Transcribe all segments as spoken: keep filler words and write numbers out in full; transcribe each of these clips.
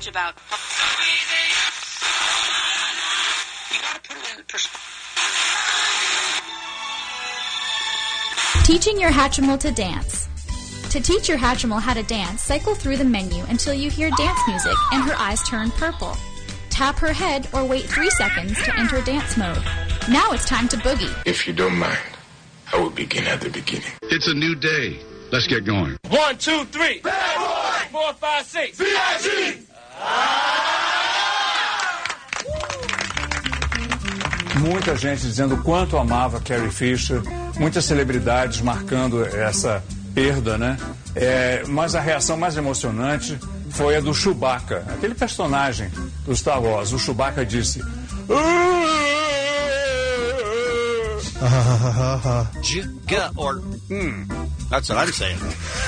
about. You gotta put it in perspective. Teaching your Hatchimal to dance. To teach your Hatchimal how to dance, cycle through the menu until you hear dance music and her eyes turn purple. Tap her head or wait three seconds to enter dance mode. Now it's time to boogie. If you don't mind, I will begin at the beginning. It's a new day. Let's get going. One, two, three. Bad boy. Four, five, six. V I G. Muita gente dizendo o quanto amava Carrie Fisher, muitas celebridades marcando essa perda, né? É, mas a reação mais emocionante foi a do Chewbacca, aquele personagem do Star Wars. O Chewbacca disse... Jigga or mm. That's what I'm saying.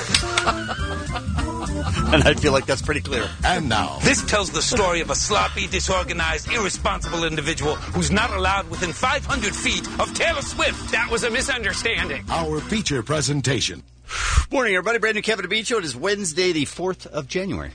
And I feel like that's pretty clear. And now, this tells the story of a sloppy, disorganized, irresponsible individual who's not allowed within five hundred feet of Taylor Swift. That was a misunderstanding. Our feature presentation. Morning, everybody. Brand new Kevin DeBeach Show. It is Wednesday, the fourth of January.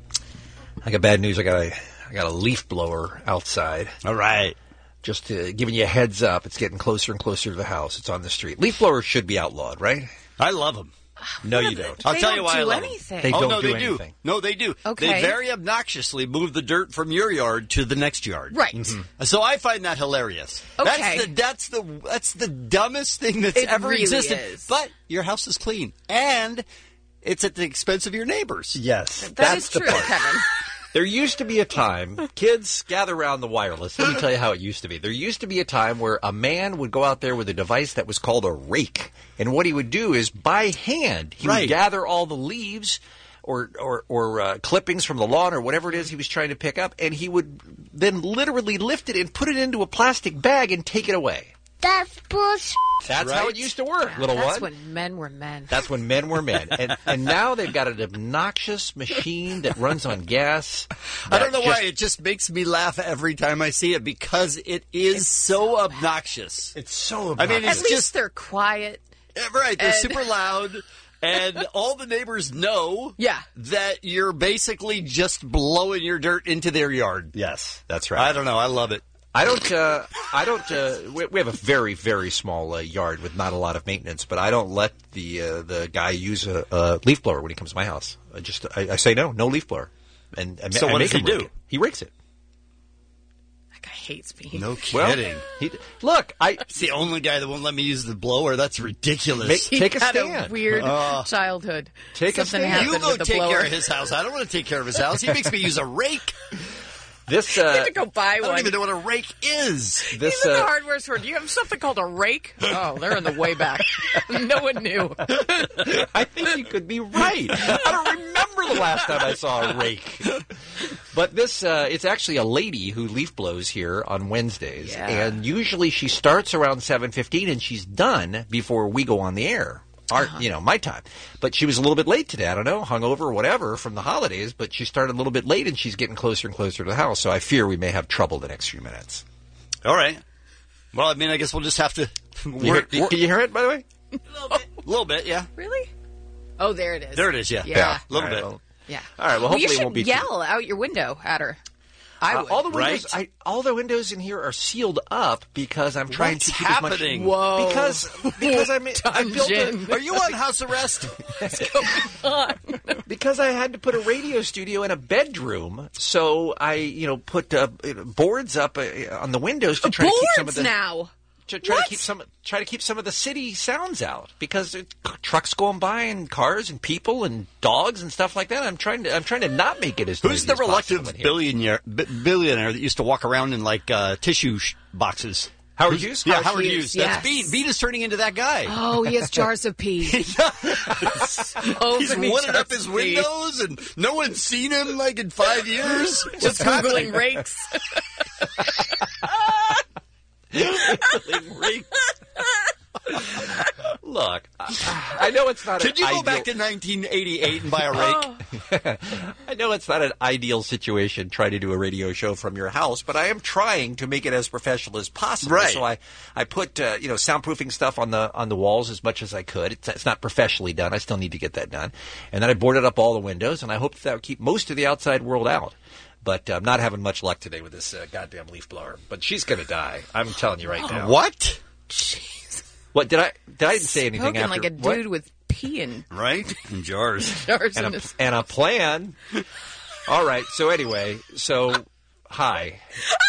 I got bad news. I got a, I got a leaf blower outside. All right. Just uh, giving you a heads up. It's getting closer and closer to the house. It's on the street. Leaf blowers should be outlawed, right? I love them. No, you don't. I'll they tell don't you why do I love anything. them. They oh, don't no, do they anything. do. No, they do. Okay. They very obnoxiously move the dirt from your yard to the next yard. Right. Mm-hmm. So I find that hilarious. Okay. That's the that's the that's the dumbest thing that's it ever really existed. Is. But your house is clean, and it's at the expense of your neighbors. Yes, that that's is the true, part. Kevin. There used to be a time, kids gather around the wireless. Let me tell you how it used to be. There used to be a time where a man would go out there with a device that was called a rake. And what he would do is, by hand, he right. would gather all the leaves or or, or uh, clippings from the lawn or whatever it is he was trying to pick up, and he would then literally lift it and put it into a plastic bag and take it away. That's bullshit. That's right? how it used to work, Yeah, little that's one. That's when men were men. That's when men were men. And and now they've got an obnoxious machine that runs on gas. I don't know just, why. It just makes me laugh every time I see it because it is so so obnoxious. It's so obnoxious. I mean, it's At least just, they're quiet. Yeah, right. They're and... super loud. And all the neighbors know yeah. that you're basically just blowing your dirt into their yard. Yes, that's right. I don't know. I love it. I don't. Uh, I don't. Uh, we, we have a very, very small uh, yard with not a lot of maintenance, but I don't let the uh, the guy use a, a leaf blower when he comes to my house. I just I, I say no, no leaf blower. And, and so I what make does he him do? It. He rakes it. That guy hates me. No kidding. Well, he, look, I. It's the only guy that won't let me use the blower. That's ridiculous. Make, he take a had stand. A weird uh, childhood. Take Something a stand. You happened go with the take blower. care of his house. I don't want to take care of his house. He makes me use a rake. This, you uh, have to go buy I one. don't even know what a rake is. This, Even uh, the hardware store. Do you have something called a rake? Oh, they're in the way back. No one knew. I think you could be right. I don't remember the last time I saw a rake. But this, uh, it's actually a lady who leaf blows here on Wednesdays. Yeah. And usually she starts around seven fifteen and she's done before we go on the air. Our, uh-huh. You know, my time. But she was a little bit late today. I don't know, hungover or whatever from the holidays. But she started a little bit late and she's getting closer and closer to the house. So I fear we may have trouble the next few minutes. All right. Well, I mean, I guess we'll just have to work. You hear, can you hear it, by the way? A little bit. A little bit, yeah. Really? Oh, there it is. There it is, yeah. Yeah. yeah a little right, bit. well, yeah. All right, well, hopefully well, you it won't be should yell out your window at her. I uh, would. all the windows, right? I, all the windows in here are sealed up because I'm trying What's to keep happening? as much. Whoa! Because because I'm I built a, Are you on house arrest? What's going on? because I had to put a radio studio in a bedroom, so I you know put uh, boards up uh, on the windows to try Boards to keep some of the now. to try What? to keep some try to keep some of the city sounds out because it, trucks going by and cars and people and dogs and stuff like that. I'm trying to I'm trying to not make it as Who's noisy the as possible reluctant in here. billionaire b- billionaire that used to walk around in like uh, tissue sh- boxes? Howard Who's- Hughes? Yeah, Howard Howard Hughes, Hughes. yes. That's Bean. Bean is turning into that guy. Oh, he has jars of pee. He's Opening wooded jars up his of pee. windows, and no one's seen him like in five years. Just Googling rakes. Googling rakes. Look, I, I know it's not. Could an you go ideal... back to nineteen eighty-eight and buy a rake? I know it's not an ideal situation trying to do a radio show from your house, but I am trying to make it as professional as possible. Right. So I, I put uh, you know soundproofing stuff on the on the walls as much as I could. It's, it's not professionally done. I still need to get that done. And then I boarded up all the windows, and I hope that would keep most of the outside world out. But I'm not having much luck today with this uh, goddamn leaf blower. But she's going to die. I'm telling you right now. What? Jeez. What did I? Did I didn't say anything Spoken after? like a what? dude with pee in Right? In jars. jars and in a, his... and a plan. All right. So anyway, so hi.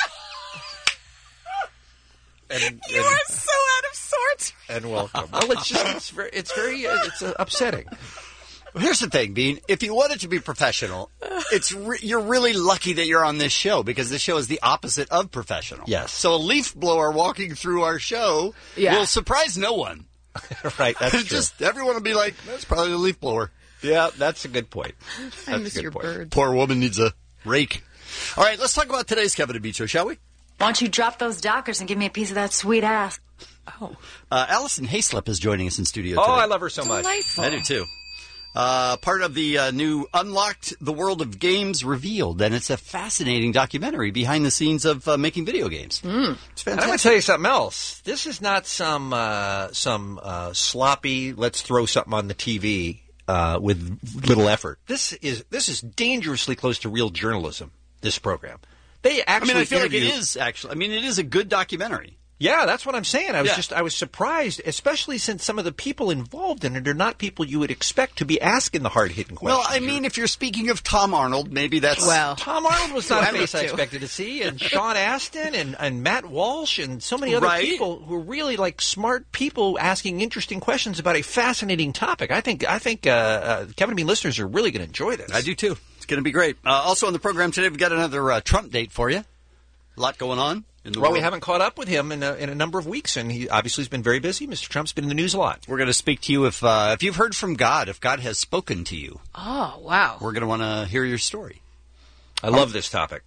And, and, You are so out of sorts. and welcome. Well, it's just it's very it's very uh, it's uh, upsetting. Well, here's the thing, Bean. If you want it to be professional, it's re- you're really lucky that you're on this show because this show is the opposite of professional. Yes. So a leaf blower walking through our show Yeah. will surprise no one. Right. That's true. Just everyone will be like, "That's probably a leaf blower." Yeah, that's a good point. I That's miss a good your point. bird. Poor woman needs a rake. All right, let's talk about today's Kevin and Bean show, shall we? Why don't you drop those dockers and give me a piece of that sweet ass? Oh, Uh, Allison Hayslip is joining us in studio Oh, today. I love her so much. delightful. I do too. Uh, part of the uh, new Unlocked the World of Games Revealed, and it's a fascinating documentary behind the scenes of uh, making video games. Mm. It's And I'm going to fantastic. tell you something else. This is not some uh, some uh, sloppy. Let's throw something on the T V uh, with little effort. This is this is dangerously close to real journalism. This program. They I actually. mean, I feel like it interview- is actually. I mean, it is a good documentary. Yeah, that's what I'm saying. I was Yeah. just I was surprised, especially since some of the people involved in it are not people you would expect to be asking the hard hitting questions. Well, I mean, if you're speaking of Tom Arnold, maybe that's Well, Tom Arnold was not I a face looked I to. expected to see, and Sean Astin and, and Matt Walsh and so many other Right. people who are really like smart people asking interesting questions about a fascinating topic. I think I think uh, uh, Kevin and Bean listeners are really going to enjoy this. I do too. It's going to be great. Uh, also on the program today, we've got another uh, Trump date for you. A lot going on in the Well, world. we haven't caught up with him in a, in a number of weeks, and he obviously has been very busy. Mister Trump's been in the news a lot. We're going to speak to you if uh, if you've heard from God, if God has spoken to you. Oh, wow. We're going to want to hear your story I love this topic.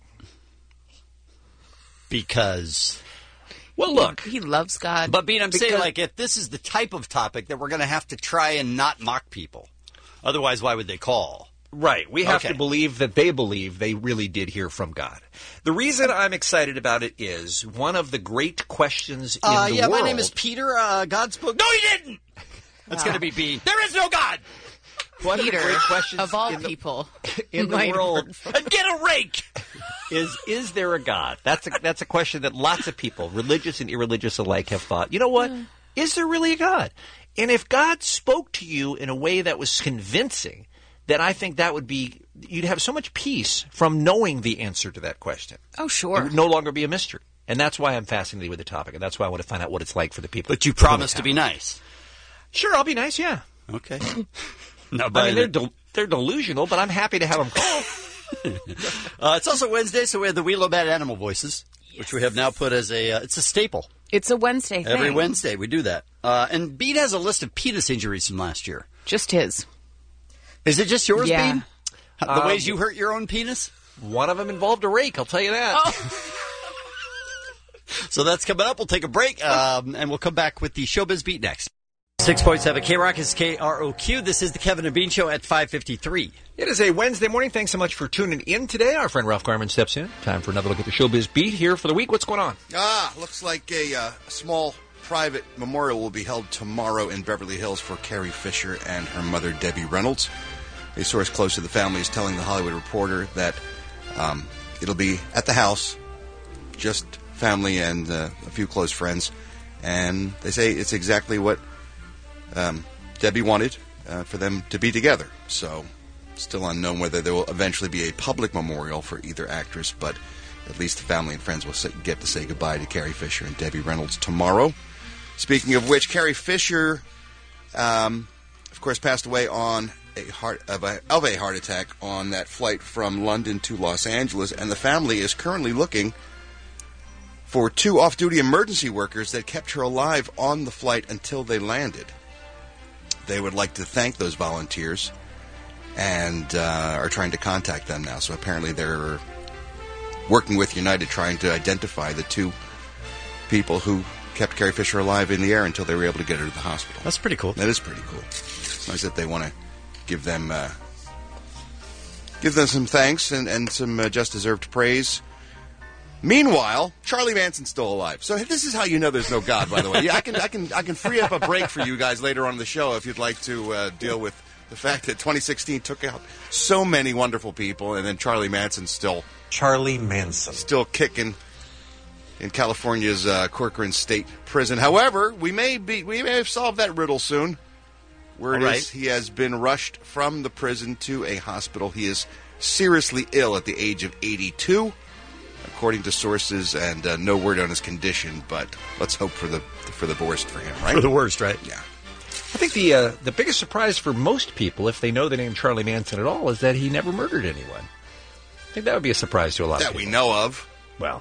because. Well, look, He loves God. But Bean, I'm saying Because- like if this is the type of topic that we're going to have to try and not mock people, otherwise, why would they call? right. We have Okay. to believe that they believe they really did hear from God. The reason I'm excited about it is one of the great questions in Uh, the yeah, world. my name is Peter. Uh, God spoke. No, he didn't. That's going to be Bean. There is no God. One of the Peter, great questions of all in the, people, in the might have world heard from- And get a rake. is is there a God? That's a that's a question that lots of people, religious and irreligious alike, have thought. You know what? Is there really a God? And if God spoke to you in a way that was convincing, then I think that would be you'd have so much peace from knowing the answer to that question. Oh, It sure. would no longer be a mystery. And that's why I'm fascinated with the topic, and that's why I want to find out what it's like for the people. But you for whom promise it to be happens. nice. Sure, I'll be nice. Yeah. Okay. no, I but mean, they're del- they're delusional, but I'm happy to have them call. uh, it's also Wednesday, so we have the We Love Bad Animal Voices, which we have now put as a uh, it's a staple. It's a Wednesday thing. Every Wednesday we do that. Uh, and Bean has a list of penis injuries from last year. Just his. Is it just yours, Yeah. Bean? The Um, ways you hurt your own penis? One of them involved a rake. I'll tell you that. Oh. So that's coming up. We'll take a break, um, and we'll come back with the Showbiz Beat next. six point seven K-Rock is K R O Q. This is the Kevin and Bean Show at five fifty-three. It is a Wednesday morning. Thanks so much for tuning in today. Our friend Ralph Garman steps in. Time for another look at the Showbiz Beat here for the week. What's going on? Ah, looks like a uh, small private memorial will be held tomorrow in Beverly Hills for Carrie Fisher and her mother, Debbie Reynolds. A source close to the family is telling The Hollywood Reporter that um, it'll be at the house, just family and uh, a few close friends. And they say it's exactly what um, Debbie wanted uh, for them to be together. So, still unknown whether there will eventually be a public memorial for either actress, but at least the family and friends will say, get to say goodbye to Carrie Fisher and Debbie Reynolds tomorrow. Speaking of which, Carrie Fisher, um, of course, passed away on a heart of a, of a heart attack on that flight from London to Los Angeles, and the family is currently looking for two off-duty emergency workers that kept her alive on the flight until they landed. They would like to thank those volunteers and uh, are trying to contact them now. So apparently they're working with United trying to identify the two people who kept Carrie Fisher alive in the air until they were able to get her to the hospital. That's pretty cool. That is pretty cool. It's nice that they want to give them uh, give them some thanks and, and some uh, just-deserved praise. Meanwhile, Charlie Manson's still alive. So this is how you know there's no God, by the way. Yeah, I can I can I can free up a break for you guys later on in the show if you'd like to uh, deal with the fact that twenty sixteen took out so many wonderful people, and then Charlie Manson's still Charlie Manson still kicking in California's uh, Corcoran State Prison. However, we may be we may have solved that riddle soon. Word All is right. he has been rushed from the prison to a hospital. He is seriously ill at the age of eighty-two. According to sources, and uh, no word on his condition, but let's hope for the for the worst for him, right? For the worst, right? Yeah. I think the uh, the biggest surprise for most people, if they know the name Charlie Manson at all, is that he never murdered anyone. I think that would be a surprise to a lot That of people. we know of. Well,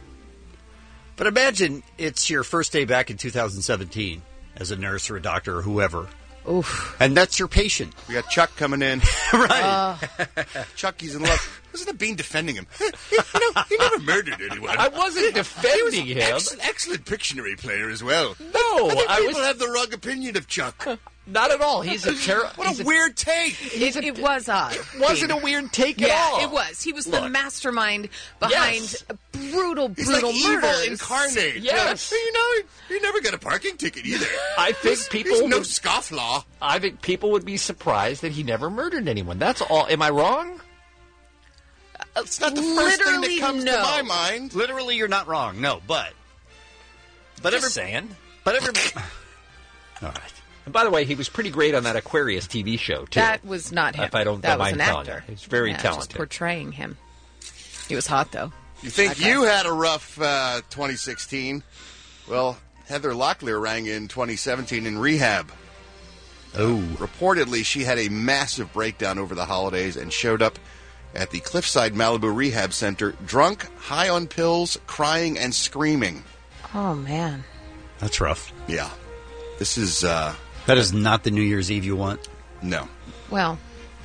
But imagine it's your first day back in two thousand seventeen as a nurse or a doctor or whoever. Oof. And that's your patient. We got Chuck coming in. Right. Uh, Chuck, he's in love. Wasn't the Bean defending him? you know, he never murdered anyone. I wasn't defending he was him. an ex- excellent Pictionary player as well. No, I think I people was have the wrong opinion of Chuck. not at all. He's a terrible. What a weird take. it, it was odd. It wasn't a weird take at Yeah, all. it was. He was the Look. mastermind behind Yes. brutal, He's brutal like murders. evil incarnate. Yes. You know, you never got a parking ticket either. I think He's- people he's no would- scofflaw. I think people would be surprised that he never murdered anyone. That's all. Am I wrong? It's not the first thing Literally, that comes no. to my mind. Literally, you're not wrong. No, but. But Just every, saying. But every. All right. And by the way, he was pretty great on that Aquarius T V show too. That was not him. If I don't that was mind an telling actor. you. He's very yeah, talented. Just portraying him. He was hot though. You think Okay. you had a rough uh, twenty sixteen? Well, Heather Locklear rang in twenty seventeen in rehab. Oh. Reportedly, she had a massive breakdown over the holidays and showed up at the Cliffside Malibu Rehab Center drunk, high on pills, crying and screaming. Oh man. That's rough. Yeah. This is, uh... That is not the New Year's Eve you want. No. Well,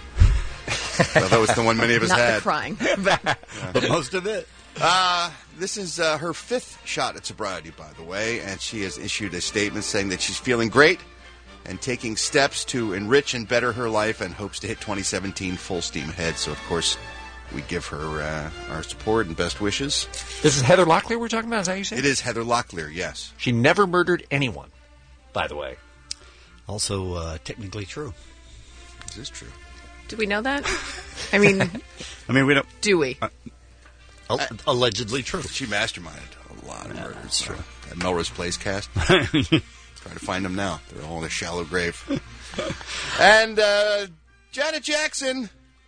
Well, that was the one many of us not had. the crying. But most of it. Uh, this is uh, her fifth shot at sobriety, by the way, and she has issued a statement saying that she's feeling great and taking steps to enrich and better her life and hopes to hit twenty seventeen full steam ahead. So, of course, we give her uh, our support and best wishes. This is Heather Locklear we're talking about. Is that what you said? It is Heather Locklear, yes. She never murdered anyone. By the way, Also, uh, technically true. This is true. Do we know that? I mean, I mean, we don't. do we? Al- allegedly true. She masterminded a lot of murders. that's true. That Melrose Place cast. Try to find them now. They're all in a shallow grave. And uh, Janet Jackson,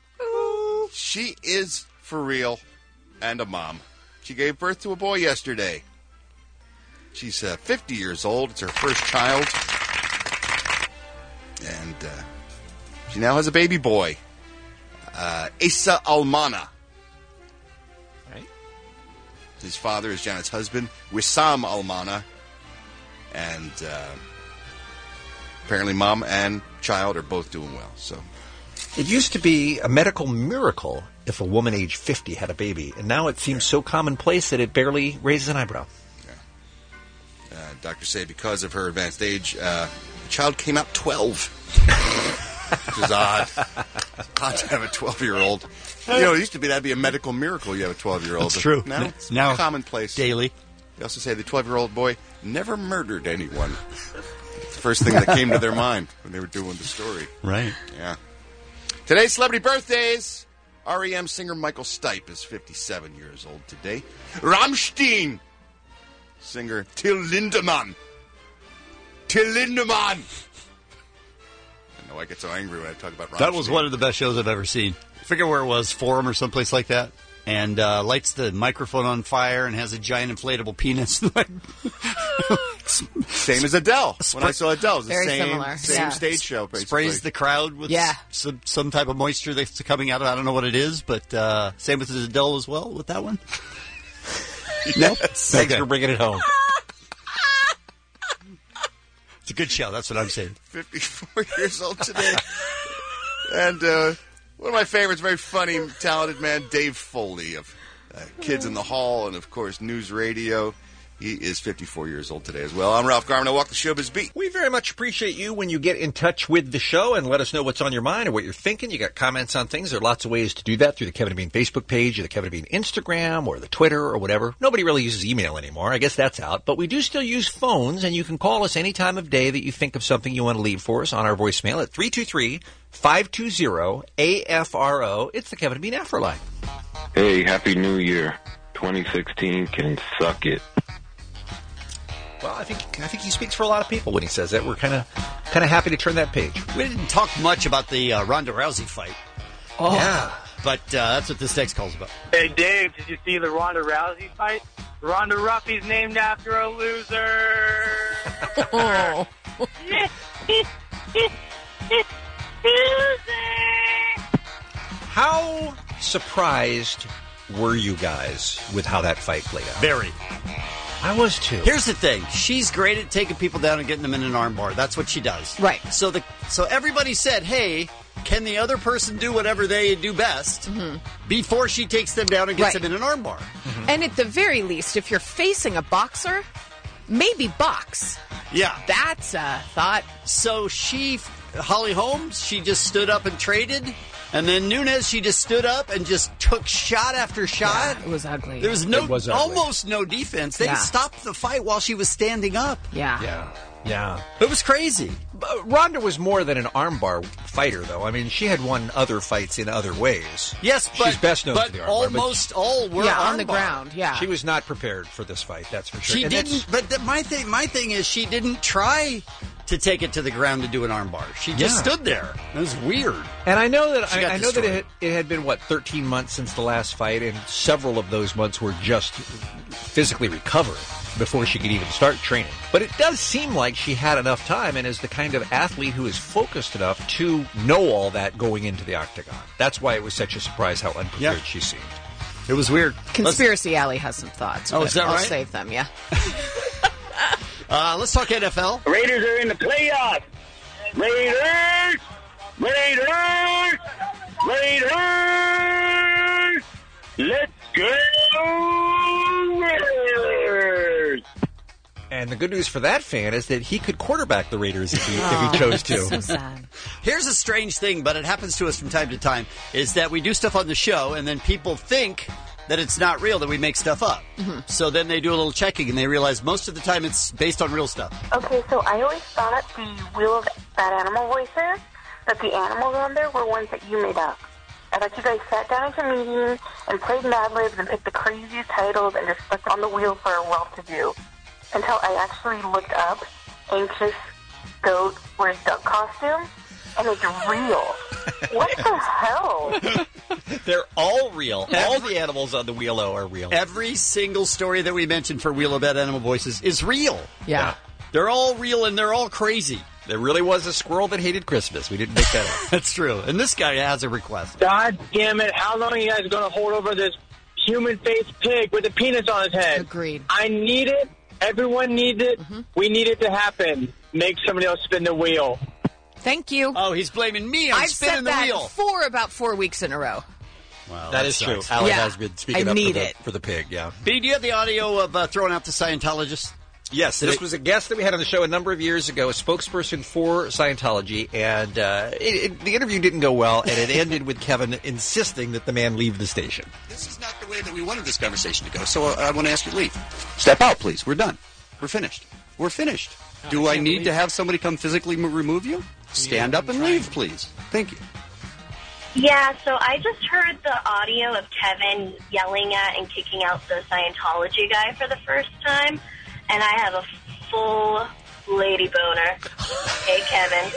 she is for real and a mom. She gave birth to a boy yesterday. She's uh, fifty years old. It's her first child. And uh, she now has a baby boy, uh, Asa Almana. right? His father is Janet's husband, Wissam Almana. And uh, apparently mom and child are both doing well. So It used to be a medical miracle if a woman aged fifty had a baby, and now it seems so commonplace that it barely raises an eyebrow. uh, doctors say because of her advanced age, uh, the child came out twelve. Which is odd. Odd to have a twelve-year-old. You know, it used to be that'd be a medical miracle you have a twelve-year-old. That's true. Now it's Now- commonplace. Daily. They also say the twelve-year-old boy never murdered anyone. It's the first thing that came to their mind when they were doing the story. Right. Yeah. Today's celebrity birthdays. R E M singer Michael Stipe is fifty-seven years old today. Rammstein singer Till Lindemann. Till Lindemann. I know I get so angry when I talk about Rammstein. That was one of the best shows I've ever seen. I forget where it was, Forum or someplace like that. And uh, lights the microphone on fire and has a giant inflatable penis. Same as Adele. When I saw Adele, it was the Very same, similar, same yeah. stage show. Basically. Sprays the crowd with Yeah. some, some type of moisture that's coming out of I don't know what it is, but uh, same with Adele as well with that one. No? Yes. Thanks Okay. for bringing it home. It's a good show. That's what I'm saying. fifty-four years old today. And uh, one of my favorites, very funny, talented man, Dave Foley of uh, Kids in the Hall and, of course, News Radio. He is fifty-four years old today as well. I'm Ralph Garman. I walk the showbiz beat. We very much appreciate you when you get in touch with the show and let us know what's on your mind or what you're thinking. You got comments on things. There are lots of ways to do that through the Kevin and Bean Facebook page or the Kevin and Bean Instagram or the Twitter or whatever. Nobody really uses email anymore. I guess that's out. But we do still use phones, and you can call us any time of day that you think of something you want to leave for us on our voicemail at three two three, five two zero, A F R O. It's the Kevin and Bean Afro Line. Hey, Happy New Year. twenty sixteen can suck it. Well, I think I think he speaks for a lot of people when he says that. We're kind of kind of happy to turn that page. We didn't talk much about the uh, Ronda Rousey fight. Oh. Yeah. But uh, that's what this text calls about. Hey, Dave, did you see the Ronda Rousey fight? Ronda Rousey's named after a loser. Oh. How surprised were you guys with how that fight played out? Very. I was too. Here's the thing. She's great at taking people down and getting them in an armbar. That's what she does. Right. So the so everybody said, hey, can the other person do whatever they do best mm-hmm. before she takes them down and gets right. them in an armbar? Mm-hmm. And at the very least, if you're facing a boxer, maybe box. Yeah. That's a thought. So she, Holly Holmes, she just stood up and traded. And then Nunes, she just stood up and just took shot after shot. Yeah, it was ugly. There was no, was almost no defense. They yeah. stopped the fight while she was standing up. Yeah. Yeah. Yeah. It was crazy. Uh, Ronda was more than an armbar fighter, though. I mean, she had won other fights in other ways. Yes, but, she's best known but for the armbar. almost but all were yeah, armbar. on the ground. Yeah, she was not prepared for this fight. That's for sure. She and didn't. But the, my thing, my thing is, she didn't try to take it to the ground to do an armbar. She just yeah. stood there. It was weird. And I know that She I, I know destroyed. that it had, it had been what thirteen months since the last fight, and several of those months were just physically recovering before she could even start training. But it does seem like she had enough time, and is the kind of athlete who is focused enough to know all that going into the octagon. That's why it was such a surprise how unprepared Yeah. she seemed. It was weird. Conspiracy Alley has some thoughts. Oh, but is that I'll right? save them. Yeah. uh, let's talk N F L. Raiders are in the playoffs. Raiders! Raiders! Raiders! Let's go Raiders! And the good news for that fan is that he could quarterback the Raiders if he, if he chose to. So sad. Here's a strange thing, but it happens to us from time to time, is that we do stuff on the show, and then people think that it's not real, that we make stuff up. Mm-hmm. So then they do a little checking, and they realize most of the time it's based on real stuff. Okay, so I always thought the Wheel of Bad Animal Voices, that the animals on there were ones that you made up. I thought you guys sat down at a meeting and played Mad Libs and picked the craziest titles and just flipped on the wheel for a well-to-do. Until I actually looked up Anxious Goat Wears Duck Costume, and it's real. What the hell? They're all real. All the animals on the Wheel-O are real. Every single story that we mentioned for Wheel of Bad Animal Voices is real. Yeah. Yeah. They're all real, and they're all crazy. There really was a squirrel that hated Christmas. We didn't make that up. That's true. And this guy has a request. God damn it, how long are you guys going to hold over this human-faced pig with a penis on his head? Agreed. I need it. Everyone needs it. Mm-hmm. We need it to happen. Make somebody else spin the wheel. Thank you. Oh, he's blaming me. I'm I've spinning said the that wheel. for about four weeks in a row. Wow, that is sucks. true. Allie Yeah. has been speaking I up need for the, it. for the pig, yeah. B, do you have the audio of uh, throwing out the Scientologists? Yes, this was a guest that we had on the show a number of years ago, a spokesperson for Scientology, and uh, it, it, the interview didn't go well, and it ended with Kevin insisting that the man leave the station. This is not the way that we wanted this conversation to go, so I, I want to ask you to leave. Step out, please. We're done. We're finished. We're finished. Do I need to have somebody come physically m- remove you? Stand up and leave, please. Thank you. Yeah, so I just heard the audio of Kevin yelling at and kicking out the Scientology guy for the first time, and I have a full lady boner. Hey, Kevin.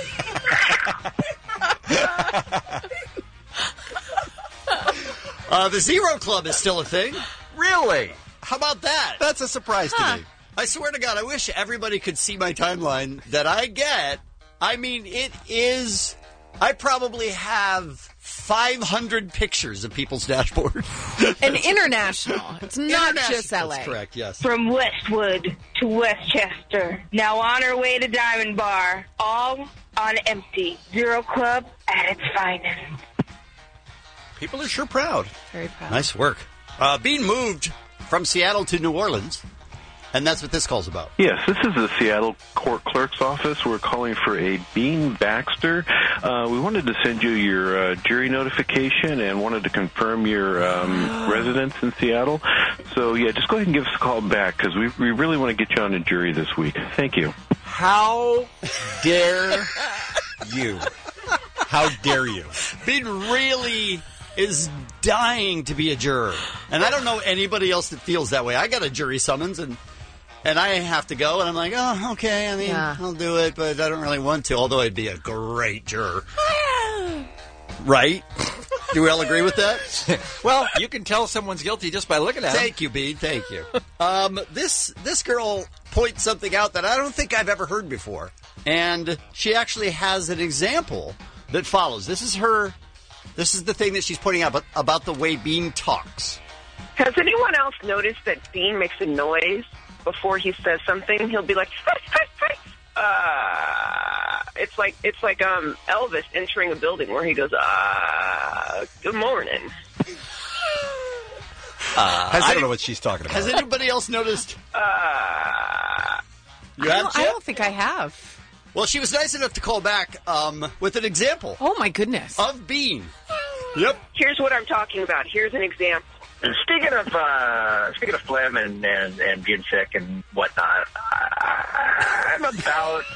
uh, the Zero Club is still a thing. Really? How about that? That's a surprise Huh. to me. I swear to God, I wish everybody could see my timeline that I get. I mean, it is... I probably have five hundred pictures of people's dashboard. And international. It's not just L A. That's correct, yes. From Westwood to Westchester, now on our way to Diamond Bar, all on empty. Zero Club at its finest. People are sure proud. Very proud. Nice work. Uh, being moved from Seattle to New Orleans, And that's what this call's about. Yes, this is the Seattle Court Clerk's Office. We're calling for a Bean Baxter. Uh, we wanted to send you your uh, jury notification and wanted to confirm your um, residence in Seattle. So, yeah, just go ahead and give us a call back because we, we really want to get you on a jury this week. Thank you. How dare you? How dare you? Bean really is dying to be a juror. And I don't know anybody else that feels that way. I got a jury summons, and and I have to go, and I'm like, oh, okay, I mean, Yeah. I'll do it, but I don't really want to, although I'd be a great juror. Right? Do we all agree with that? Well, you can tell someone's guilty just by looking at them. Thank you, Bean. Thank you. Um, this this girl points something out that I don't think I've ever heard before. And she actually has an example that follows. This is her, this is the thing that she's pointing out about, about the way Bean talks. Has anyone else noticed that Bean makes a noise before he says something? He'll be like, hey, hey, hey. Uh, it's like it's like um Elvis entering a building where he goes, uh, good morning. Uh, Has I any- don't know what she's talking about. Has anybody else noticed? Uh, You I have, don't, I Chip? don't think I have. Well, she was nice enough to call back um, with an example. Oh, my goodness. Of Bean. Yep. Here's what I'm talking about. Here's an example. Speaking of uh, speaking of phlegm and, and, and being sick and whatnot, I'm about.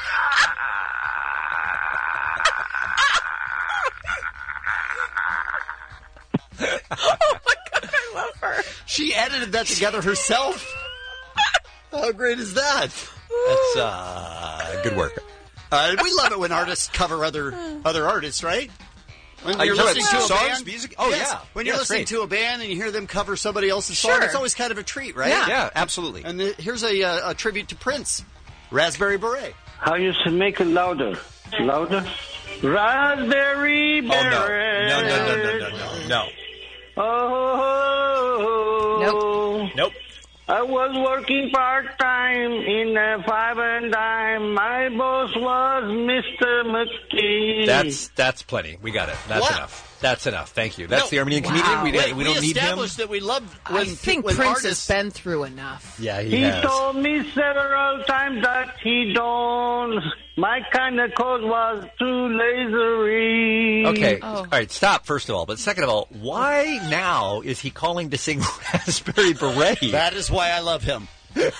Oh, my God, I love her. She edited that together herself. How great is that? That's uh, good work. Uh, we love it when artists cover other other artists, right? When Are you you're talking listening to a songs, band, music? Oh, Yes. yeah. When Yeah, you're it's listening great. to a band and you hear them cover somebody else's song, Sure. it's always kind of a treat, right? Yeah. Yeah, absolutely. And the, here's a, uh, a tribute to Prince, Raspberry Beret. How you should make it louder, louder. Raspberry Oh, no. No, no, no, no, no, no. No. Oh, Nope. Nope. I was working part-time in a five and dime. My boss was Mister McKee. That's that's plenty. We got it. That's Wow. enough. That's enough. Thank you. That's No. the Armenian Wow. comedian. We, Wait, we don't need him. established that we love when, I think when Prince artists... has been through enough. Yeah, he, He has. told me several times that he don't. My kind of code was too lasery. Okay. Oh. All right. Stop. First of all, but second of all, why now is he calling to sing Raspberry Beret? That is why I love him.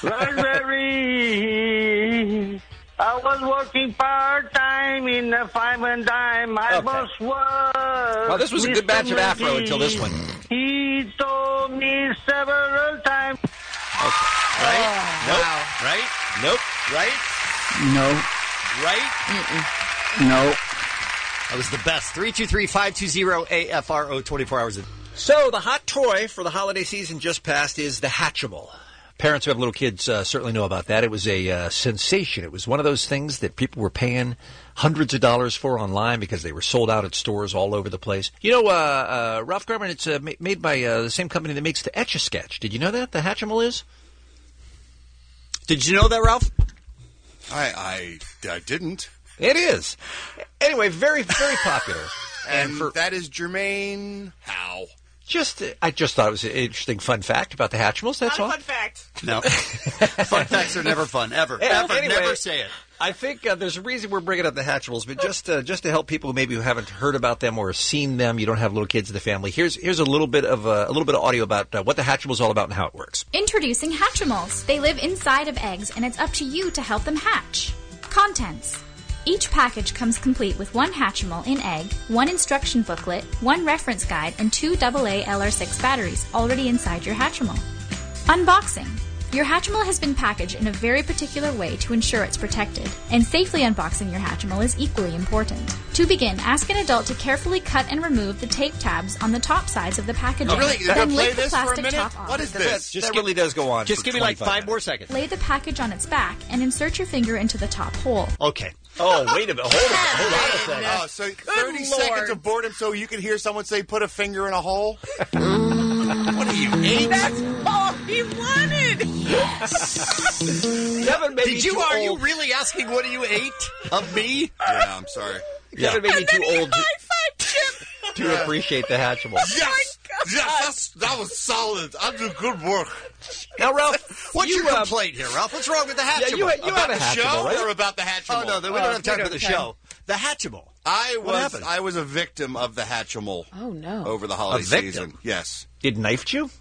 Raspberry. I was working part-time in a five and dime. My Okay. boss was. Well, this was a good Mister batch of afro McGee. until this one. He told me several times. Right? Nope. Right? Nope. Right? No. Right? No. That was the best. three two three, five two zero, A F R O, twenty-four hours a day. So the hot toy for the holiday season just passed is the Hatchimal. Parents who have little kids uh, certainly know about that. It was a uh, sensation. It was one of those things that people were paying hundreds of dollars for online because they were sold out at stores all over the place. You know, uh, uh, Ralph Garman, it's uh, ma- made by uh, the same company that makes the Etch-a-Sketch. Did you know that, the Hatchimal is? Did you know that, Ralph? I, I, I didn't. It is. Anyway, very, very popular. And, And for- that is Jermaine. How? Just, uh, I just thought it was an interesting fun fact about the Hatchimals, that's all. Fun fact. No. Fun facts are never fun, ever. Yeah, ever. anyway, Never say it. I think uh, there's a reason we're bringing up the Hatchimals, but just uh, just to help people who maybe who haven't heard about them or seen them, you don't have little kids in the family. Here's here's a little bit of uh, a little bit of audio about uh, what the Hatchimal is all about and how it works. Introducing Hatchimals. They live inside of eggs, and it's up to you to help them hatch. Contents. Each package comes complete with one Hatchimal in egg, one instruction booklet, one reference guide, and two double A L R six batteries already inside your Hatchimal. Unboxing. Your Hatchimal has been packaged in a very particular way to ensure it's protected, and safely unboxing your Hatchimal is equally important. To begin, ask an adult to carefully cut and remove the tape tabs on the top sides of the packaging. Oh, really? You're Then gonna play lift the this for a plastic minute? top off. What is this? That really does go on. Just for give me like twenty-five five more minutes. seconds. Lay the package on its back and insert your finger into the top hole. Okay. Oh, wait a minute. Hold on. Hold on a second. Oh, so thirty Lord. seconds of boredom so you can hear someone say, put a finger in a hole? What are you, eight? That's all he wanted. Kevin made me Did you, too are you old. really asking what are you, eight of me? Yeah, I'm sorry. Kevin made me too old to, High five, Chip. to appreciate the Hatchimal. Yes! Yes, that's, that was solid. I do good work. Now, Ralph, what's you, your um, complaint here, Ralph? What's wrong with the Hatchimal? Yeah, you, you about have a the Hatchimal, show right? or about the Hatchimal? Oh, no, we don't Oh, have time we for the don't have show. The Hatchimal. I What was happened? I was a victim of the Hatchimal Oh, no. over the holiday A victim? season. Yes. It knifed you?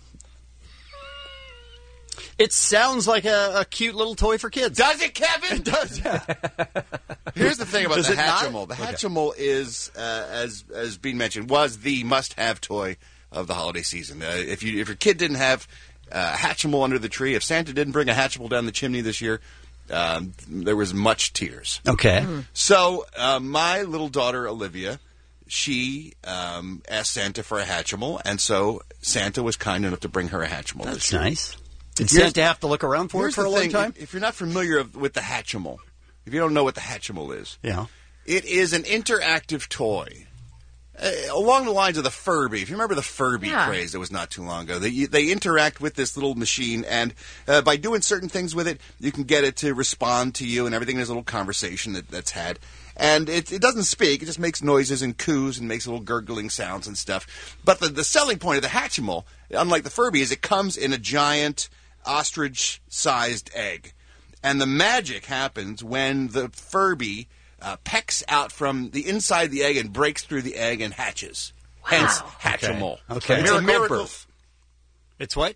It sounds like a, a cute little toy for kids. Does it, Kevin? It does, yeah. Here's the thing about Does the it not? Hatchimal. The Hatchimal is, uh, as as Bean mentioned, was the must-have toy of the holiday season. Uh, if you if your kid didn't have uh, Hatchimal under the tree, if Santa didn't bring a Hatchimal down the chimney this year, um, there was much tears. Okay. So uh, my little daughter Olivia, she um, asked Santa for a Hatchimal, and so Santa was kind enough to bring her a Hatchimal. That's this year. nice. Did Here's- Santa have to look around for it Here's for the a long thing, time? If you're not familiar of, with the Hatchimal, if you don't know what the Hatchimal is, Yeah. it is an interactive toy. Uh, along the lines of the Furby. If you remember the Furby Yeah. craze that was not too long ago, they, they interact with this little machine, and uh, by doing certain things with it, you can get it to respond to you and everything. There's a little conversation that, that's had. And it, it doesn't speak. It just makes noises and coos and makes little gurgling sounds and stuff. But the, the selling point of the Hatchimal, unlike the Furby, is it comes in a giant ostrich-sized egg. And the magic happens when the Furby uh, pecks out from the inside of the egg and breaks through the egg and hatches. Hence, Hatchimal. Okay. It's a miracle. birth. It's what?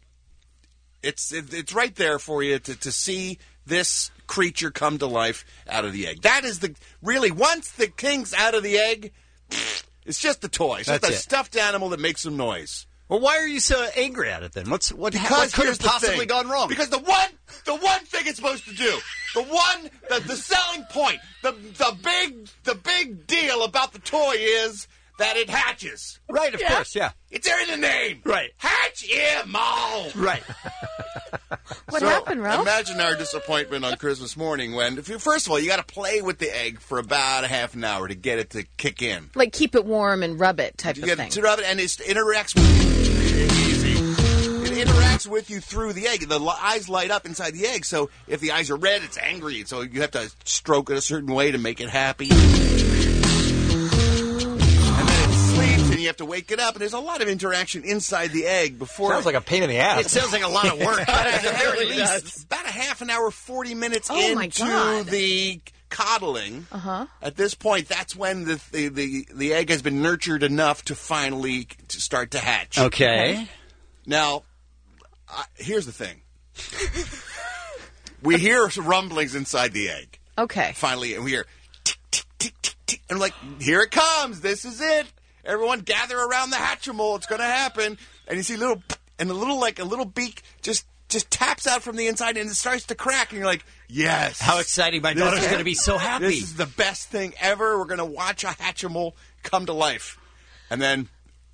It's it, it's right there for you to, to see this creature come to life out of the egg. That is the really once the king's out of the egg, it's just a toy. It's That's just a it. stuffed animal that makes some noise. Well, why are you so angry at it then? What's what, Because what could here's have the possibly thing. gone wrong? Because the one, the one thing it's supposed to do, the one, the, the selling point, the the big, the big deal about the toy is that it hatches. Right, of Yeah. course, yeah. It's there in the name. Right. Hatch him all. Right. What So, happened, Ralph? Imagine our disappointment on Christmas morning when, if you, first of all, you got to play with the egg for about a half an hour to get it to kick in. Like keep it warm and rub it type You of get thing. it to rub it, and it interacts with you. Easy. It interacts with you through the egg. The li- eyes light up inside the egg, so if the eyes are red, it's angry. So you have to stroke it a certain way to make it happy. And then it sleeps, and you have to wake it up. And there's a lot of interaction inside the egg before. Sounds like a pain in the ass. It sounds like a lot of work. At the very really least, does. about a half an hour, forty minutes Oh, my into God. the coddling. Uh-huh. At this point, that's when the, the the the egg has been nurtured enough to finally to start to hatch. Okay. Now, uh, here's the thing. We hear some rumblings inside the egg. Okay. Finally, and we hear tick, tick, tick, tick, tick. And we're like, here it comes. This is it. Everyone gather around the Hatchimal. It's going to happen. And you see little, and a little, like, a little beak just just taps out from the inside and it starts to crack. And you're like, yes. How exciting. My This daughter's is- going to be so happy. This is the best thing ever. We're going to watch a Hatchimal come to life. And then,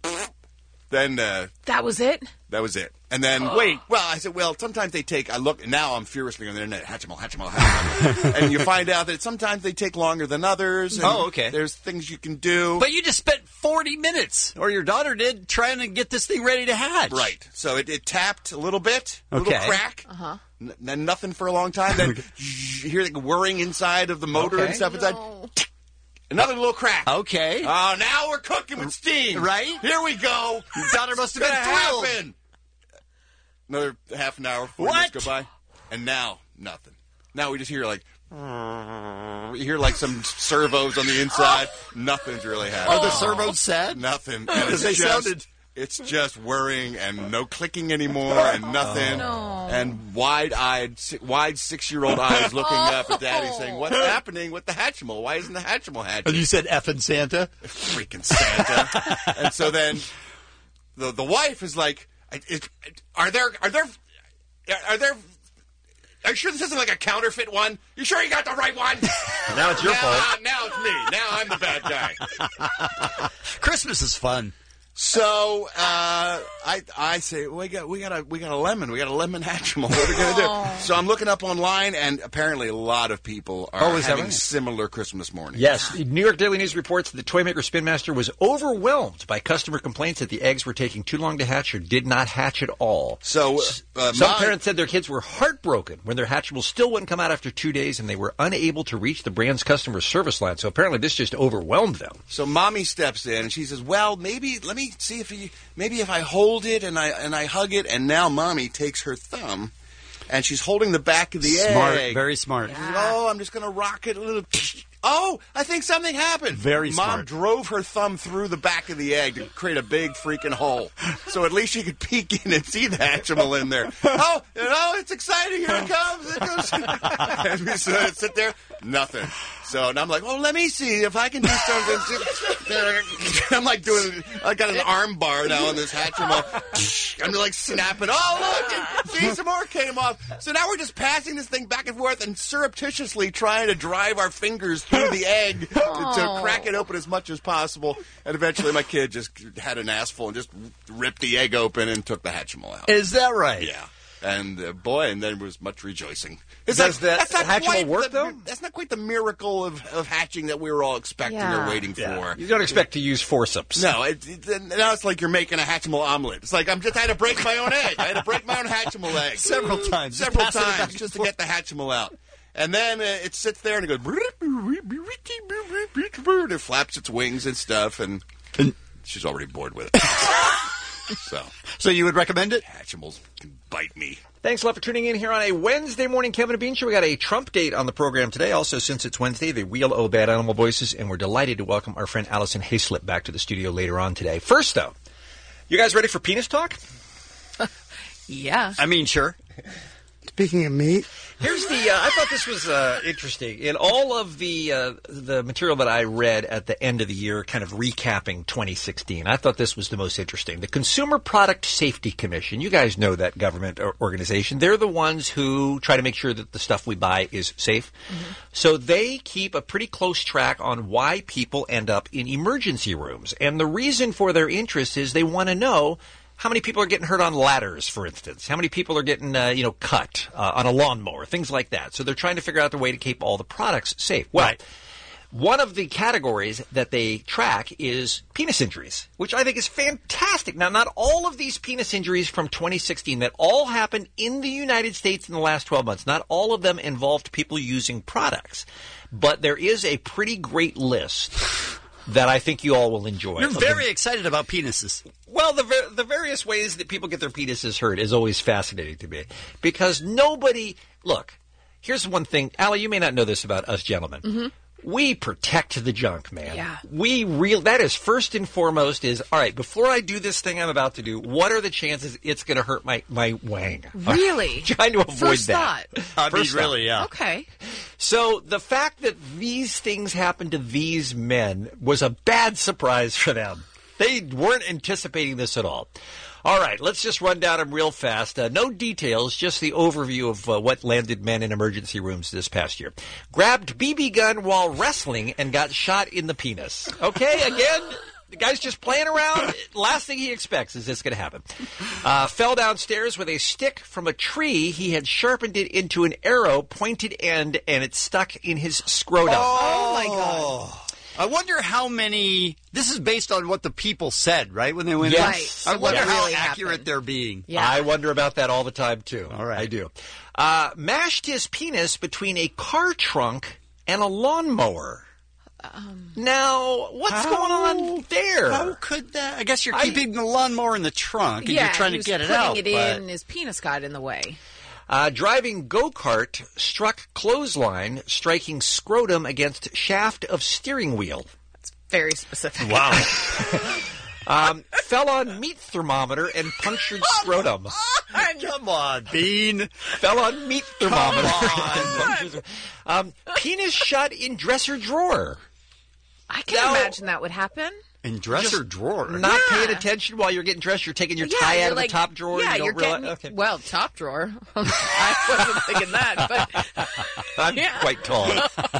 then, uh, That was it? that was it. And then, wait, well, I said, well, sometimes they take, I look, now I'm furiously on the internet, Hatchimal, Hatchimal, Hatchimal. And you find out that sometimes they take longer than others. And Oh, okay. There's things you can do. But you just spent forty minutes, or your daughter did, trying to get this thing ready to hatch. Right. So it, it tapped a little bit, a little Okay. crack. Uh-huh. N- then nothing for a long time. Then you hear the whirring inside of the motor Okay. and stuff inside. Another little crack. Okay. Oh, now we're cooking with steam. Right? Here we go. Your daughter must have It's been gonna thrilled. happen. Another half an hour, forty What? minutes go by, and now nothing. Now we just hear like, you hear like some servos on the inside. Nothing's really happening. Are the servos sad? Nothing. And it's They just, sounded- It's just whirring and no clicking anymore and nothing. No. And wide-eyed, si- wide six-year-old eyes looking up at Daddy saying, "What's happening with the Hatchimal? Why isn't the Hatchimal hatching?" And you said effing Santa? Freaking Santa. And so then the the wife is like, I- it, it- "Are there are there are there? Are you sure this isn't like a counterfeit one? You sure you got the right one?" Now it's your now, fault. uh, now it's me. Now I'm the bad guy. Christmas is fun. So uh, I I say we got we got a we got a lemon we got a lemon Hatchimal. What are we gonna do? So I'm looking up online, and apparently a lot of people are Oh, is that having right? similar Christmas mornings. Yes. The New York Daily News reports that the toy maker Spin Master was overwhelmed by customer complaints that the eggs were taking too long to hatch or did not hatch at all. So uh, Some my- parents said their kids were heartbroken when their Hatchimals still wouldn't come out after two days and they were unable to reach the brand's customer service line. So apparently this just overwhelmed them. So mommy steps in and she says, "Well, maybe let me me see if he, maybe if I hold it and I and I hug it, and now Mommy takes her thumb, and she's holding the back of the Smart, egg. very smart. Yeah. Oh, I'm just going to rock it a little. Oh, I think something happened. Very Mom smart. drove her thumb through the back of the egg to create a big freaking hole. So at least she could peek in and see the Hatchimal in there. Oh, you know, it's exciting. Here it comes. It comes. And we sit sit there, nothing. So and I'm like, oh, let me see if I can do something. I'm like doing, I got an arm bar now on this Hatchimal. I'm like snapping. Oh, look, see, some more came off. So now we're just passing this thing back and forth and surreptitiously trying to drive our fingers through the egg to, to crack it open as much as possible. And eventually my kid just had an ass full and just ripped the egg open and took the Hatchimal out. Is that right? Yeah. And uh, boy, and then there was much rejoicing. Does like, that that's not Hatchimal quite work, the, though? That's not quite the miracle of, of hatching that we were all expecting Yeah. or waiting Yeah. for. You don't expect to use forceps. No, it, it, now it's like you're making a Hatchimal omelet. It's like I'm just I had to break my own egg. I had to break my own Hatchimal egg Several times. several Just pass it back times and just to get the Hatchimal out. And then uh, it sits there and it goes. It flaps its wings and stuff, and she's already bored with it. so, So you would recommend it? Hatchimals can bite me. Thanks a lot for tuning in here on a Wednesday morning Kevin and Bean Show. We got a Trump date on the program today. Also, since it's Wednesday, the Wheel o' Bad Animal Voices, and we're delighted to welcome our friend Allison Hayslip back to the studio later on today. First, though, you guys ready for penis talk? Yeah. I mean, sure. Speaking of meat, Here's the. Uh, I thought this was uh, interesting. In all of the uh, the material that I read at the end of the year, kind of recapping twenty sixteen, I thought this was the most interesting. The Consumer Product Safety Commission. You guys know that government or- organization. They're the ones who try to make sure that the stuff we buy is safe. Mm-hmm. So they keep a pretty close track on why people end up in emergency rooms, and the reason for their interest is they want to know. How many people are getting hurt on ladders, for instance? How many people are getting, uh, you know, cut uh, on a lawnmower? Things like that. So they're trying to figure out the way to keep all the products safe. Well, right. One of the categories that they track is penis injuries, which I think is fantastic. Now, not all of these penis injuries from twenty sixteen that all happened in the United States in the last twelve months, not all of them involved people using products. But there is a pretty great list that I think you all will enjoy. You're very the, excited about penises. Well, the ver- the various ways that people get their penises hurt is always fascinating to me. Because nobody... Look, here's one thing. Allie, you may not know this about us gentlemen. Mm-hmm. We protect the junk, man. Yeah. We real that is first and foremost is, all right, before I do this thing I'm about to do, what are the chances it's going to hurt my, my wang? Really? Trying to avoid First that. Thought. I mean, First really, yeah. Okay. So the fact that these things happened to these men was a bad surprise for them. They weren't anticipating this at all. All right, let's just run down them real fast. Uh, no details, just the overview of uh, what landed men in emergency rooms this past year. Grabbed B B gun while wrestling and got shot in the penis. Okay, again, the guy's just playing around. Last thing he expects is this going to happen. Uh, fell downstairs with a stick from a tree. He had sharpened it into an arrow, pointed end, and it stuck in his scrotum. Oh, my God. I wonder how many... This is based on what the people said, right, when they went yes. in? Right. So I wonder what how really accurate happened? they're being. Yeah. I wonder about that all the time, too. All right. I do. Uh, mashed his penis between a car trunk and a lawnmower. Um, now, what's how, going on there? How could that? I guess you're I, keeping the lawnmower in the trunk and yeah, you're trying he to was get it putting out. it but... in, his penis got in the way. Uh, driving go-kart, struck clothesline, striking scrotum against shaft of steering wheel. That's very specific. Wow. um, fell on meat thermometer and punctured scrotum. Come on, Bean. Fell on meat thermometer. and punctured, um, penis shot in dresser drawer. I can Now, imagine that would happen. In dresser Just drawer. Not Yeah. paying attention while you're getting dressed. You're taking your Yeah, tie you're out of like- the top drawer. Yeah, you don't you're realize, getting, okay. well, top drawer. I wasn't thinking that, but... I'm Yeah. quite tall.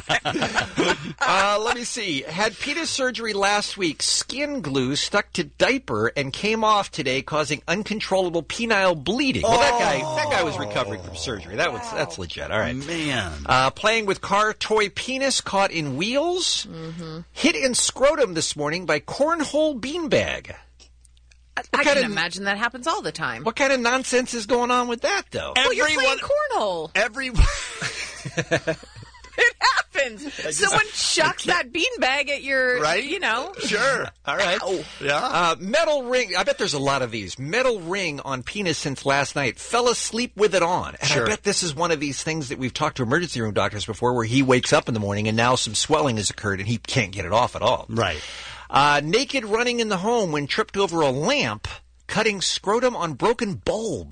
uh, let me see. Had penis surgery last week. Skin glue stuck to diaper and came off today, causing uncontrollable penile bleeding. Well, that guy, that guy was recovering from surgery. That was that's legit. All right, man. Uh, playing with car toy penis caught in wheels. Mm-hmm. Hit in scrotum this morning by cornhole beanbag. I, What I kind can of- imagine that happens all the time. What kind of nonsense is going on with that, though? Well, you're Everyone- playing cornhole. Everyone. It happens. Someone chucks that beanbag at your, Right? you know. Sure. All right. Yeah. Uh, metal ring. I bet there's a lot of these. Metal ring on penis since last night. Fell asleep with it on. And Sure. I bet this is one of these things that we've talked to emergency room doctors before where he wakes up in the morning and now some swelling has occurred and he can't get it off at all. Right. Uh, naked running in the home when tripped over a lamp, cutting scrotum on broken bulb.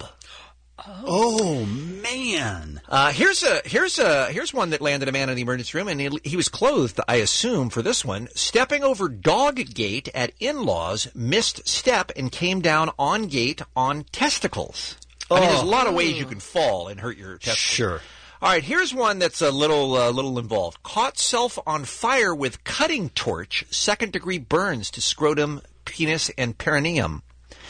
Oh, man. Uh, here's a here's a here's one that landed a man in the emergency room, and he, he was clothed, I assume, for this one. Stepping over dog gate at in-laws, missed step and came down on gate on testicles. I mean, there's a lot of ways you can fall and hurt your testicles. Sure. All right, here's one that's a little uh, little involved. Caught self on fire with cutting torch, second degree burns to scrotum, penis, and perineum.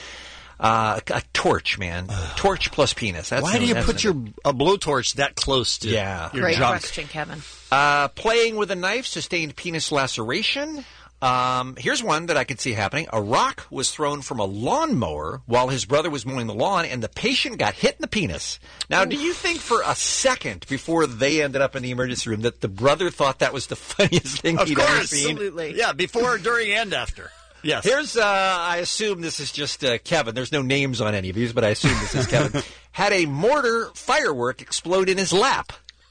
Uh, a, a torch, man. Torch plus penis. That's Why no, do you that's put no- your a blowtorch that close to Yeah. your Great junk? question, Kevin. Uh, playing with a knife sustained penis laceration. Um, here's one that I could see happening. A rock was thrown from a lawnmower while his brother was mowing the lawn, and the patient got hit in the penis. Now, do you think for a second before they ended up in the emergency room that the brother thought that was the funniest thing Of he'd ever course. seen? Absolutely. Yeah, before, during, and after. Yes. Here's, uh, I assume this is just uh, Kevin. There's no names on any of these, but I assume this is Kevin. Had a mortar firework explode in his lap.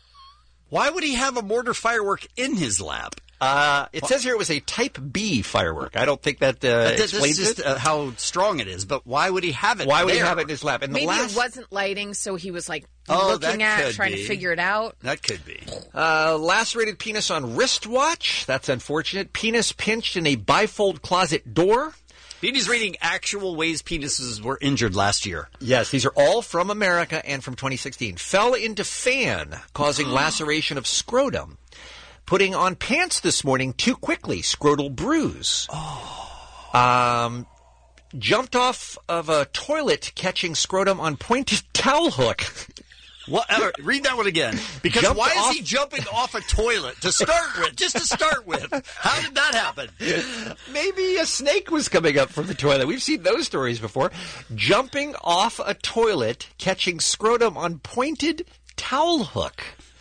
Why would he have a mortar firework in his lap? Uh, it says here it was a Type B firework. I don't think that uh, But this explains is just it. uh, how strong it is, but why would he have it Why would he there? have it in his lap? And the Maybe last, it wasn't lighting, so he was like Oh, looking that at, could trying be. to figure it out. That could be. uh, lacerated penis on wristwatch. That's unfortunate. Penis pinched in a bifold closet door. Beanie's reading actual ways penises were injured last year. Yes, these are all from America and from twenty sixteen. Fell into fan, causing laceration of scrotum. Putting on pants this morning too quickly, scrotal bruise. Oh. Um, jumped off of a toilet, catching scrotum on pointed towel hook. What? Ever, read that one again. Because Jumped why off- is he jumping off a toilet to start with? Just to start with. How did that happen? Maybe a snake was coming up from the toilet. We've seen those stories before. Jumping off a toilet, catching scrotum on pointed towel hook.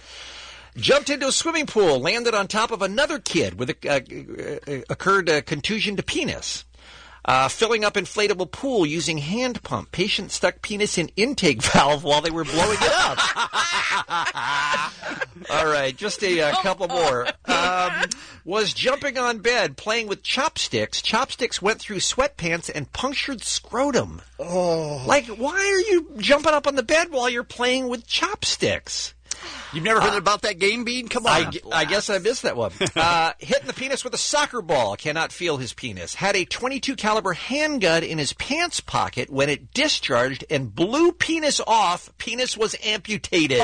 Jumped into a swimming pool, landed on top of another kid with a uh, uh, occurred a contusion to penis. Uh, filling up inflatable pool using hand pump. Patient stuck penis in intake valve while they were blowing it up. All right, just a uh, couple more. Um, was jumping on bed, playing with chopsticks. Chopsticks went through sweatpants and punctured scrotum. Oh. Like, why are you jumping up on the bed while you're playing with chopsticks? You've never heard about that game, Bean? Come on. I, gu- I guess I missed that one. Uh, hitting the penis with a soccer ball. Cannot feel his penis. Had a twenty-two caliber handgun in his pants pocket when it discharged and blew penis off. Penis was amputated.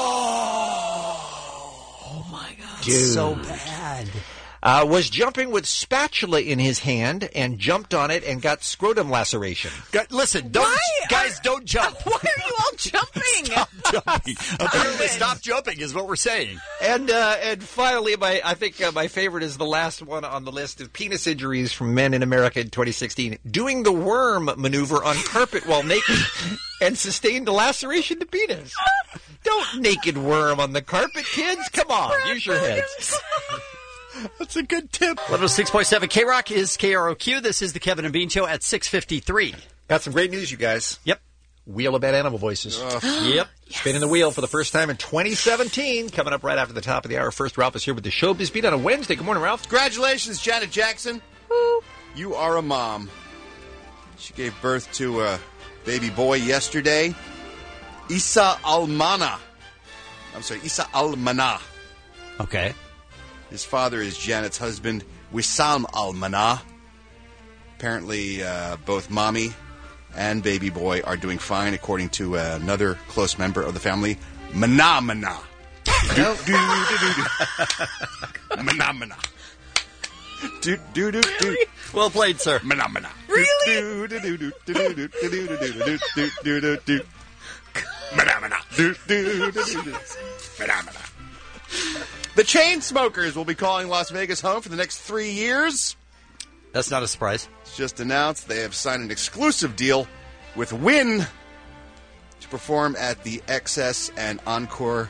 Oh, my God. Dude. So bad. Uh, was jumping with spatula in his hand and jumped on it and got scrotum laceration. Gu- Listen, don't Why guys, don't jump. Why are you all jumping? Stop jumping. Apparently, stop jumping is what we're saying. And uh, and finally, my I think uh, my favorite is the last one on the list of penis injuries from men in America in twenty sixteen. Doing the worm maneuver on carpet while naked and sustained a laceration to penis. Don't naked worm on the carpet, kids. Come on, use your heads. That's a good tip. one oh six point seven K-Rock is K R O Q. This is the Kevin and Bean Show at six fifty-three. Got some great news, you guys. Yep. Wheel of Bad Animal Voices. Yep. Spinning the wheel for the first time in twenty seventeen. Coming up right after the top of the hour. First, Ralph is here with the Showbiz Beat on a Wednesday. Good morning, Ralph. Congratulations, Janet Jackson. You are a mom. She gave birth to a baby boy yesterday. Isa Almana. I'm sorry, Isa Almana. Okay. His father is Janet's husband, Wissam Almana. Apparently, uh, both mommy and baby boy are doing fine, according to uh, another close member of the family, Mana Mana. Do, do, do, do, do. Mana Mana. Do, do, do, do. Well played, sir. Mana Mana. Really? Do, do, do, do, do, do, do, do, do, do, do, do, do, do, do. Mana Mana. Do, do, do, do, do. Mana Mana. The Chainsmokers will be calling Las Vegas home for the next three years. That's not a surprise. It's just announced they have signed an exclusive deal with Wynn to perform at the X S and Encore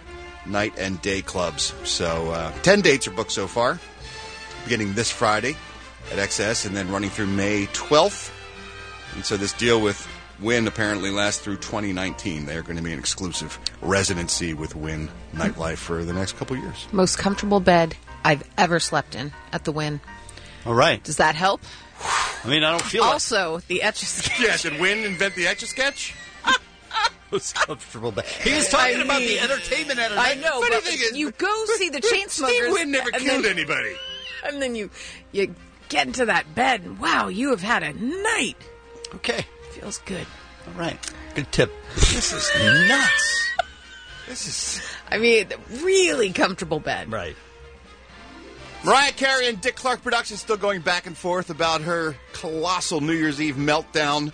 night and day clubs. So uh, ten dates are booked so far, beginning this Friday at X S and then running through May twelfth. And so this deal with Wynn apparently lasts through twenty nineteen. They're going to be an exclusive residency with Wynn Nightlife for the next couple years. Most comfortable bed I've ever slept in at the Wynn. All right. Does that help? I mean, I don't feel Also, the Etch-a-Sketch. Yeah, did Wynn invent the Etch-a-Sketch? Most comfortable bed. He was talking I about mean, the entertainment at a I night. know, Funny but thing is, you go see the Chainsmokers. Steve Wynn never and killed then, anybody. And then you, you get into that bed, and wow, you have had a night. Okay. Feels good. All right. Good tip. This is nuts. This is... I mean, really comfortable bed. Right. Mariah Carey and Dick Clark Productions still going back and forth about her colossal New Year's Eve meltdown,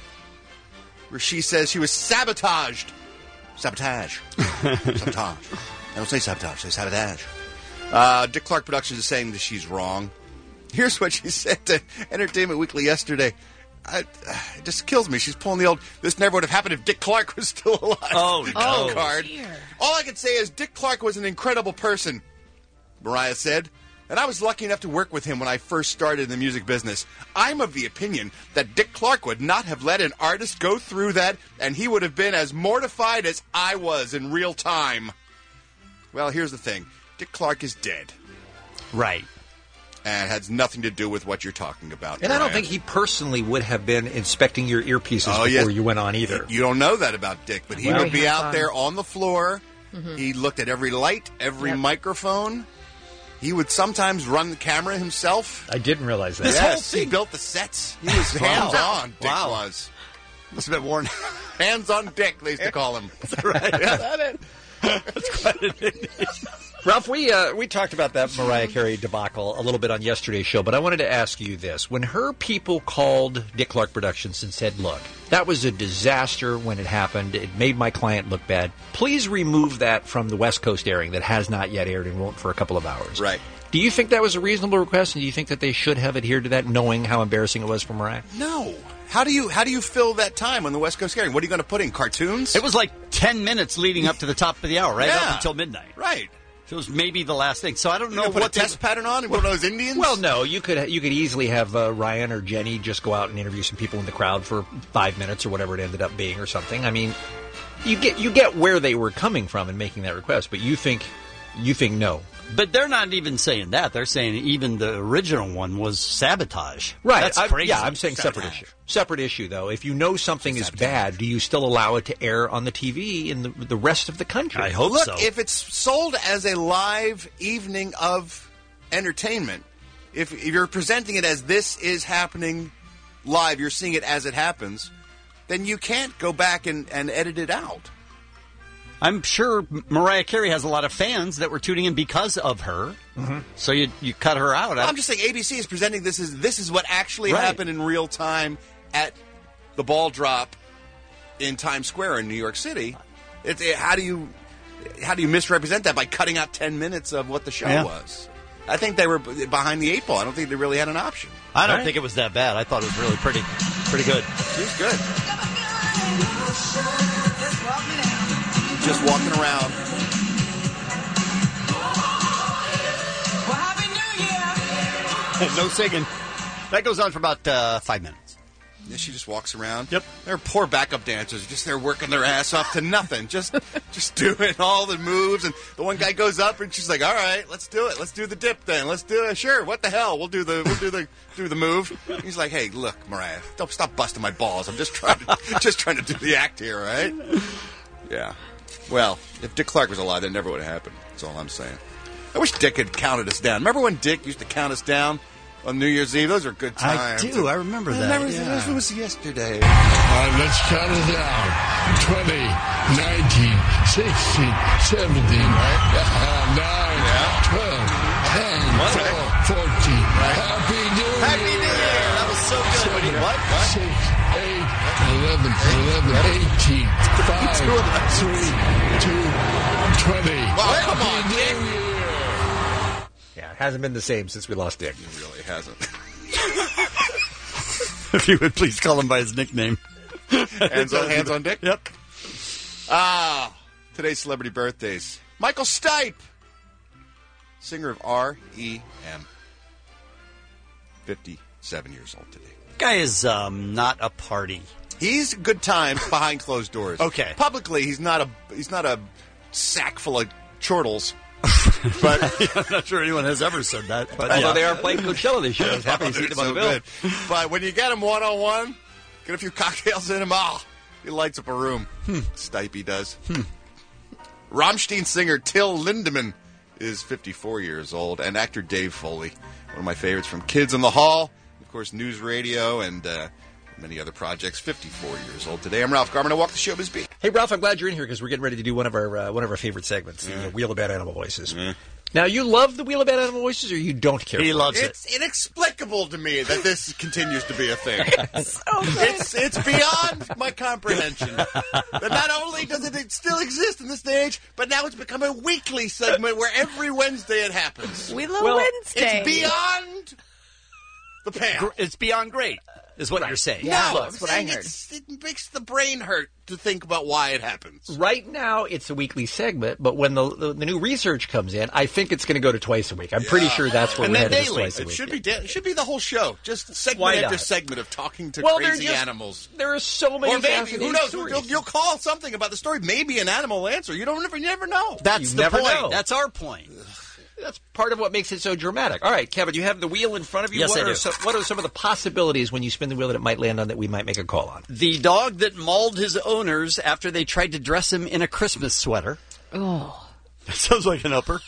where she says she was sabotaged. Sabotage. Sabotage. I don't say sabotage, say sabotage. Uh, Dick Clark Productions is saying that she's wrong. Here's what she said to Entertainment Weekly yesterday. I, it just kills me. She's pulling the old, this never would have happened if Dick Clark was still alive. Oh, no. card. Dear. All I can say is Dick Clark was an incredible person, Mariah said. And I was lucky enough to work with him when I first started in the music business. I'm of the opinion that Dick Clark would not have let an artist go through that, and he would have been as mortified as I was in real time. Well, here's the thing. Dick Clark is dead. Right. And it has nothing to do with what you're talking about. And I don't Mariah. think he personally would have been inspecting your earpieces Oh, before yes. you went on either. You don't know that about Dick, but he Very would be out hands-on. there on the floor. Mhm. He looked at every light, every Yep. microphone. He would sometimes run the camera himself. I didn't realize that. This whole yes, he thing- built the sets. He was Wow. hands-on, Dick Wow. was. Must have been worn. Hands-on Dick, they used to call him. Right. Yeah. That's quite an nickname. Ralph, we uh, we talked about that Mariah Carey debacle a little bit on yesterday's show, but I wanted to ask you this. When her people called Dick Clark Productions and said, look, that was a disaster when it happened. It made my client look bad. Please remove that from the West Coast airing that has not yet aired and won't for a couple of hours. Right. Do you think that was a reasonable request, and do you think that they should have adhered to that, knowing how embarrassing it was for Mariah? No. How do you how do you fill that time on the West Coast airing? What are you going to put in, cartoons? It was like ten minutes leading up to the top of the hour, right? Yeah. Up until midnight. Right. So it was maybe the last thing. So I don't You know gonna put what a test pattern on and one of those Indians? Well, no, you could you could easily have uh, Ryan or Jenny just go out and interview some people in the crowd for five minutes or whatever it ended up being or something. I mean, you get you get where they were coming from in making that request, but you think you think no. But they're not even saying that. They're saying even the original one was sabotage. Right. That's I- crazy. Yeah, I'm saying separate issue. Separate issue, though. If you know something is bad, do you still allow it to air on the T V in the, the rest of the country? I hope Look, so. if it's sold as a live evening of entertainment, if, if you're presenting it as this is happening live, you're seeing it as it happens, then you can't go back and, and edit it out. I'm sure Mariah Carey has a lot of fans that were tuning in because of her. Mm-hmm. So you you cut her out. I'm just saying A B C is presenting this as this is what actually Right. happened in real time at the ball drop in Times Square in New York City. It's it, how do you how do you misrepresent that by cutting out ten minutes of what the show Yeah. was? I think they were behind the eight ball. I don't think they really had an option. I don't Right? think it was that bad. I thought it was really pretty pretty good. She was good. Just walking around. No singing. That goes on for about uh, five minutes. Yeah, she just walks around. Yep. They're poor backup dancers, just there working their ass off to nothing, just just doing all the moves. And the one guy goes up, and she's like, "All right, let's do it. Let's do the dip then. Let's do it. Sure. What the hell? We'll do the we'll do the do the move." And he's like, "Hey, look, Mariah, don't stop busting my balls. I'm just trying to just trying to do the act here, all right?" Yeah. Well, if Dick Clark was alive, that never would have happened. That's all I'm saying. I wish Dick had counted us down. Remember when Dick used to count us down on New Year's Eve? Those are good I times. do. I remember that. I remember Yeah. this was yesterday. Uh, let's count it down. twenty, nineteen, sixteen, seventeen, uh, nine, twelve, ten, four, fourteen. Happy New Year! Happy New Year! That was so good. What? do you- What? What? six, eight, eleven, eleven, eighteen, five, three, two, twenty. Wow, come on, Happy Dick. New Year! Yeah, it hasn't been the same since we lost Dick. It really hasn't. If you would please call him by his nickname. Hands on, hands on Dick? Yep. Ah, today's celebrity birthdays. Michael Stipe, singer of R E M fifty-seven years old today. Guy is um, not a party. He's a good time behind closed doors. Okay. Publicly, he's not a he's not a sack full of chortles. But I'm not sure anyone has ever said that. But Although yeah. they are playing Coachella this year. I was happy to see them on the bill. Good. But when you get him one-on-one, get a few cocktails in him, oh, he lights up a room. Hmm. Stipe does. Hmm. Rammstein singer Till Lindemann is fifty-four years old, and actor Dave Foley, one of my favorites from Kids in the Hall, of course, News Radio, and uh, many other projects. fifty-four years old today. I'm Ralph Garman. I walk the showbiz beat. Hey, Ralph, I'm glad you're in here because we're getting ready to do one of our uh, one of our favorite segments, the Yeah. uh, Wheel of Bad Animal Voices. Yeah. Now, you love the Wheel of Bad Animal Voices, or you don't care? He for loves it? it. It's inexplicable to me that this continues to be a thing. So good. It's it's beyond my comprehension. That not only does it still exist in this day and age, but now it's become a weekly segment where every Wednesday it happens. We love Well, Wednesday. It's beyond the pale. Gr- It's beyond great, is what you're saying. Yeah, No, that's what I'm I saying heard. it's- It makes the brain hurt to think about why it happens. Right now, it's a weekly segment, but when the, the, the new research comes in, I think it's going to go to twice a week. I'm pretty Yeah. sure that's where And we're then headed is daily. twice a It week. should be da- it should be the whole show, just segment Why after not? segment of talking to Well, they're crazy just- animals. There are so many Or maybe, fascinating who knows? stories. You'll, you'll call something about the story. Maybe an animal will answer. You don't ever, you never know. That's You the never point. know. That's our point. That's part of what makes it so dramatic. All right, Kevin, you have the wheel in front of you. Yes, what I are do. Some, what are some of the possibilities when you spin the wheel that it might land on that we might make a call on? The dog that mauled his owners after they tried to dress him in a Christmas sweater. Oh. That sounds like an upper.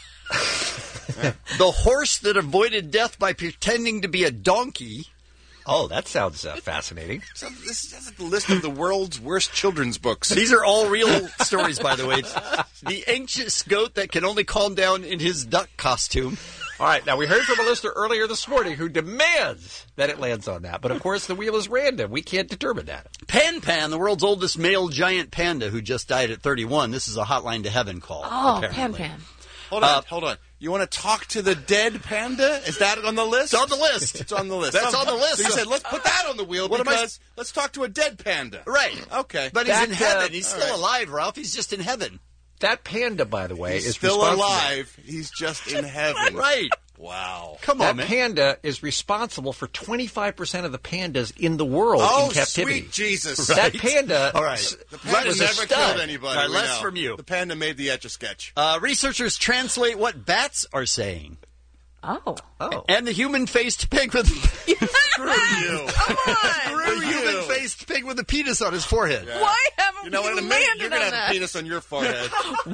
The horse that avoided death by pretending to be a donkey. Oh, that sounds uh, fascinating. So this is the list of the world's worst children's books. These are all real stories, by the way. It's the anxious goat that can only calm down in his duck costume. All right, now we heard from a listener earlier this morning who demands that it lands on that. But of course, the wheel is random. We can't determine that. Pan Pan, the world's oldest male giant panda who just died at thirty-one. This is a hotline to heaven call. Oh, apparently. Pan Pan. Hold on, Uh, hold on. You want to talk to the dead panda? Is that on the list? It's on the list. It's on the list. That's So- on the list. So you said, let's put that on the wheel What am I- because let's talk to a dead panda. Right. Okay. But he's That, in heaven. uh, He's all still right. alive, Ralph. He's just in heaven. That panda, by the way, He's is still responsible- alive. He's just in heaven. Right. Wow. Come That on, man. panda is responsible for twenty-five percent of the pandas in the world Oh, in captivity. sweet Jesus. That panda. All right. The That panda was a never stud. killed anybody. All right, we less know. from you. The panda made the Etch-a-Sketch. Uh, researchers translate what bats are saying. Oh. Oh. And the human-faced pig with Screw you. Come on. the human-faced pig with a penis on his forehead. Why haven't You know what? we In a minute, landed you're going on to have that? a penis on your forehead.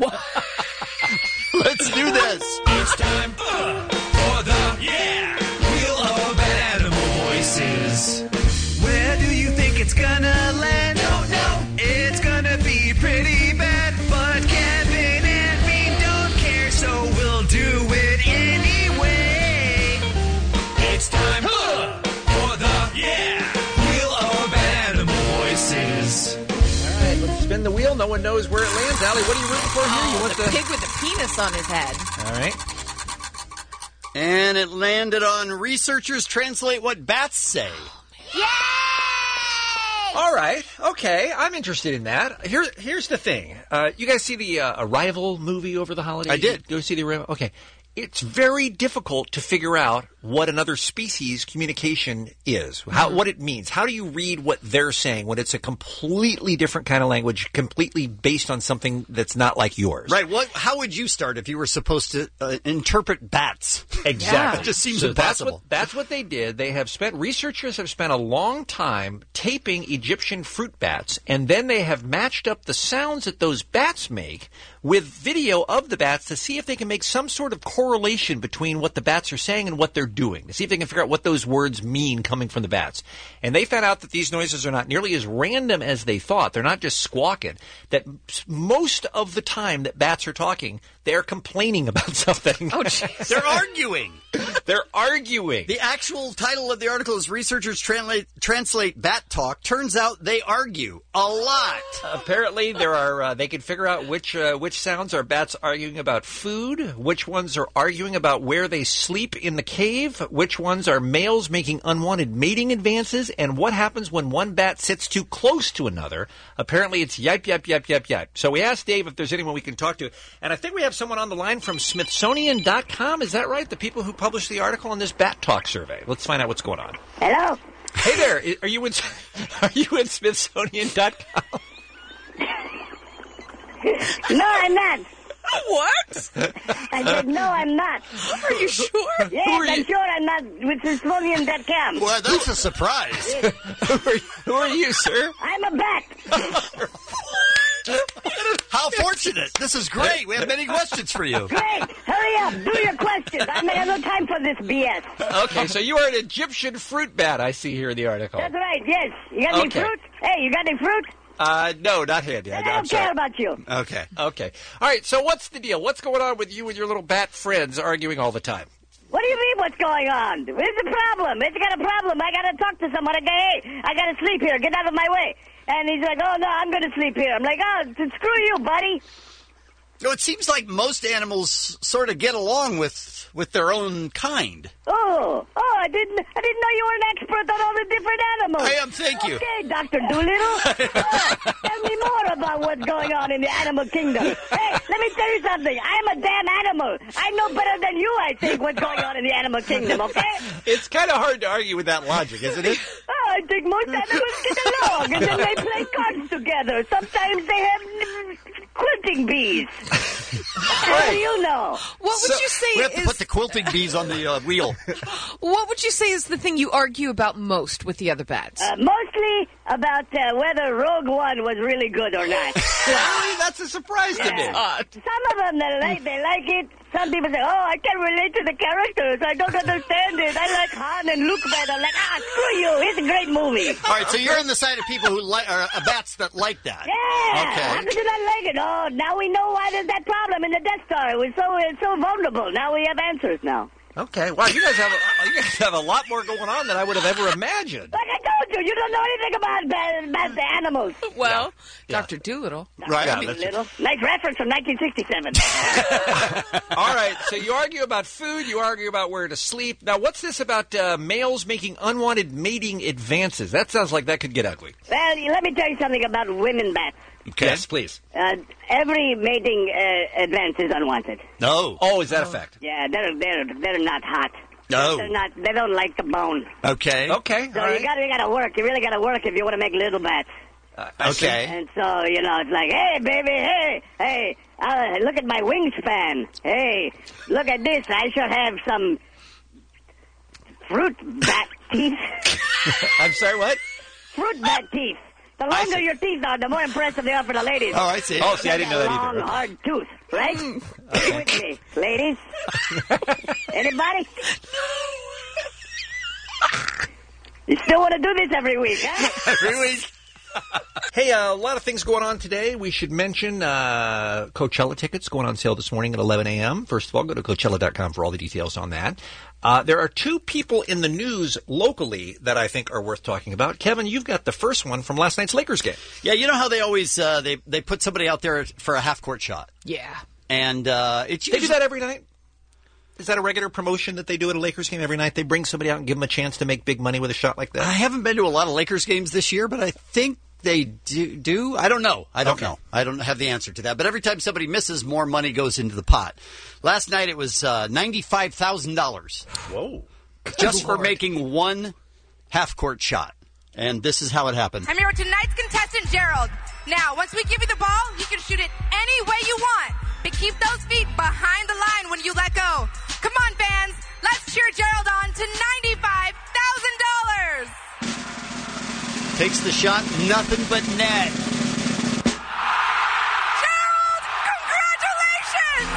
Let's do this. It's time uh, for the yeah Wheel of Bad Animal Voices. Where do you think it's gonna land? Don't know. It's gonna be pretty bad, but Kevin and me don't care, so we'll do it anyway. It's time uh, for the yeah Wheel of Bad Animal Voices. All right, let's spin the wheel. No one knows where it lands. Allie, what are you rooting for here? You Oh, want the the... pig with the penis on his head. All right. And it landed on researchers translate what bats say. All right. Okay. I'm interested in that. Here, here's the thing. Uh, you guys see the uh, Arrival movie over the holidays? I did. Go see the Arrival? Okay. It's very difficult to figure out what another species' communication is, how, what it means. How do you read what they're saying when it's a completely different kind of language, completely based on something that's not like yours? Right. What? How would you start if you were supposed to uh, interpret bats? Exactly. It just seems So that's impossible. what, that's what they did. They have spent, researchers have spent a long time taping Egyptian fruit bats, and then they have matched up the sounds that those bats make with video of the bats to see if they can make some sort of correlation between what the bats are saying and what they're doing, to see if they can figure out what those words mean coming from the bats. And they found out that these noises are not nearly as random as they thought. They're not just squawking. That most of the time that bats are talking, they're complaining about something. Oh, jeez. They're arguing. They're arguing. The actual title of the article is Researchers Translate, Translate Bat Talk. Turns out they argue a lot. Apparently, there are. Uh, they can figure out which uh, which sounds are bats arguing about food, which ones are arguing about where they sleep in the cave, which ones are males making unwanted mating advances, and what happens when one bat sits too close to another. Apparently, it's yipe, yipe, yipe, yipe, yipe. So we asked Dave if there's anyone we can talk to, and I think we have someone on the line from Smithsonian dot com. Is that right? The people who published the article on this Bat Talk survey. Let's find out what's going on. Hello. Hey there. Are you in? Are you in Smithsonian dot com? No, I'm not. What? I said, no, I'm not. Are you sure? Yes, Who are I'm you? sure I'm not with Smithsonian dot com. Well, that's a surprise. who, are you, who are you, sir? I'm a bat. How fortunate. This is great. We have many questions for you. Great. Hurry up. Do your questions. I have no time for this B S. Okay, so you are an Egyptian fruit bat, I see here in the article. That's right, yes. You got any Okay. fruit? Hey, you got any fruit? Uh, no, not handy. I, I I'm don't sorry. care about you. Okay. Okay. All right, so what's the deal? What's going on with you and your little bat friends arguing all the time? What do you mean what's going on? What's the problem? It's got a problem. I got to talk to someone. I go, hey, I got to sleep here. Get out of my way. And he's like, oh, no, I'm going to sleep here. I'm like, oh, screw you, buddy. So it seems like most animals sort of get along with with their own kind. Oh, oh, I didn't I didn't know you were an expert on all the different animals. I am, thank you. Okay, Doctor Doolittle. Oh, tell me more about what's going on in the animal kingdom. Hey, let me tell you something. I'm a damn animal. I know better than you, I think, what's going on in the animal kingdom, okay? It's kind of hard to argue with that logic, isn't it? Oh, I think most animals get along, and then they play cards together. Sometimes they have mm, quilting bees. How do you know? What would you say We have to is put the quilting bees on the uh, wheel. what would you say is the thing you argue about most with the other bats? Uh, mostly about uh, whether Rogue One was really good or not. Really? That's a surprise to me. Yeah. Some of them, they like, they like it. Some people say, oh, I can't relate to the characters. I don't understand it. I like Han and Luke better. I'm like, ah, screw you. It's a great movie. All right, so you're on the side of people who like are uh, bats that like that. Yeah. Okay. How could you not like it? Oh, now we know why there's that problem in the Death Star. It was so, it's so vulnerable. Now we have answers now. Okay. Wow, you guys have a, you guys have a lot more going on than I would have ever imagined. Like I told you, you don't know anything about bad, bad the animals. Well, Yeah. Doctor Doolittle. Right. Yeah, Doctor that's- Little. Nice reference from nineteen sixty-seven. All right, so you argue about food, you argue about where to sleep. Now, what's this about uh, males making unwanted mating advances? That sounds like that could get ugly. Well, let me tell you something about women bats. Okay. Yes, please. Uh, every mating uh, advance is unwanted. No. Oh, is that a fact? Yeah, they're they're they're not hot. No. They're not. They don't like the bone. Okay. Okay. So all you right. gotta you gotta work. You really gotta work if you want to make little bats. Uh, I see. Okay. And so you know, it's like, hey, baby, hey, hey, uh, look at my wingspan. Hey, look at this. I should have some fruit bat teeth. I'm sorry, what? Fruit bat teeth. The longer your teeth are, the more impressive they are for the ladies. Oh, I see. Oh, see, I didn't know that Long, either. hard tooth, right? Stay with me, ladies. Anybody? You still want to do this every week, huh? Every week. Hey, uh, a lot of things going on today. We should mention uh, Coachella tickets going on sale this morning at eleven a.m. First of all, go to Coachella dot com for all the details on that. Uh, there are two people in the news locally that I think are worth talking about. Kevin, you've got the first one from last night's Lakers game. Yeah, you know how they always uh, they they put somebody out there for a half court shot, Yeah. and uh, it's They do usually- that every night? Is that a regular promotion that they do at a Lakers game every night? They bring somebody out and give them a chance to make big money with a shot like that? I haven't been to a lot of Lakers games this year, but I think they do. do? I don't know. I don't Okay. know. I don't have the answer to that. But every time somebody misses, more money goes into the pot. Last night it was uh, ninety-five thousand dollars. Whoa. Just for making one half-court shot. And this is how it happened. I'm here with tonight's contestant, Gerald. Now, once we give you the ball, you can shoot it any way you want. But keep those feet behind the line when you let go. Come on, fans. Let's cheer Gerald on to ninety-five thousand dollars. Takes the shot, nothing but net. Gerald, congratulations!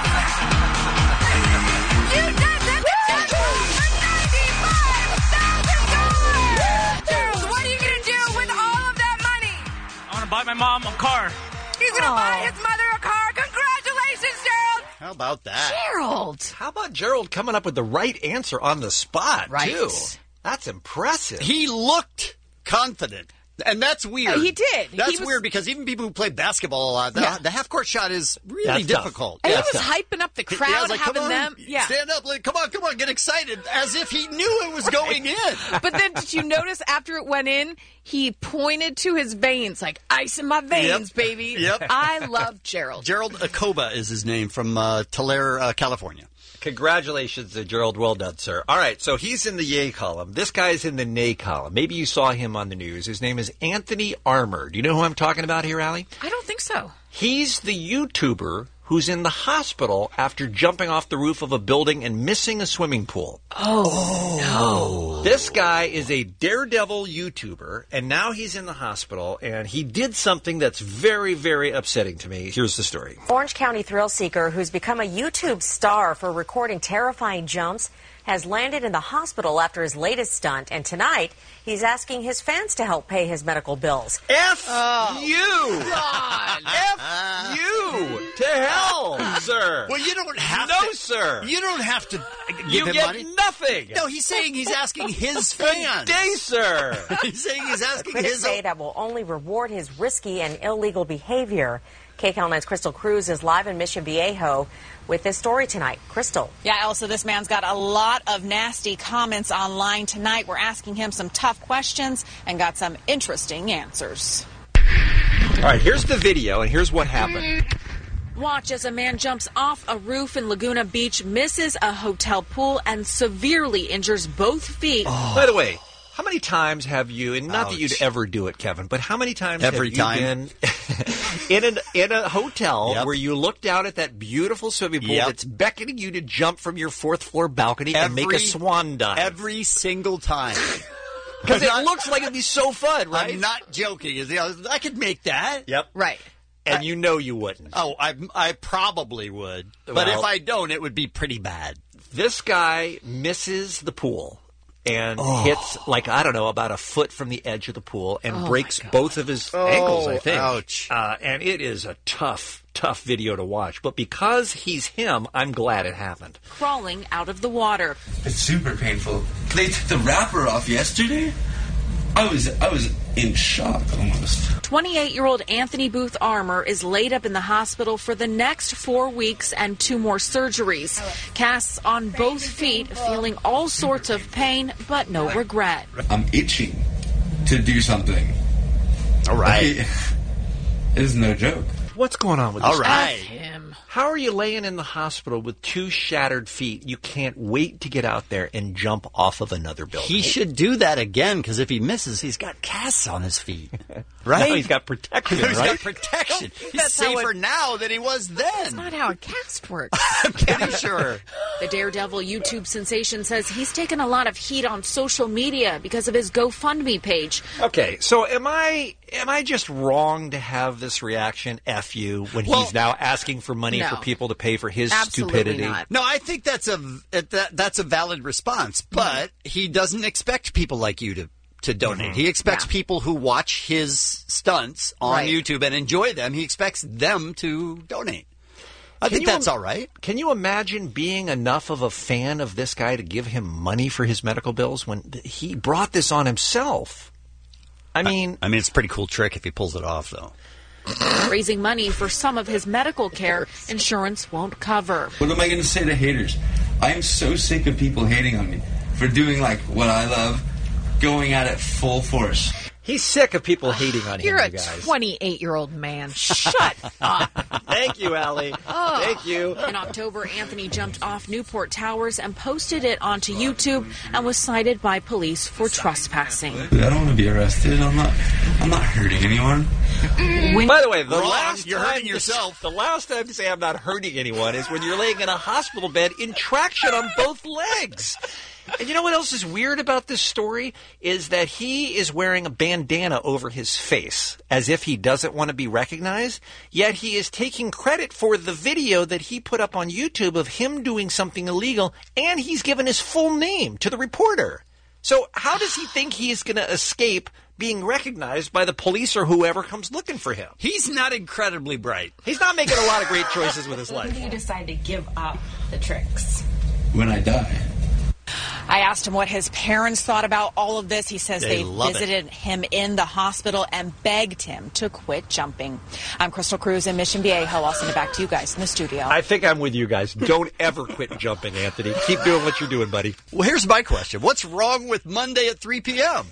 You just hit the jackpot for ninety-five thousand dollars! Gerald, what are you going to do with all of that money? I want to buy my mom a car. He's going to buy his mother a car. Congratulations, Gerald! Oh, How about that? Gerald. How about Gerald coming up with the right answer on the spot, Right. too? That's impressive. He looked confident. And that's weird. He did. That's He was- weird because even people who play basketball a lot, the, Yeah. the half-court shot is really That's tough. difficult. And Yeah. he was hyping up the Yeah, I crowd, was like, having come on, them. Yeah. stand up, like, come on, come on, get excited, as if he knew it was going in. But then did you notice after it went in, he pointed to his veins, like, ice in my veins, Yep. baby. Yep. I love Gerald. Gerald Acoba is his name, from uh, Tulare, uh, California. Congratulations to Gerald. Well done, sir. All right, so he's in the yay column. This guy's in the nay column. Maybe you saw him on the news. His name is Anthony Armour. Do you know who I'm talking about here, Allie? I don't think so. He's the YouTuber who's in the hospital after jumping off the roof of a building and missing a swimming pool. Oh, no. This guy is a daredevil YouTuber, and now he's in the hospital, and he did something that's very, very upsetting to me. Here's the story. Orange County thrill seeker who's become a YouTube star for recording terrifying jumps has landed in the hospital after his latest stunt, and tonight he's asking his fans to help pay his medical bills. F Oh, you! God. F you! To hell, sir! Well, you don't have no, to. sir! You don't have to give You him get money. nothing! No, he's saying he's asking his Good fans. day, sir! He's saying he's asking Critics his say own. that will only reward his risky and illegal behavior. K C A L nine's Crystal Cruz is live in Mission Viejo with this story tonight. Crystal. Yeah, Elsa, this man's got a lot of nasty comments online tonight. We're asking him some tough questions and got some interesting answers. All right, here's the video, and here's what happened. Watch as a man jumps off a roof in Laguna Beach, misses a hotel pool, and severely injures both feet. Oh. By the way, how many times have you, and not Ouch. that you'd ever do it, Kevin, but how many times Every have you time. been in, an, in a hotel Yep. where you look down at that beautiful swimming pool Yep. that's beckoning you to jump from your fourth floor balcony and make a Every- swan dive? Every single time. Because I'm it not- looks like it'd be so fun, right? I'm not joking. Is the- I could make that. Yep. Right. And you know you wouldn't. Oh, I, I probably would. But Well- if I don't, it would be pretty bad. This guy misses the pool and Oh. hits, like, I don't know, about a foot from the edge of the pool and Oh, breaks my God. both of his Oh, ankles, I think. ouch. Uh, and it is a tough, tough video to watch. But because he's him, I'm glad it happened. Crawling out of the water. It's super painful. They took the wrapper off yesterday. I was I was in shock almost. twenty-eight-year-old Anthony Booth Armour is laid up in the hospital for the next four weeks and two more surgeries. Casts on both feet, feeling all sorts of pain, but no regret. I'm itching to do something. All right. It is no joke. What's going on with All this guy? right. Him. How are you laying in the hospital with two shattered feet? You can't wait to get out there and jump off of another building. He should do that again, because if he misses, he's got casts on his feet. Right? Now he's got protection, He's right? got protection. He's That's how safer it- now than he was That's then. not how a cast works. I'm pretty sure. The Daredevil YouTube sensation says he's taken a lot of heat on social media because of his GoFundMe page. Okay, so am I am I just wrong to have this reaction, F you, when Well, he's now asking for money no. for people to pay for his Absolutely stupidity? not. No, I think that's a that, that's a valid response, but he doesn't expect people like you to to donate. He expects Yeah. people who watch his stunts on Right. YouTube and enjoy them. He expects them to donate. I Can think you that's im- all right. Can you imagine being enough of a fan of this guy to give him money for his medical bills when th- he brought this on himself? I mean, I mean, it's a pretty cool trick if he pulls it off, though. Raising money for some of his medical care, insurance won't cover. What am I going to say to haters? I'm so sick of people hating on me for doing like what I love, going at it full force. he's sick of people hating on You're him, a you guys. twenty-eight-year-old man. Shut up. Thank you, Allie. Oh. Thank you. In October, Anthony jumped off Newport Towers and posted it onto YouTube and was cited by police for trespassing. I don't want to be arrested. I'm not. I'm not hurting anyone. By the way, the Wrong. last You're time hurting yourself. The last time to say I'm not hurting anyone is when you're laying in a hospital bed in traction on both legs. And you know what else is weird about this story? Is that he is wearing a bandana over his face as if he doesn't want to be recognized, yet he is taking credit for the video that he put up on YouTube of him doing something illegal, and he's given his full name to the reporter. So how does he think he is going to escape being recognized by the police or whoever comes looking for him. He's not incredibly bright. He's not making a lot of great choices with his life. When do you decide to give up the tricks? When I die. I asked him what his parents thought about all of this. He says They they, love visited him in the hospital and begged him to quit jumping. I'm Crystal Cruz in Mission Viejo. I'll send it back to you guys in the studio. I think I'm with you guys. Don't ever quit jumping, Anthony. Keep doing what you're doing, buddy. Well, here's my question. What's wrong with Monday at three p.m.?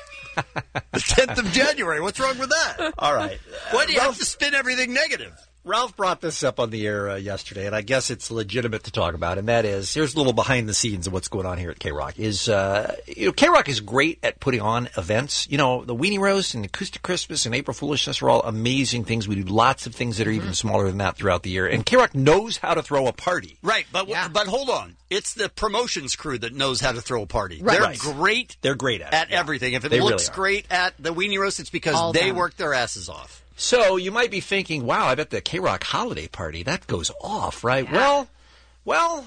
The tenth of January. What's wrong with that? All right. Why do you have to spin everything negative? Ralph brought this up on the air uh, yesterday, and I guess it's legitimate to talk about, and that is, here's a little behind the scenes of what's going on here at K-Rock. Is, uh, you know, K-Rock is great at putting on events. You know, the Weenie Roast and Acoustic Christmas and April Foolishness are all amazing things. We do lots of things that are even smaller than that throughout the year, and K-Rock knows how to throw a party. Right, but but hold on. It's the promotions crew that knows how to throw a party. Right. They're Right. great They're great at, at it, yeah. everything. If it They looks really are. great at the Weenie Roast, it's because All they them. work their asses off. So you might be thinking, wow, I bet the K-Rock holiday party, that goes off, right? Well, well...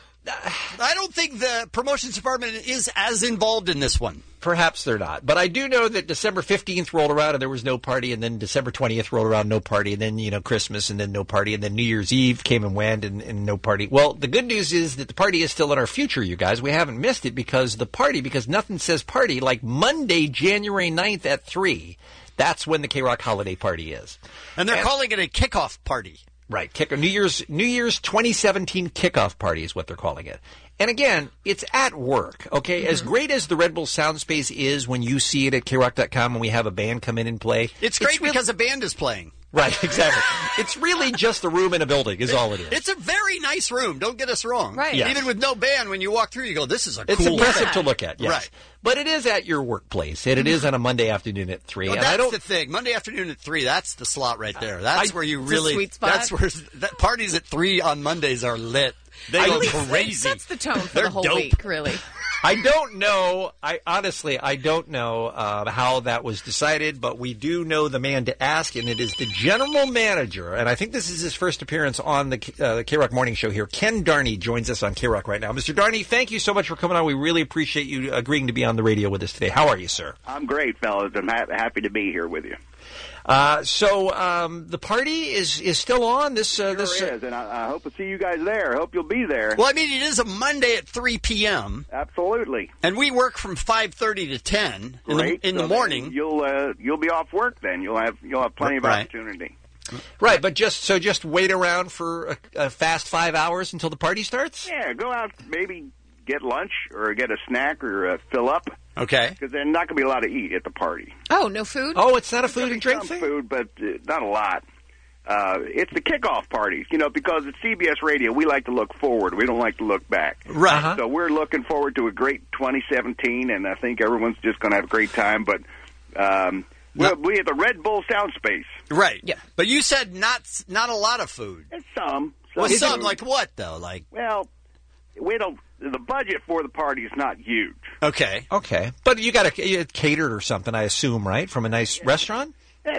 I don't think the promotions department is as involved in this one. Perhaps they're not. But I do know that December fifteenth rolled around and there was no party, and then December twentieth rolled around, no party, and then, you know, Christmas, and then no party, and then New Year's Eve came and went, and, and no party. Well, the good news is that the party is still in our future, you guys. We haven't missed it because the party, because nothing says party, like Monday, January ninth at three, that's when the K-Rock holiday party is. And they're calling it a kickoff party. Right, kick New Year's New Year's twenty seventeen kickoff party is what they're calling it. And again, it's at work, okay? Mm-hmm. As great as the Red Bull Sound Space is when you see it at K rock dot com when we have a band come in and play. It's great really- because a band is playing. Right, exactly. It's really just a room in a building is all it is. It's a very nice room. Don't get us wrong. Right. Yes. Even with no band, when you walk through, you go, this is a It's cool impressive thing. to look at, yes. Right. But it is at your workplace, and it is on a Monday afternoon at three. Well, and that's I don't the thing. Monday afternoon at three, that's the slot right there. That's I- where you It's a really, sweet spot. that's where, that parties at three on Mondays are lit. They I go think crazy. That's the tone for They're the whole dope. week, really. I don't know. I honestly, I don't know uh, how that was decided, but we do know the man to ask, and it is the general manager. And I think this is his first appearance on the, uh, the K-Rock Morning Show here. Ken Darney joins us on K-Rock right now. Mister Darney, thank you so much for coming on. We really appreciate you agreeing to be on the radio with us today. How are you, sir? I'm great, fellas. I'm ha- happy to be here with you. Uh, so um, the party is is still on. This uh, Sure this is, and I, I hope to see you guys there. I hope you'll be there. Well, I mean, it is a Monday at three p.m. Absolutely. And we work from five thirty to ten in the, Great. in So the then morning. You'll uh, you'll be off work then. You'll have you'll have plenty of Right. opportunity. Right, but just so just wait around for a, a fast five hours until the party starts. Yeah, go out, maybe get lunch or get a snack or uh, fill up. Okay. Because there's not going to be a lot to eat at the party. Oh, no food? Oh, it's not a food and drink Some thing? food, but uh, not a lot. Uh, it's the kickoff parties, you know, because at C B S Radio, we like to look forward. We don't like to look back. Right. Uh-huh. So we're looking forward to a great twenty seventeen, and I think everyone's just going to have a great time. But um, we're, we at the Red Bull Sound Space. Right. Yeah. But you said not not a lot of food. It's some. Well, Some- some like what though? Like Well, we don't. The budget for the party is not huge. okay, Okay, but you got to catered or something, I assume, right? From a nice restaurant. Eh,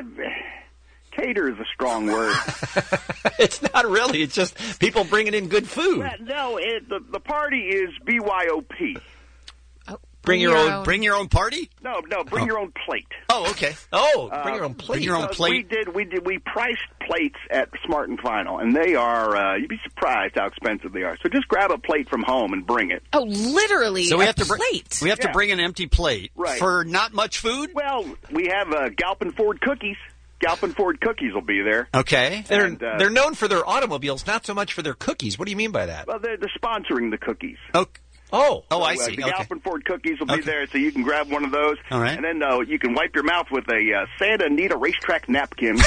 Cater is a strong word. It's not really. It's just people bringing in good food. Well, no, it, the the party is B Y O P. Bring your own. Bring your own party. No, no, bring Oh. your own plate. Oh, okay. Oh, Uh, bring your own plate. Bring your own Because We plate. did. We did. We priced plates at Smart and Final, and they are. Uh, you'd be surprised how expensive they are. So just grab a plate from home and bring it. Oh, literally So we a have to bring plate. we have to Yeah. bring an empty plate Right. for not much food. Well, we have uh, Galpin Ford cookies. Galpin Ford cookies will be there. Okay. They're And, uh, they're known for their automobiles, not so much for their cookies. What do you mean by that? Well, they're, they're sponsoring the cookies. Oh. Oh. Oh, I So, uh, see. The Okay. Galpin Ford cookies will be Okay. there, so you can grab one of those. All right. And then uh, you can wipe your mouth with a uh, Santa Anita racetrack napkin.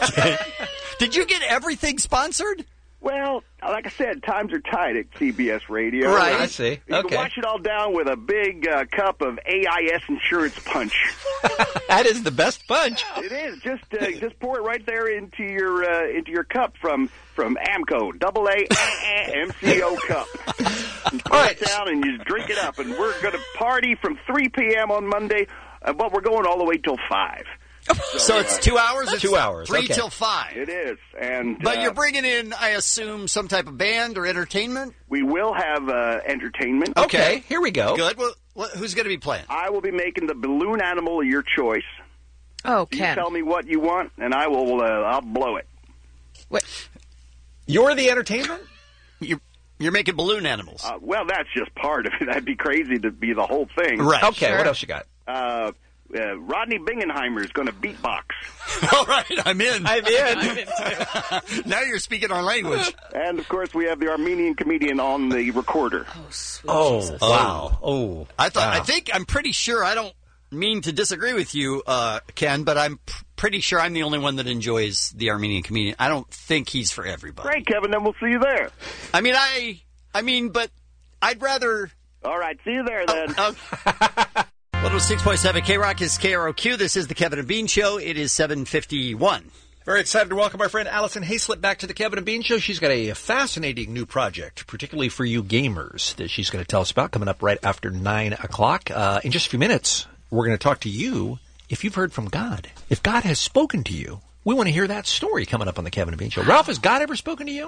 Did you get everything sponsored? Well, like I said, times are tight at C B S Radio. Right. I see. You Okay. can wash it all down with a big uh, cup of A I S Insurance Punch. That is the best punch. It is just uh, just pour it right there into your uh, into your cup from from Amco, double A M C O cup. You pour All right. it down and you drink it up, and we're going to party from three p.m. on Monday, uh, but we're going all the way till five. So it's two hours. It's Two hours, Three okay. till five. It is, and But uh, you're bringing in, I assume, some type of band or entertainment. we will have uh, entertainment. Okay, here we go. Good. Well, What, who's going to be playing? I will be making the balloon animal of your choice. Oh, You Ken. tell me what you want, and I will. Uh, I'll blow it. You're the entertainment? You're, you're making balloon animals. Uh, well, that's just part of it. That'd be crazy to be the whole thing. Right. Okay, Sure. what else you got? Uh, uh, Rodney Bingenheimer is going to beatbox. All right, I'm in. I'm in. Now you're speaking our language. And, of course, we have the Armenian comedian on the recorder. Oh, sweet Oh, Jesus. wow. Oh. I thought. Wow. I think I'm pretty sure. I don't mean to disagree with you, uh, Ken, but I'm pr- pretty sure I'm the only one that enjoys the Armenian comedian. I don't think he's for everybody. Great, Kevin. Then we'll see you there. I mean, I. I mean, but I'd rather. All right, see you there then. one oh six point seven K Rock is K R O Q. This is the Kevin and Bean Show. It is seven fifty-one. Very excited to welcome our friend Allison Hayslip back to the Kevin and Bean Show. She's got a fascinating new project, particularly for you gamers, that she's going to tell us about coming up right after nine o'clock. Uh, in just a few minutes, we're going to talk to you if you've heard from God. If God has spoken to you, we want to hear that story coming up on the Kevin and Bean Show. Ralph, has God ever spoken to you?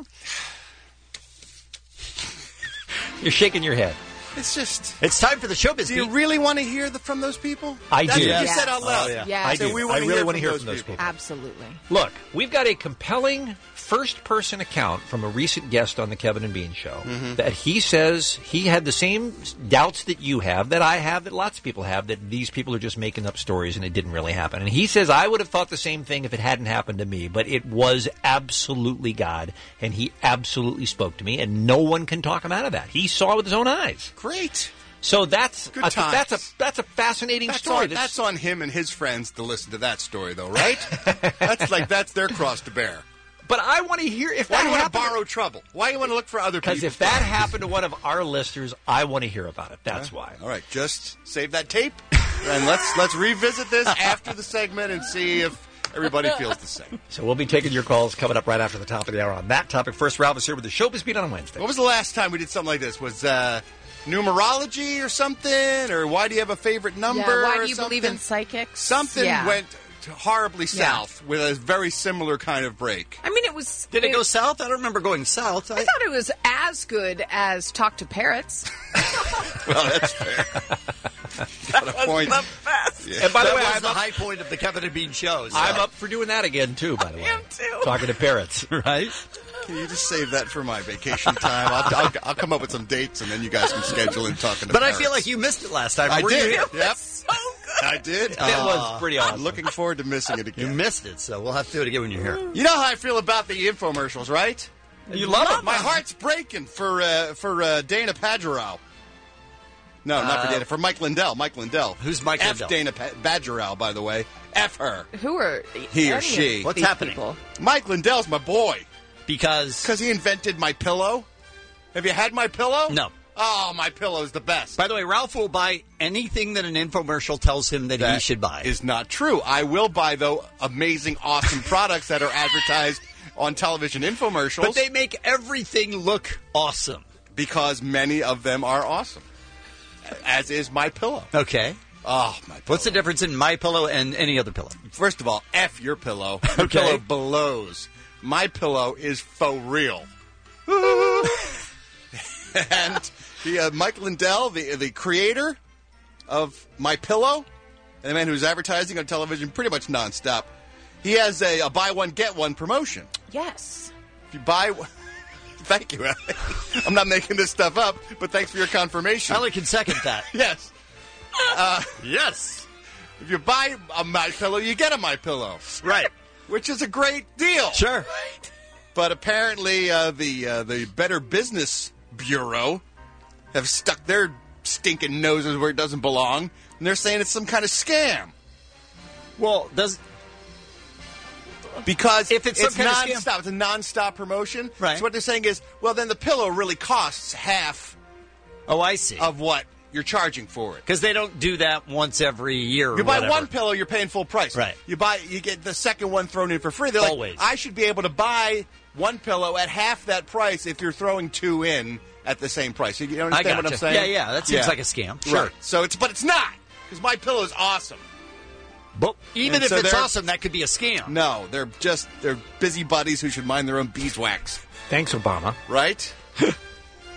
You're shaking your head. It's just. It's time for the showbiz. Do you Beat. really want to hear the, from those people? I That's do. what you Yes. said out loud. Oh, yeah. Yes. I So do. we I wanna really hear want to from hear those from those people. people. Absolutely. Look, we've got a compelling first-person account from a recent guest on the Kevin and Bean Show that he says he had the same doubts that you have, that I have, that lots of people have, that these people are just making up stories and it didn't really happen. And he says, I would have thought the same thing if it hadn't happened to me, but it was absolutely God, and he absolutely spoke to me, and no one can talk him out of that. He saw it with his own eyes. Great. So that's Good a, times. that's a that's a fascinating That's story. on, that's on him and his friends to listen to that story, though, right? That's like that's their cross to bear. But I want to hear if Why that do you want to happened. borrow trouble? Why do you want to look for other people? Because if that happened to one of our listeners, I want to hear about it. That's why. All right, just save that tape, and let's let's revisit this after the segment and see if everybody feels the same. So we'll be taking your calls coming up right after the top of the hour on that topic. First, Ralph is here with the Showbiz Beat on Wednesday. What was the last time we did something like this? Was uh, numerology or something? Or why do you have a favorite number? Yeah, why or do you something? believe in psychics? Something Yeah. went horribly Yeah. south with a very similar kind of break. I mean, it was. Did it go south? I don't remember going south. I thought it was as good as Talk to Parrots. Well, that's fair. Got a point. Yeah. And by the that way, was I'm the up, high point of the Kevin and Bean show. so- I'm up for doing that again, too, by the way. am too. Talking to parrots. right? Can you just save that for my vacation time? I'll, I'll, I'll come up with some dates, and then you guys can schedule in talking to But I parrots. feel like you missed it last time. I Were did. you- Yep. So good. I did. It was pretty awesome. I'm looking forward to missing it You again. missed it, so we'll have to do it again when you're here. You know how I feel about the infomercials, right? You love it. My heart's breaking for uh, for uh, Dana Pagerow. No, not for Uh, Dana. For Mike Lindell. Mike Lindell. Who's Mike F Lindell? Dana pa- Badgerow, by the way. F her. Who are He or any she. of What's these happening? people? Mike Lindell's my boy. Because Because he invented My Pillow. Have you had My Pillow? No. Oh, My Pillow's the best. By the way, Ralph will buy anything that an infomercial tells him that, he That should buy. is not true. I will buy, though, amazing, awesome products that are advertised on television infomercials. But they make everything look awesome. because many of them are awesome. As is My Pillow. Okay. Oh, My Pillow. What's the difference in My Pillow and any other pillow? First of all, F your pillow. Your Okay. pillow blows. My Pillow is faux real. And the, uh, Mike Lindell, the the creator of My Pillow, and the man who's advertising on television pretty much nonstop, he has a, a buy one get one promotion. Yes. If you buy, thank you. I'm not making this stuff up, but thanks for your confirmation. I only can second that. Yes. Uh, yes. If you buy a My Pillow, you get a My Pillow. Right. Which is a great deal. Sure. But apparently, uh, the uh, the Better Business Bureau have stuck their stinking noses where it doesn't belong, and they're saying it's some kind of scam. Well, does because if it's some kind of scam- nonstop, it's a nonstop promotion. Right. So what they're saying is, well, then the pillow really costs half. Oh, I see. Of what you're charging for it. Because they don't do that once every year. Or You buy whatever. one pillow, you're paying full price. Right. You buy, you get the second one thrown in for free. They're like, Always. I should be able to buy one pillow at half that price if you're throwing two in at the same price. You understand I gotcha. what I'm saying? Yeah, yeah. That seems like a scam. Sure. Right. So it's, but it's not because My Pillow is awesome. But even And if so it's they're- awesome, that could be a scam. No, they're just they're busybodies who should mind their own beeswax. Thanks, Obama. Right?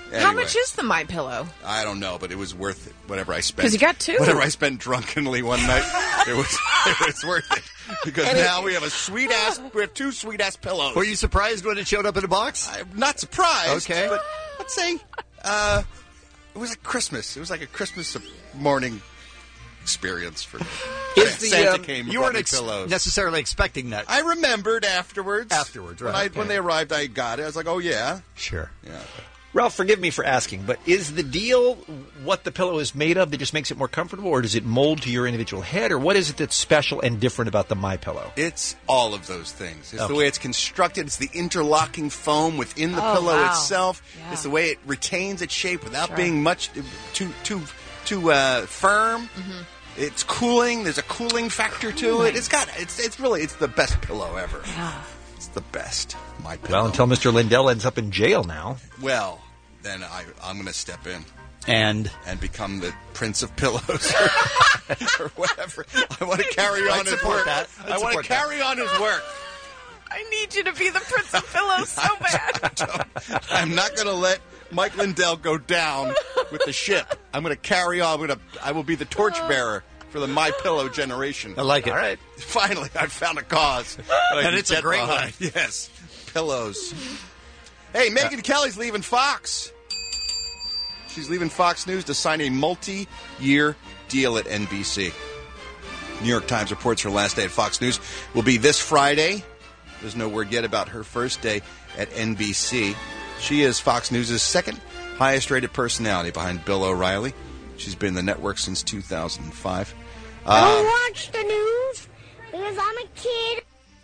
How Anyway. much is the My Pillow? I don't know, but it was worth it. Whatever I spent. 'Cause you got two. Whatever I spent drunkenly one night, it was it was worth it. Because And it- now we have a sweet ass. We have two sweet ass pillows. Were you surprised when it showed up in a box? I'm not surprised. Okay. But let's say uh, it was like Christmas. It was like a Christmas morning experience for me. Is the, Santa um, came. and you brought weren't me ex- pillows. necessarily expecting that. I remembered afterwards. Afterwards, right. When, I, Okay. when they arrived, I got it. I was like, oh yeah, Sure. yeah. Ralph, forgive me for asking, but is the deal what the pillow is made of that just makes it more comfortable, or does it mold to your individual head, or what is it that's special and different about the My Pillow? It's all of those things. It's Okay. the way it's constructed. It's the interlocking foam within the Oh, pillow wow. itself. Yeah. It's the way it retains its shape without Sure. being much too too too uh, firm. Mm-hmm. It's cooling. There's a cooling factor to Oh it. my- It's got. It's it's really. It's the best pillow ever. Yeah. It's the best. My pillow. Well, until Mister Lindell ends up in jail now. Well, then I I'm going to step in And and become the Prince of Pillows or, or whatever. I want to carry on I'd his support work. that. I'd I want to support that. carry on his work. I need you to be the Prince of Pillows so bad. I'm not going to let Mike Lindell go down with the ship. I'm going to carry on. I'm going to. I will be the torchbearer for the My Pillow generation. I like it. All right. Finally, I found a cause, And it's a great one. Yes, pillows. Hey, Megyn Kelly's leaving Fox. She's leaving Fox News to sign a multi-year deal at N B C. New York Times reports her last day at Fox News will be this Friday. There's no word yet about her first day at N B C. She is Fox News' second highest-rated personality behind Bill O'Reilly. She's been in the network since two thousand five. I don't Uh, watch the news because I'm a kid.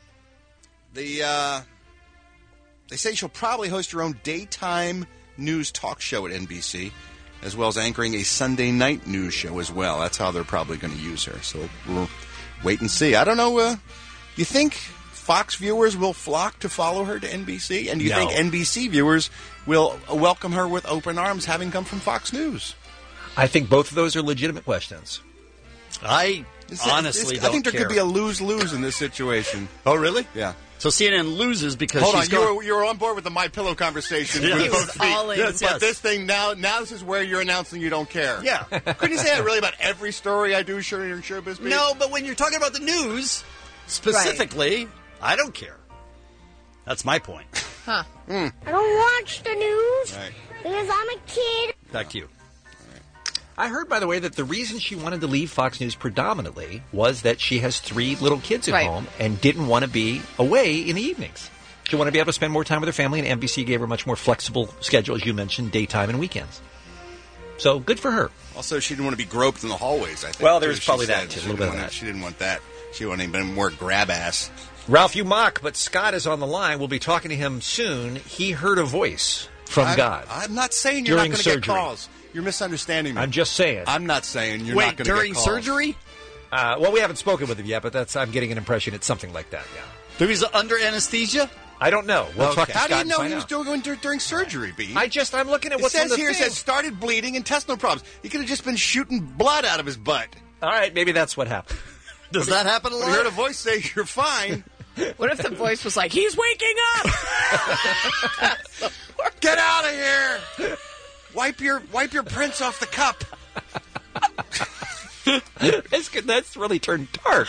the uh, they say she'll probably host her own daytime news talk show at N B C, as well as anchoring a Sunday night news show as well. That's how they're probably going to use her. So we'll wait and see. I don't know. Uh, you think Fox viewers will flock to follow her to N B C? And do you No. think N B C viewers will welcome her with open arms, having come from Fox News? I think both of those are legitimate questions. I This- honestly this- don't I think there care. could be a lose-lose in this situation. Oh, really? Yeah. So C N N loses because Hold she's on, you going... were, you were on board with the My Pillow conversation Yes. with He both was feet. all in. Yes, But yes. this thing now, now this is where you're announcing you don't care. Yeah. Couldn't you say that really about every story I do sure in Showbiz Beat? No, but when you're talking about the news, specifically, I don't care. That's my point. Huh. Mm. I don't watch the news Right. because I'm a kid. Back to you. I heard, by the way, that the reason she wanted to leave Fox News predominantly was that she has three little kids at Right. home and didn't want to be away in the evenings. She wanted to be able to spend more time with her family, and N B C gave her a much more flexible schedule, as you mentioned, daytime and weekends. So good for her. Also, she didn't want to be groped in the hallways, I think. Well, there's too, she probably said. that, too, a She little didn't bit of want- that. She didn't want that. She wanted even more grab ass. Ralph, you mock, but Scott is on the line. We'll be talking to him soon. He heard a voice from I'm, God. I'm not saying you're During not going to get surgery. calls. You're misunderstanding me. I'm just saying. I'm not saying you're Wait, not going to get during calls. surgery? Uh, well, we haven't spoken with him yet, but that's I'm getting an impression it's something like that, yeah. So he's under anesthesia? I don't know. We'll Okay. talk to How Scott do you and know find he was out. doing dur- during surgery, B? I just, I'm looking at It what's on says the here, it thing. says started bleeding, intestinal problems. He could have just been shooting blood out of his butt. All right, maybe that's what happened. Does that happen a When lot? you heard a voice say, you're fine. What if the voice was like, he's waking up? Get out of here! Wipe your wipe your prints off the cup. It's good. That's really turned dark.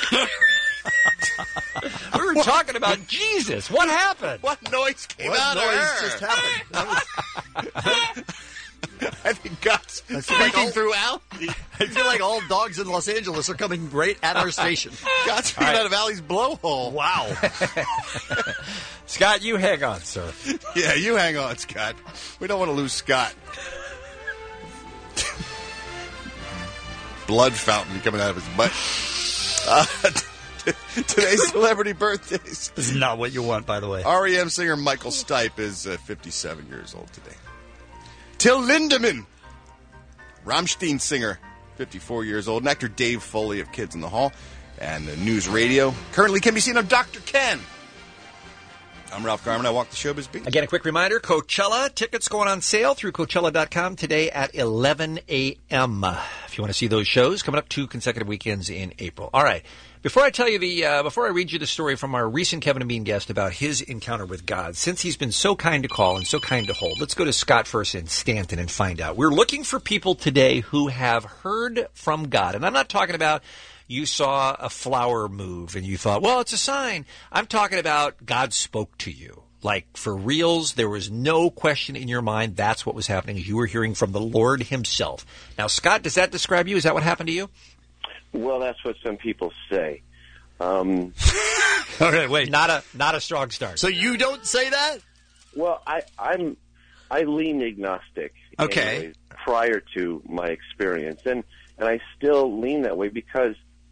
We were talking about Jesus. What happened? What noise came What out noise of her? just happened? That was- I think God's feel like speaking all- through Al. I feel like all dogs in Los Angeles are coming right at our station. God's speaking out of Allie's blowhole. Wow. Scott, you hang on, sir. Yeah, you hang on, Scott. We don't want to lose Scott. Blood fountain coming out of his butt. Uh, today's celebrity birthdays. This is not what you want, by the way. R E M singer Michael Stipe is uh, fifty-seven years old today. Till Lindemann, Rammstein singer, fifty-four years old, and actor Dave Foley of Kids in the Hall and the News Radio currently can be seen on Doctor Ken. I'm Ralph Garman. I walk the showbiz beat. Again, a quick reminder, Coachella tickets going on sale through Coachella dot com today at eleven a.m. If If you want to see those shows, coming up two consecutive weekends in April. All right. Before I tell you the, uh, before I read you the story from our recent Kevin and Bean guest about his encounter with God, since he's been so kind to call and so kind to hold, let's go to Scott first in Stanton and find out. We're looking for people today who have heard from God. And I'm not talking about you saw a flower move and you thought, well, it's a sign. I'm talking about God spoke to you. Like, for reals, there was no question in your mind that's what was happening. You were hearing from the Lord himself. Now, Scott, does that describe you? Is that what happened to you? Well, that's what some people say. Um, All right, wait. Not a not a strong start. So you don't say that? Well, I, I'm I lean agnostic. Okay. Anyways, prior to my experience, and and I still lean that way because,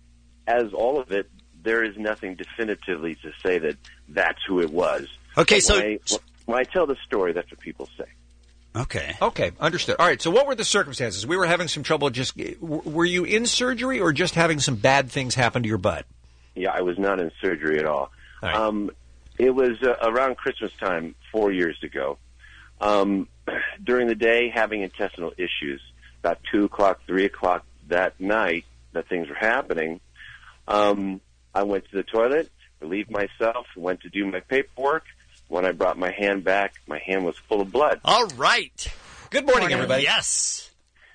as all of it, there is nothing definitively to say that that's who it was. Okay, but so when I, when I tell the story, that's what people say. Okay. Okay, understood. All right, so what were the circumstances? We were having some trouble just... Were you in surgery or just having some bad things happen to your butt? Yeah, I was not in surgery at all. all right. Um, it was uh, around Christmas time four years ago. Um, during the day, having intestinal issues. About two o'clock, three o'clock that night that things were happening, um, I went to the toilet, relieved myself, went to do my paperwork. When I brought my hand back, my hand was full of blood. All right. Good morning, everybody. Yes.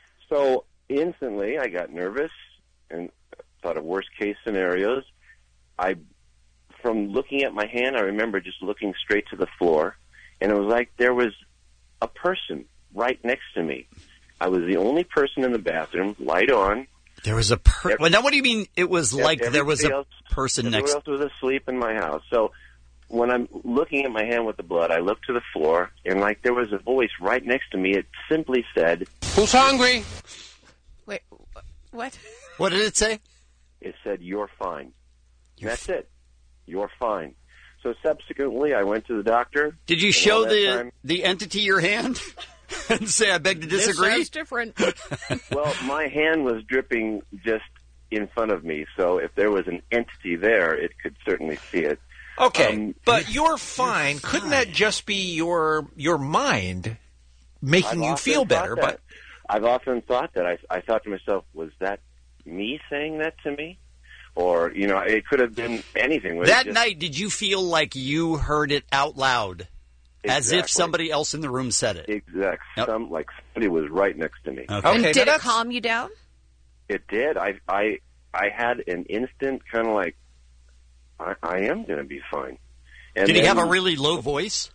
So instantly, I got nervous and thought of worst-case scenarios. I, from looking at my hand, I remember just looking straight to the floor, and it was like there was a person right next to me. I was the only person in the bathroom, light on. There was a person. Well, now, what do you mean it was like there was a else, person next? Everyone else was asleep in my house. So when I'm looking at my hand with the blood, I look to the floor, and like there was a voice right next to me. It simply said, "Who's hungry?" Wait, what? What did it say? It said, "You're fine." That's it. You're fine. So subsequently, I went to the doctor. Did you show the the entity your hand and say, "I beg to disagree"? This sounds different. Well, my hand was dripping just in front of me, so if there was an entity there, it could certainly see it. Okay, Um, but you're fine. You're fine. Couldn't that just be your your mind making I've you often feel thought better? that. But I've often thought that. I, I thought to myself, was that me saying that to me? Or, you know, it could have been anything. Was it That just- night, did you feel like you heard it out loud, as if Exactly. somebody else in the room said it? Exact. Some, like somebody was right next to me. Okay. And Okay, did now it calm you down? It did. I, I, I had an instant kind of like, I, I am going to be fine. And Did he then, have a really low voice?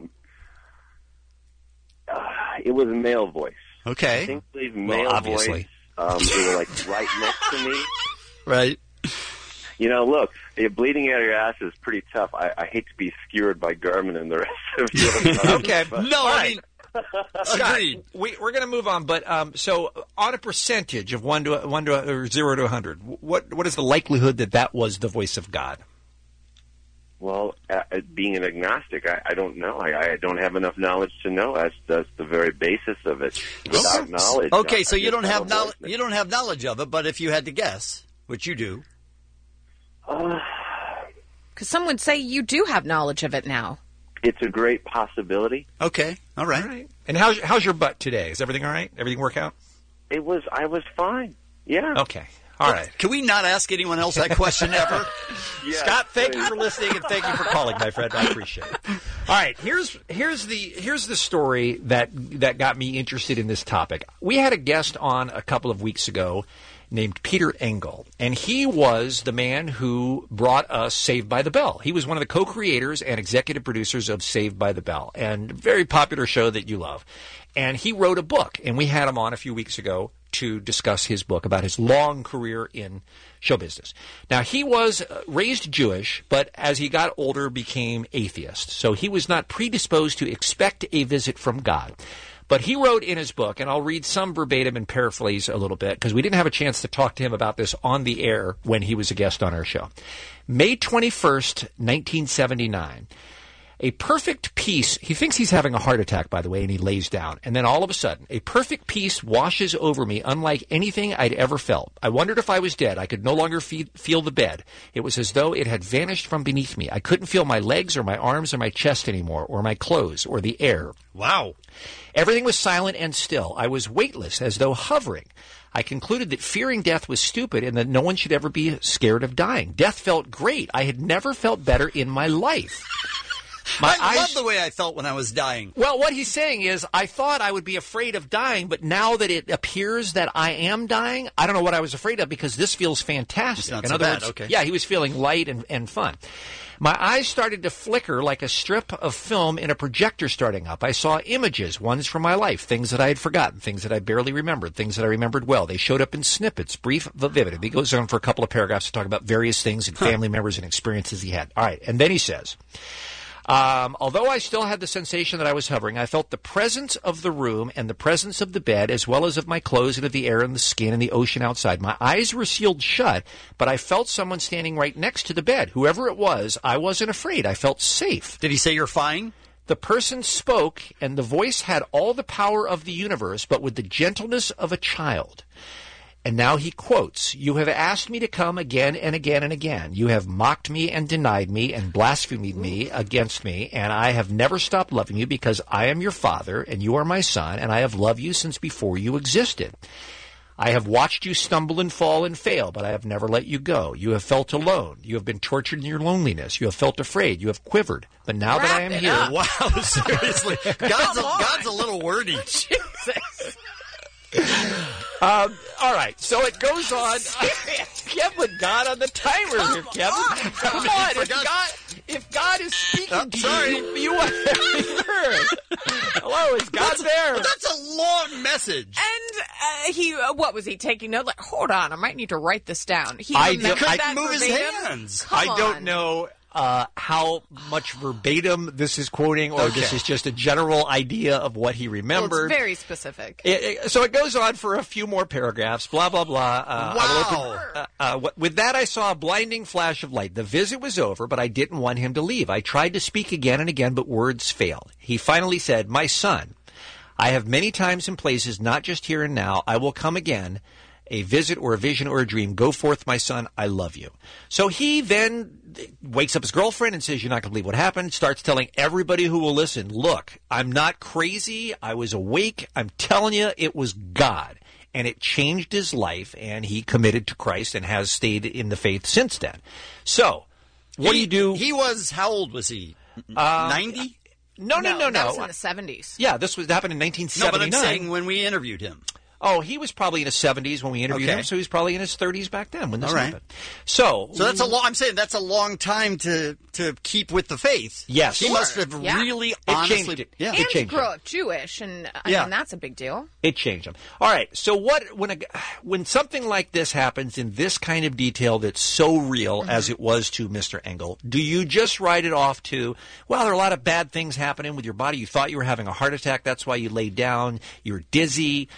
Uh, it was a male voice. Okay. Distinctly Well, male obviously. voice. Um, they were like right next to me. Right. You know, look, eh, bleeding out of your ass is pretty tough. I, I hate to be skewered by Garmin and the rest of you. okay, But- No, All I right. mean, Scott, agreed. we, we're going to move on, but um, so on a percentage of one to one to or zero to a hundred, what what is the likelihood that that was the voice of God? Well, uh, uh, being an agnostic, I, I don't know. I, I don't have enough knowledge to know. That's that's the very basis of it. Without knowledge, Okay, I- so I you just don't have a knowledge. voice. You don't have knowledge of it, but if you had to guess, which you do, Because some would say you do have knowledge of it now. It's a great possibility. Okay, all right. All right. And how's how's your butt today? Is everything all right? Everything work out? It was. I was fine. Yeah. Okay. All right. Can we not ask anyone else that question ever? Yes, Scott, thank you please. for listening and thank you for calling, my friend. I appreciate it. All right, here's here's the here's the story that that got me interested in this topic. We had a guest on a couple of weeks ago named Peter Engel, and he was the man who brought us Saved by the Bell. He was one of the co-creators and executive producers of Saved by the Bell, and a very popular show that you love. And he wrote a book, and we had him on a few weeks ago to discuss his book about his long career in show business. Now, he was uh, raised Jewish, but as he got older became atheist. So he was not predisposed to expect a visit from God. But he wrote in his book, and I'll read some verbatim and paraphrase a little bit, because we didn't have a chance to talk to him about this on the air when he was a guest on our show. May twenty-first, nineteen seventy-nine. A perfect peace. He thinks he's having a heart attack, by the way, and he lays down. And then all of a sudden, a perfect peace washes over me, unlike anything I'd ever felt. I wondered if I was dead. I could no longer fe- feel the bed. It was as though it had vanished from beneath me. I couldn't feel my legs or my arms or my chest anymore, or my clothes, or the air. Wow. Everything was silent and still. I was weightless, as though hovering. I concluded that fearing death was stupid and that no one should ever be scared of dying. Death felt great. I had never felt better in my life. My I eyes, love the way I felt when I was dying. Well, what he's saying is, I thought I would be afraid of dying, but now that it appears that I am dying, I don't know what I was afraid of because this feels fantastic. It's not In so other bad, words, okay. yeah, he was feeling light and, and fun. My eyes started to flicker like a strip of film in a projector starting up. I saw images, ones from my life, things that I had forgotten, things that I barely remembered, things that I remembered well. They showed up in snippets, brief but vivid. He goes on for a couple of paragraphs to talk about various things and family members and experiences he had. All right, and then he says... Um, although I still had the sensation that I was hovering, I felt the presence of the room and the presence of the bed, as well as of my clothes and of the air and the skin and the ocean outside. My eyes were sealed shut, but I felt someone standing right next to the bed. Whoever it was, I wasn't afraid. I felt safe. Did he say you're fine? The person spoke, and the voice had all the power of the universe, but with the gentleness of a child. And now he quotes, "You have asked me to come again and again and again. You have mocked me and denied me and blasphemed me against me, and I have never stopped loving you because I am your father and you are my son, and I have loved you since before you existed. I have watched you stumble and fall and fail, but I have never let you go. You have felt alone. You have been tortured in your loneliness. You have felt afraid. You have quivered. But now that I am here..." Up. Wow, seriously. God's a, God's a little wordy. Jesus. Um, all right, so it goes on. Kevin, God on the timer here, Kevin. Come on, if God, if God is speaking I'm to sorry. you, you want to be heard. Hello, is God That's, there? That's a long message. And uh, he, uh, what was he taking note? Like, hold on, I might need to write this down. He I remembered don't- I that move his verbatim? hands. Come I don't on. know uh, how much verbatim this is quoting, or Okay. this is just a general idea of what he Well, remembered. it's very specific. It- it- so it goes on for a few more paragraphs, blah, blah, blah. Uh, I will Wow. open- uh, uh, what- with that, I saw a blinding flash of light. The visit was over, but I didn't want him to leave. I tried to speak again and again, but words failed. He finally said, "My son, I have many times and places, not just here and now. I will come again. A visit or a vision or a dream. Go forth, my son. I love you." So he then wakes up his girlfriend and says, "You're not going to believe what happened." Starts telling everybody who will listen, "Look, I'm not crazy. I was awake. I'm telling you, it was God." And it changed his life, and he committed to Christ and has stayed in the faith since then. So, what he, do you do? He was, how old was he? Uh, ninety? No, no, no, no. That was in the seventies. Yeah, this was happened in nineteen No, but seventy-nine. I'm saying when we interviewed him. Oh, he was probably in his seventies when we interviewed Okay. him, so he was probably in his thirties back then when this All right. happened. So, So that's a long. I'm saying that's a long time to to keep with the faith. Yes. he Sure. must have Yeah. really It honestly. changed it. Yeah, And It to changed grow him. up Jewish, and I Yeah. mean, that's a big deal. It changed him. All right. So what when a, when something like this happens in this kind of detail that's so real Mm-hmm. as it was to Mister Engel, do you just write it off to, well, there are a lot of bad things happening with your body. You thought you were having a heart attack. That's why you laid down. You're dizzy.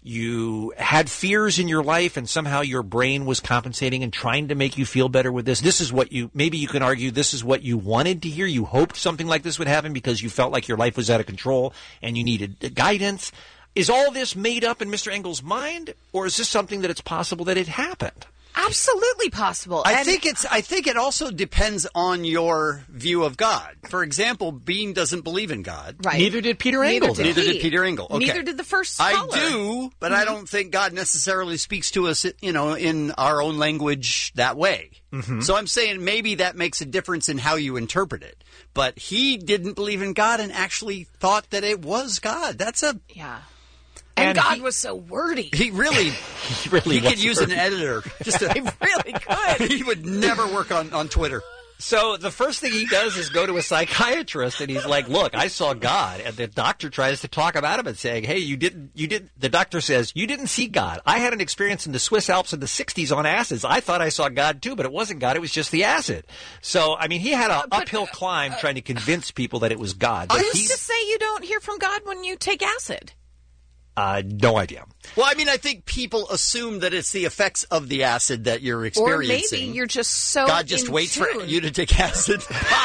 You had fears in your life, and somehow your brain was compensating and trying to make you feel better with this. This is what you, maybe you can argue this is what you wanted to hear. You hoped something like this would happen because you felt like your life was out of control and you needed guidance. Is all this made up in Mister Engel's mind, or is this something that it's possible that it happened? Absolutely possible. I And- think it's. I think it also depends on your view of God. For example, Bean doesn't believe in God. Right. Neither did Peter Neither Engel. did Neither he. did Peter Engel. Okay. Neither did the first I scholar. do, but I don't think God necessarily speaks to us, you know, in our own language that way. Mm-hmm. So I'm saying maybe that makes a difference in how you interpret it. But he didn't believe in God and actually thought that it was God. That's a Yeah. And, And God he- was so wordy. he really He really he could was use an editor. Just to, He really could. he would never work on, on Twitter. So the first thing he does is go to a psychiatrist, and he's like, "Look, I saw God." And the doctor tries to talk about him and saying, "Hey, you didn't, you didn't." The doctor says, "You didn't see God. I had an experience in the Swiss Alps in the sixties on acids. I thought I saw God too, but it wasn't God. It was just the acid." So, I mean, he had an uphill climb trying to convince people that it was God. But Who's he's to say you don't hear from God when you take acid? uh, no idea. Well, I mean, I think people assume that it's the effects of the acid that you're Or experiencing. maybe you're just so God just in waits for tune. you to take acid.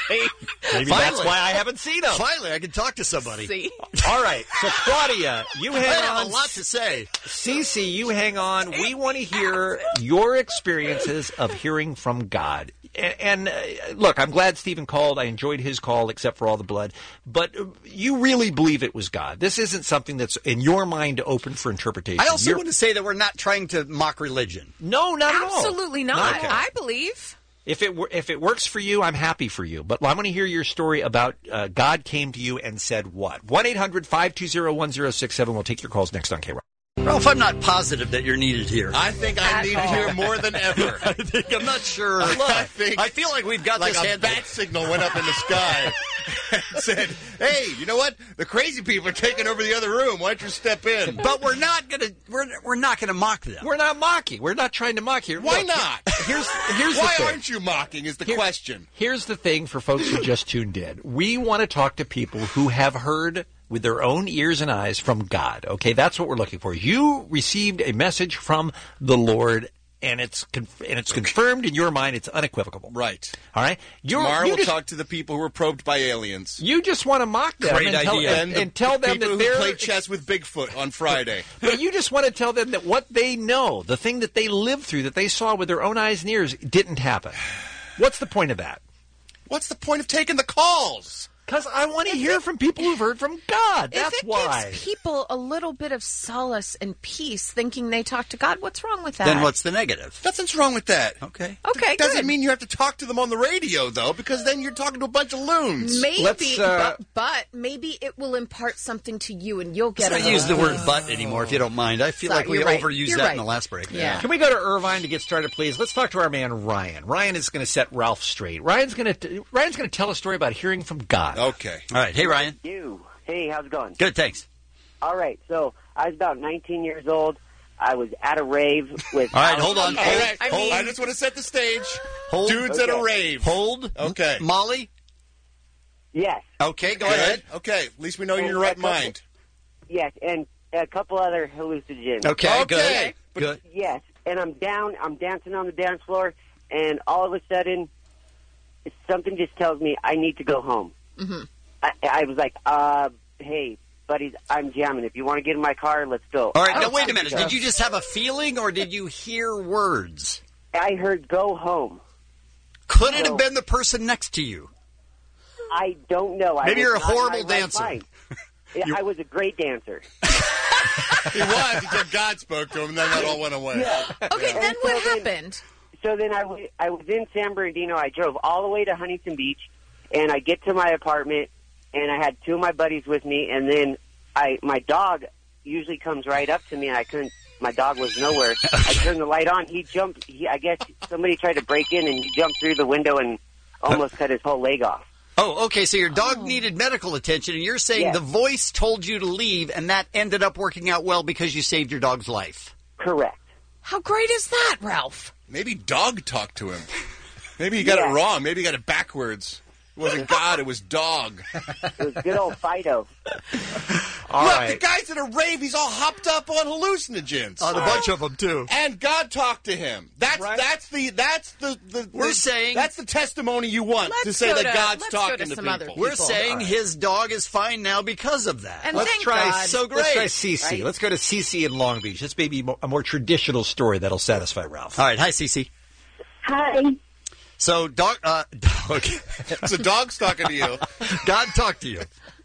Maybe Finally. that's why I haven't seen them. Finally, I can talk to somebody. See? All right, so Claudia, you hang I on. have a lot to say. Cece, you hang on. We want to hear your experiences of hearing from God. And, and uh, look, I'm glad Stephen called. I enjoyed his call, except for all the blood. But uh, you really believe it was God. This isn't something that's in your mind open for interpretation. I also You're- want to say that we're not trying to mock religion. No, not at all. Absolutely not. Not at all. I believe. If it wor- if it works for you, I'm happy for you. But I want to hear your story about uh, God came to you and said what? one eight hundred five two zero one zero six seven. We'll take your calls next on K-Rock. Ralph, I'm not positive that you're needed here. I think I'm needed here more than ever. I think I'm not sure. Look, I think I feel like we've got like this a handled. bat signal went up in the sky and said, "Hey, you know what? The crazy people are taking over the other room. Why don't you step in?" But we're not gonna we're we're not gonna mock them. We're not mocking. We're not trying to mock here. Why Look, not? Here's here's Why the thing. aren't you mocking? Is the Here- question. Here's the thing for folks who just tuned in. We want to talk to people who have heard with their own ears and eyes from God. Okay, that's what we're looking for. You received a message from the Lord, and it's conf- and it's confirmed in your mind. It's unequivocal. Right. All right. You're, Tomorrow you we'll just, talk to the people who were probed by aliens. You just want to mock them Great and, tell, idea. and, the and tell them people that who they're played chess with Bigfoot on Friday. But you just want to tell them that what they know, the thing that they lived through, that they saw with their own eyes and ears, didn't happen. What's the point of that? What's the point of taking the calls? Because I want to hear from people who've heard from God. That's if it why. gives people a little bit of solace and peace thinking they talk to God, what's wrong with that? Then what's the negative? Nothing's wrong with that. Okay. Okay, Doesn't good. mean you have to talk to them on the radio, though, because then you're talking to a bunch of loons. Maybe, Let's, uh, but, but maybe it will impart something to you, and you'll get. Let's a not use the little word peace. "but" anymore, if you don't mind. I feel Sorry, like we you're right. overused You're that right. in the last break. Yeah. Can we go to Irvine to get started, please? Let's talk to our man Ryan. Ryan is going to set Ralph straight. Ryan's going to Ryan's going to tell a story about hearing from God. Okay. All right. Hey, Ryan. You. Hey, how's it going? Good. Thanks. All right. So I was about nineteen years old. I was at a rave with. All right. Hold on. All Hold. right. I hold. mean- I just want to set the stage. Hold. Dudes at a Okay. rave. Hold. Okay. M- Molly. Yes. Okay. Go Good. ahead. Okay. At least we know you're in And your right a couple- mind. Yes, and a couple other hallucinogens. Okay. Okay. Good. Good. Yes, and I'm down. I'm dancing on the dance floor, and all of a sudden, something just tells me I need to go home. Mm-hmm. I, I was like, uh, "Hey, buddies, I'm jamming. If you want to get in my car, let's go." All right. I Now don't wait a think minute. so. Did you just have a feeling, or did you hear words? I heard "go home." Could it No. have been the person next to you? I don't know. I Maybe was you're a not in horrible my right dancer. mind. Yeah, I was a great dancer. He was until God spoke to him, and then that all went away. Yeah. Okay, And then so what happened? So then I, w- I was in San Bernardino. I drove all the way to Huntington Beach, and I get to my apartment, and I had two of my buddies with me, and then I my dog usually comes right up to me, and I couldn't. My dog was nowhere. I turned the light on. He jumped. He, I guess somebody tried to break in, and he jumped through the window and almost cut his whole leg off. Oh, okay. So your dog needed medical attention, and you're saying Yes. the voice told you to leave, and that ended up working out well because you saved your dog's life. Correct. How great is that, Ralph? Maybe dog talked to him. Maybe he got Yeah. it wrong. Maybe he got it backwards. It wasn't God, it was dog. It was good old Fido. All Look, right. the guy's at a rave. He's all hopped up on hallucinogens. On a bunch of them too. And God talked to him. That's Right. that's the that's the, the We're the- saying- that's the testimony you want Let's to say go that to- God's let's go talking to to some people. other people. We're saying his dog is fine now because of that. And Let's thank try God. So great. Let's try Cece. Right? Let's go to Cece in Long Beach. This may be mo- a more traditional story that'll satisfy Ralph. All right. Hi, Cece. Hi. So dog. Uh, dog. So dog's talking to you. God talked to you.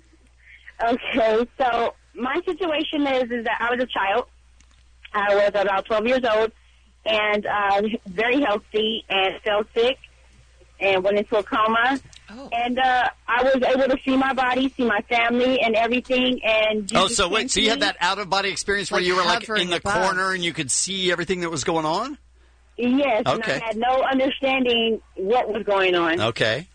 Okay, so my situation is is that I was a child. I was about twelve years old and uh, very healthy and fell sick and went into a coma. Oh. And uh, I was able to see my body, see my family, and everything. And Oh, Jesus so came wait. So to you had me. that out of body experience where Like you were like hovering in the above. corner and you could see everything that was going on. Yes, Okay. and I had no understanding what was going on. Okay.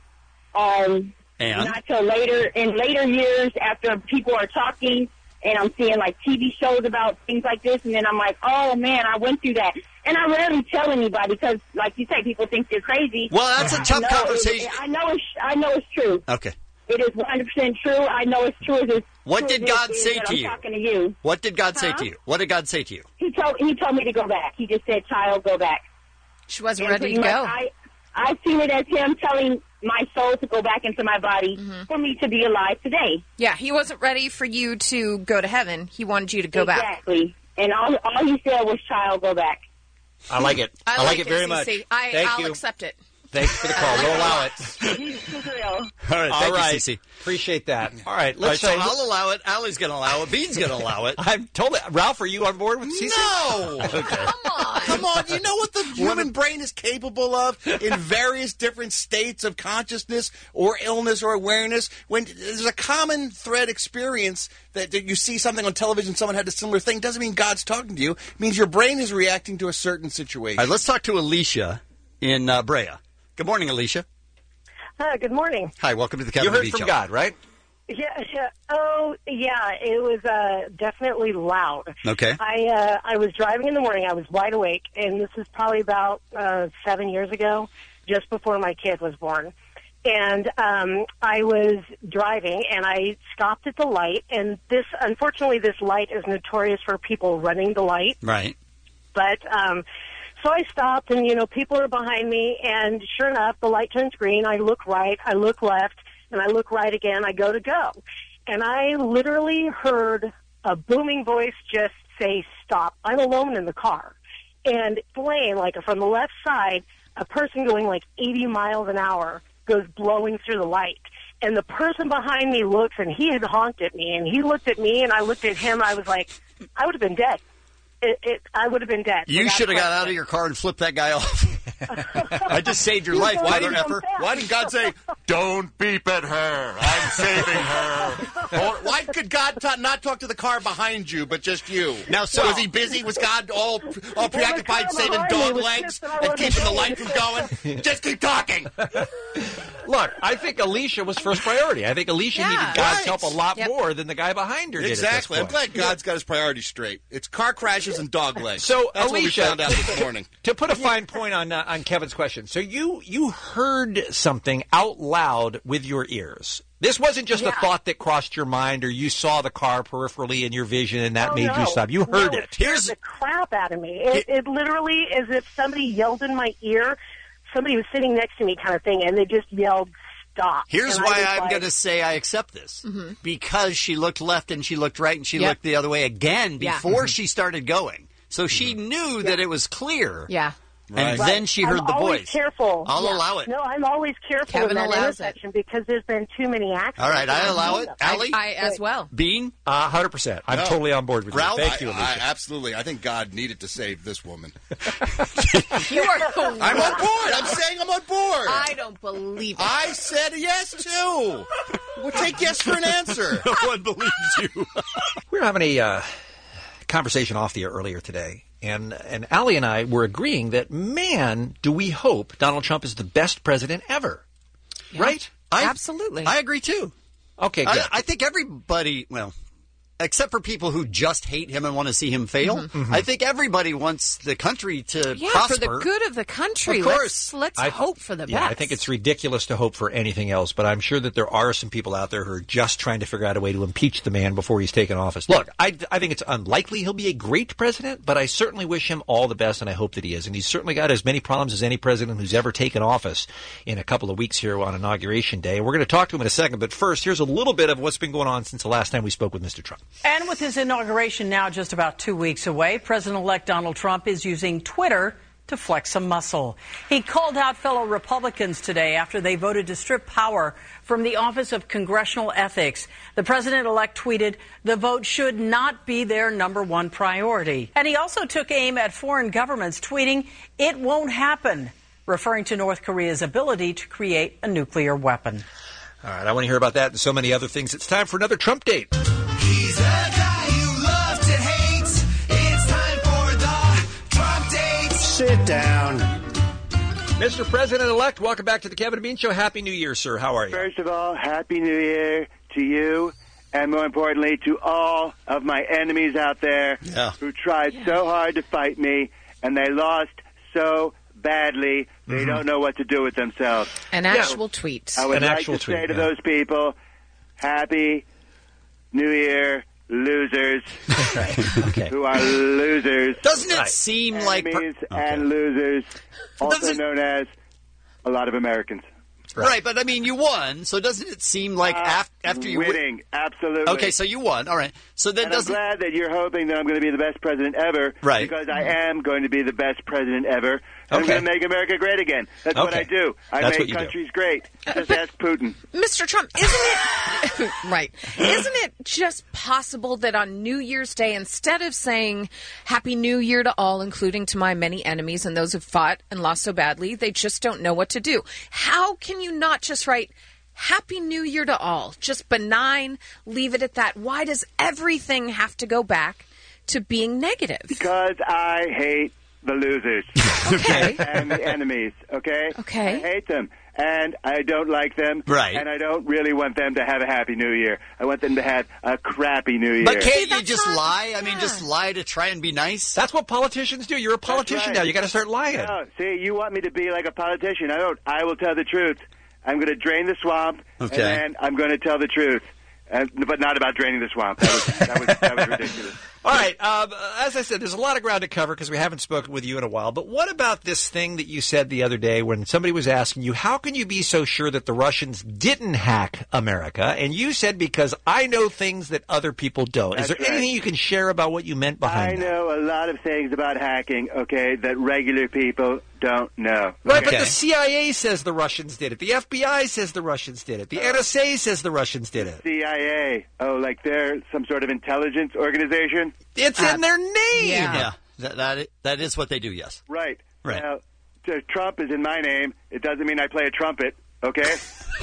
Um, And not till later, in later years, after people are talking, and I'm seeing like T V shows about things like this, and then I'm like, oh man, I went through that. And I rarely tell anybody because, like you say, people think you're crazy. Well, that's a I tough know conversation. It, I know it's, I know it's true. okay. It is one hundred percent true. I know it's true. It's What true did as God it is say that to I'm you? Talking to you. What did God say Huh? to you? What did God say to you? He told he told me to go back. He just said, "Child, go back." She wasn't And ready pretty to much go. I I seen it as him telling my soul to go back into my body Mm-hmm. for me to be alive today. Yeah, he wasn't ready for you to go to heaven. He wanted you to go back. Exactly. And all, all he said was, child, go back. I like it. I, I like it, it very C much. C. I, Thank I'll you. accept it. Thanks for the call. We'll allow it. He's real. All right, All thank right. you, Cece. Appreciate that. All right, All right, let's so say I'll allow it. Allie's going to allow it. Bean's going to allow it. I'm totally Ralph. Are you on board with Cece? No! Okay. Come on, you know what the human brain is capable of in various different states of consciousness or illness or awareness. When there's a common thread experience that, that you see something on television, someone had a similar thing, doesn't mean God's talking to you. It means your brain is reacting to a certain situation. All right, let's talk to Alicia in uh, Brea. Good morning, Alicia. Hi, good morning. Hi, welcome to the Kevin You heard Beach from Show. God, right? Yeah, yeah. Oh, yeah. It was uh, definitely loud. Okay. I uh, I was driving in the morning. I was wide awake, and this is probably about uh, seven years ago, just before my kid was born. And um, I was driving, and I stopped at the light. And this, unfortunately, this light is notorious for people running the light. Right. But um, so I stopped, and, you know, people are behind me, and sure enough, the light turns green. I look right, I look left, and I look right again. I go to go. And I literally heard a booming voice just say, stop. I'm alone in the car. And flame, like from the left side, a person going like eighty miles an hour goes blowing through the light. And the person behind me looks, and he had honked at me, and he looked at me, and I looked at him. I was like, I would have been dead. It, it, I would have been dead. You without should have got question. out of your car and flipped that guy off. I just saved your life, Why mother didn't, effer. why didn't God say, don't beep at her, I'm saving her? Or why could God ta- not talk to the car behind you, but just you? Now, so- was he busy? Was God all, all preoccupied car saving behind me dog was legs just that I and wasn't keeping the going. light from going? Just keep talking. Look, I think Alicia was first priority. I think Alicia Yeah. needed God's Right. help a lot Yep. more than the guy behind her Exactly. did I'm at this point. glad God's got his priorities straight. It's car crashes and dog legs. So, That's Alicia, what we found out this morning. To put a fine point on uh, on Kevin's question, so you you heard something out loud with your ears. This wasn't just a Yeah. thought that crossed your mind, or you saw the car peripherally in your vision, and that Oh, made no. you stop. You heard no, it. It scared the crap out of me. It, it literally, as if somebody yelled in my ear. Somebody was sitting next to me, kind of thing, and they just yelled, "Stop!" Here's And I why was I'm like, going to say I accept this. Mm-hmm. Because she looked left and she looked right and she Yep. looked the other way again Yeah. before Mhm. she started going. So she knew that it was clear. Yeah. And Right. then she heard I'm the always voice. Careful. I'll Yeah. allow it. No, I'm always careful Kevin in that allows it. intersection because there's been too many accidents. All right, I allow it. Allie? I as well. Bean? Uh, one hundred percent. I'm No. totally on board with Ralph? you. Thank I, you, I, Alicia. absolutely. I think God needed to save this woman. You are the I'm on worst. board. I'm saying I'm on board. I don't believe it. I said yes, too. We'll take yes for an answer. No one believes you. We were having a uh, conversation off the air earlier today, and and Allie and I were agreeing that, man, do we hope Donald Trump is the best president ever. Right? I, Absolutely. I agree, too. Okay, good. I, I think everybody, well, except for people who just hate him and want to see him fail, Mm-hmm. I think everybody wants the country to yeah, prosper. for the good of the country. Of course. Let's, let's I- hope for the Yeah, best. I think it's ridiculous to hope for anything else, but I'm sure that there are some people out there who are just trying to figure out a way to impeach the man before he's taken office. Look, I, I think it's unlikely he'll be a great president, but I certainly wish him all the best, and I hope that he is. And he's certainly got as many problems as any president who's ever taken office in a couple of weeks here on Inauguration Day. We're going to talk to him in a second, but first, here's a little bit of what's been going on since the last time we spoke with Mister Trump. And with his inauguration now just about two weeks away, President-elect Donald Trump is using Twitter to flex some muscle. He called out fellow Republicans today after they voted to strip power from the Office of Congressional Ethics. The president-elect tweeted, "The vote should not be their number one priority." And he also took aim at foreign governments, tweeting, "It won't happen," referring to North Korea's ability to create a nuclear weapon. All right, I want to hear about that and so many other things. It's time for another Trump date. He's a guy you love to hate. It's time for the Trump date. Sit down. Mister President-elect, welcome back to the Kevin and Bean Show. Happy New Year, sir. How are you? First of all, Happy New Year to you, and more importantly, to all of my enemies out there Yeah. who tried so hard to fight me, and they lost so badly they don't know what to do with themselves. An actual tweet. I would An like actual to tweet, say to yeah. those people, Happy New Year, losers, Okay. who are losers. Doesn't it Right. seem like... per- Enemies and losers, also known as a lot of Americans. Right. but I mean, you won, so doesn't it seem like Uh, af- after you win- winning, absolutely. Okay, so you won. All right. So then and I'm doesn't glad that you're hoping that I'm going to be the best president ever. Right. Because I am going to be the best president ever. I'm Okay. going to make America great again. That's what Okay. I do. I That's what make you do. countries great. Just ask Putin. Mister Trump, isn't it right? Isn't it just possible that on New Year's Day, instead of saying Happy New Year to all, including to my many enemies and those who fought and lost so badly, they just don't know what to do? How can you not just write Happy New Year to all? Just benign, leave it at that. Why does everything have to go back to being negative? Because I hate the losers. Okay. And the enemies, okay? Okay. I hate them. And I don't like them. Right. And I don't really want them to have a happy new year. I want them to have a crappy new year. But can't you just lie? I mean, just lie to try and be nice? That's what politicians do. You're a politician right. now. You got to start lying. No, see, you want me to be like a politician. I don't. I will tell the truth. I'm going to drain the swamp, Okay. and then I'm going to tell the truth. And, but not about draining the swamp. That was, that was, that was ridiculous. All right. Um, as I said, there's a lot of ground to cover because we haven't spoken with you in a while. But what about this thing that you said the other day when somebody was asking you, how can you be so sure that the Russians didn't hack America? And you said, because I know things that other people don't. Is That's there right. anything you can share about what you meant I behind that? know a lot of things about hacking, okay, that regular people don't know. Right, okay? but the C I A says the Russians did it. The F B I says the Russians did it. The N S A says the Russians did it. C I A. Oh, like they're some sort of intelligence organization? It's in their name. Yeah, that, that, i- that is what they do, yes. Right. Right. Now, so Trump is in my name. It doesn't mean I play a trumpet, okay?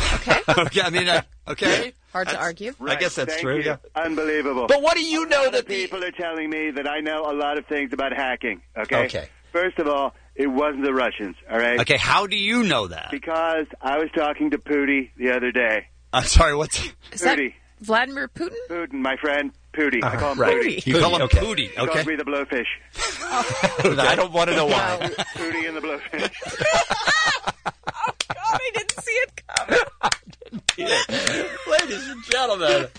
okay, I mean, uh, okay. Hard to argue. I guess that's Thank true, you. yeah. Unbelievable. But what do you A know lot that of the- people are telling me that I know a lot of things about hacking, okay? Okay. First of all, it wasn't the Russians, all right? Okay, how do you know that? Because I was talking to Pooty the other day. I'm sorry, what's... Is that Pooty. Vladimir Putin? Putin, my friend, Pooty. I call him right. Pooty. You call him okay. Pooty, He calls okay? me the blowfish. I don't want to know why. Pooty and the blowfish. God, I didn't see it coming. Ladies and gentlemen.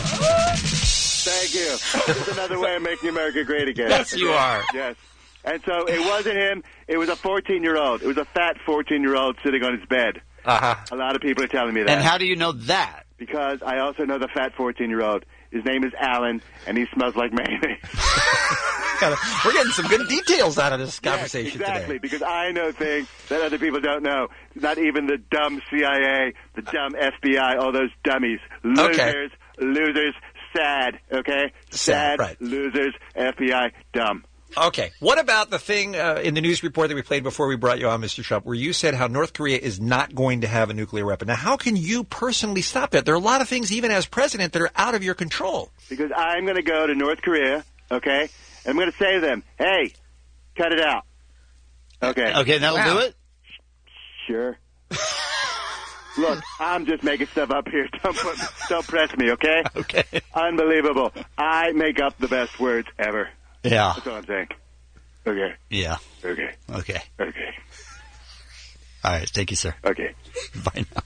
Thank you. It's another way of making America great again. Yes, you are. Yes. And so it wasn't him. It was a fourteen-year-old. It was a fat fourteen-year-old sitting on his bed. Uh-huh. A lot of people are telling me that. And how do you know that? Because I also know the fat fourteen-year-old. His name is Alan, and he smells like mayonnaise. We're getting some good details out of this conversation yes, exactly, today. because I know things that other people don't know. Not even the dumb C I A, the dumb F B I, all those dummies. Losers, Okay. losers, sad, okay? Sad, right. losers, F B I, dumb. Okay. What about the thing uh, in the news report that we played before we brought you on, Mister Trump, where you said how North Korea is not going to have a nuclear weapon? Now, how can you personally stop that? There are a lot of things, even as president, that are out of your control. Because I'm going to go to North Korea, okay? And I'm going to say to them, hey, cut it out. Okay. Okay, that'll Wow. do it? Sure. Look, I'm just making stuff up here. Don't put, don't press me, okay? Okay. Unbelievable. I make up the best words ever. Yeah. That's all I'm saying. Okay. Yeah. Okay. Okay. Okay. All right, thank you, sir. Okay. Bye now.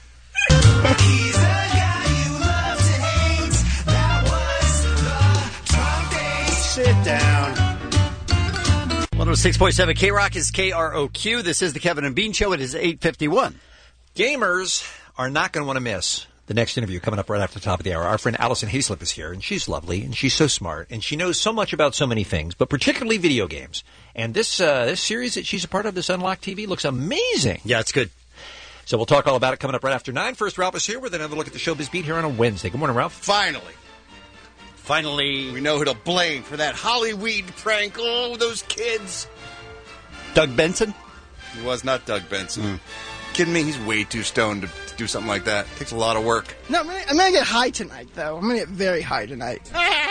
He's the guy you love to hate. That was the Trump date. Sit down. one oh six point seven K-Rock is K R O Q. This is the Kevin and Bean Show. It is eight fifty-one. Gamers are not going to want to miss the next interview coming up right after the top of the hour. Our friend Allison Hayslip is here, and she's lovely, and she's so smart, and she knows so much about so many things, but particularly video games. And this uh, this series that she's a part of, this Unlocked T V, looks amazing. Yeah, it's good. So we'll talk all about it coming up right after nine. First, Ralph is here with another look at the Showbiz Beat here on a Wednesday. Good morning, Ralph. Finally. Finally. We know who to blame for that Hollyweed prank. Oh, those kids. Doug Benson? It was not Doug Benson. Kidding me? He's way too stoned to to do something like that. Takes a lot of work. No, I'm gonna, I'm gonna get high tonight, though. I'm gonna get very high tonight.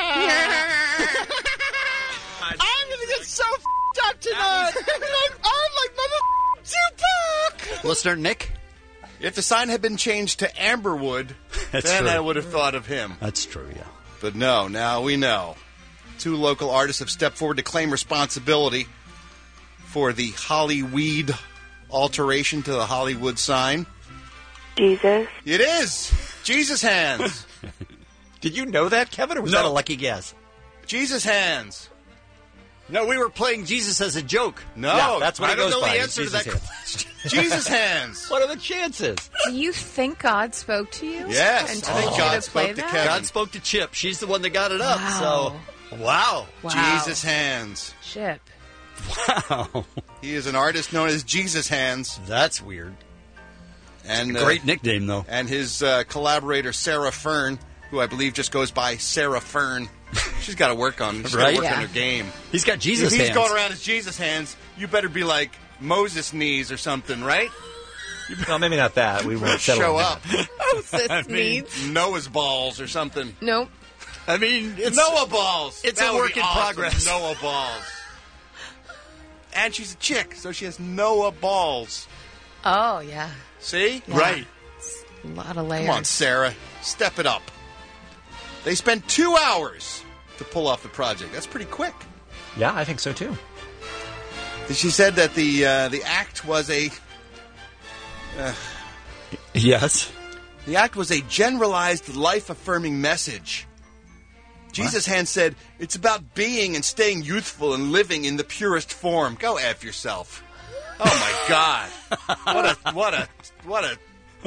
I'm gonna get so f***ed up tonight. I'm, I'm like mother Tupac. Listener Nick? If the sign had been changed to Amberwood, That's then true. I would have thought of him. That's true, yeah. But no, now we know. Two local artists have stepped forward to claim responsibility for the Hollyweed alteration to the Hollywood sign. Jesus. It is Jesus hands. Did you know that, Kevin, or was No. that a lucky guess? Jesus hands. No, we were playing Jesus as a joke. No, Yeah, that's what I it don't goes know by, the answer to Jesus that hands. question. Jesus hands. What are the chances? Do you think God spoke to you? Yes, and I told think you God to spoke play to that? Kevin. God spoke to Chip. She's the one that got it up. Wow. So, wow. Wow. Jesus hands. Chip. Wow. He is an artist known as Jesus Hands. That's weird. And a great nickname, though. And his uh, collaborator, Sarah Fern, who I believe just goes by Sarah Fern. She's got to work on, she's Right? gotta work Yeah. on her game. He's got Jesus if he's hands. going around as Jesus hands, you better be like Moses knees or something, right? No, maybe not that. We won't settle show on up. Moses I mean, needs. Noah's balls or something. Nope. I mean, it's Noah balls. It's That a would work be in awesome, progress. Noah balls. And she's a chick, so she has Noah balls. Oh, yeah. See? Yeah. Right. A lot of layers. Come on, Sarah. Step it up. They spent two hours to pull off the project. That's pretty quick. Yeah, I think so too. She said that the uh, the act was a... Uh, yes. The act was a generalized, life-affirming message. Jesus' hand said, it's about being and staying youthful and living in the purest form. Go F yourself. Oh, my God. What a, what a, what a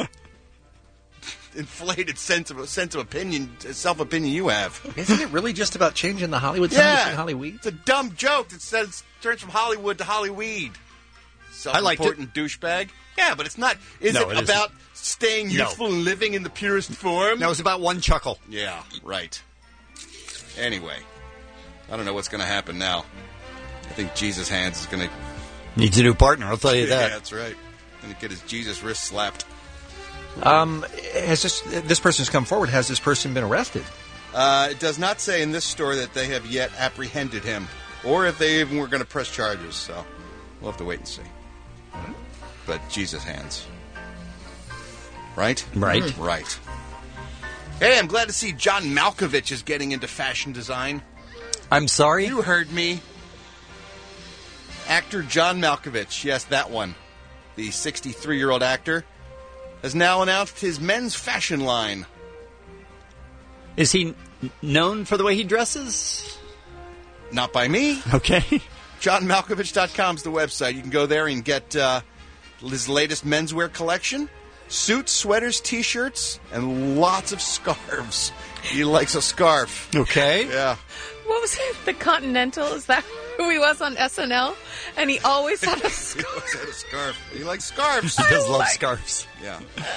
inflated sense of sense of opinion, self-opinion you have. Isn't it really just about changing the Hollywood sign Yeah. to Hollyweed? It's a dumb joke that says turns from Hollywood to Hollyweed. I liked it. Self-important douchebag. Yeah, but it's not. Is No, it, it about staying No. youthful and living in the purest form? No, it was about one chuckle. Yeah, right. Anyway, I don't know what's going to happen now. I think Jesus Hands is going to... Needs a new partner, I'll tell you Yeah, that. that's right. Going to get his Jesus wrist slapped. Um, has this this person's come forward? Has this person been arrested? Uh, it does not say in this story that they have yet apprehended him, or if they even were going to press charges. So we'll have to wait and see. But Jesus Hands, right? Right. Mm. Right. Hey, I'm glad to see John Malkovich is getting into fashion design. I'm sorry? You heard me. Actor John Malkovich, yes, that one, the sixty-three-year-old actor, has now announced his men's fashion line. Is he n- known for the way he dresses? Not by me. Okay. John Malkovich dot com is the website. You can go there and get uh, his latest menswear collection. Suits, sweaters, T-shirts, and lots of scarves. He likes a scarf. Okay. Yeah. What was it? The Continental? Is that who he was on S N L? And he always had a He scarf. always had a scarf. He likes scarves. He does love like- scarves. Yeah.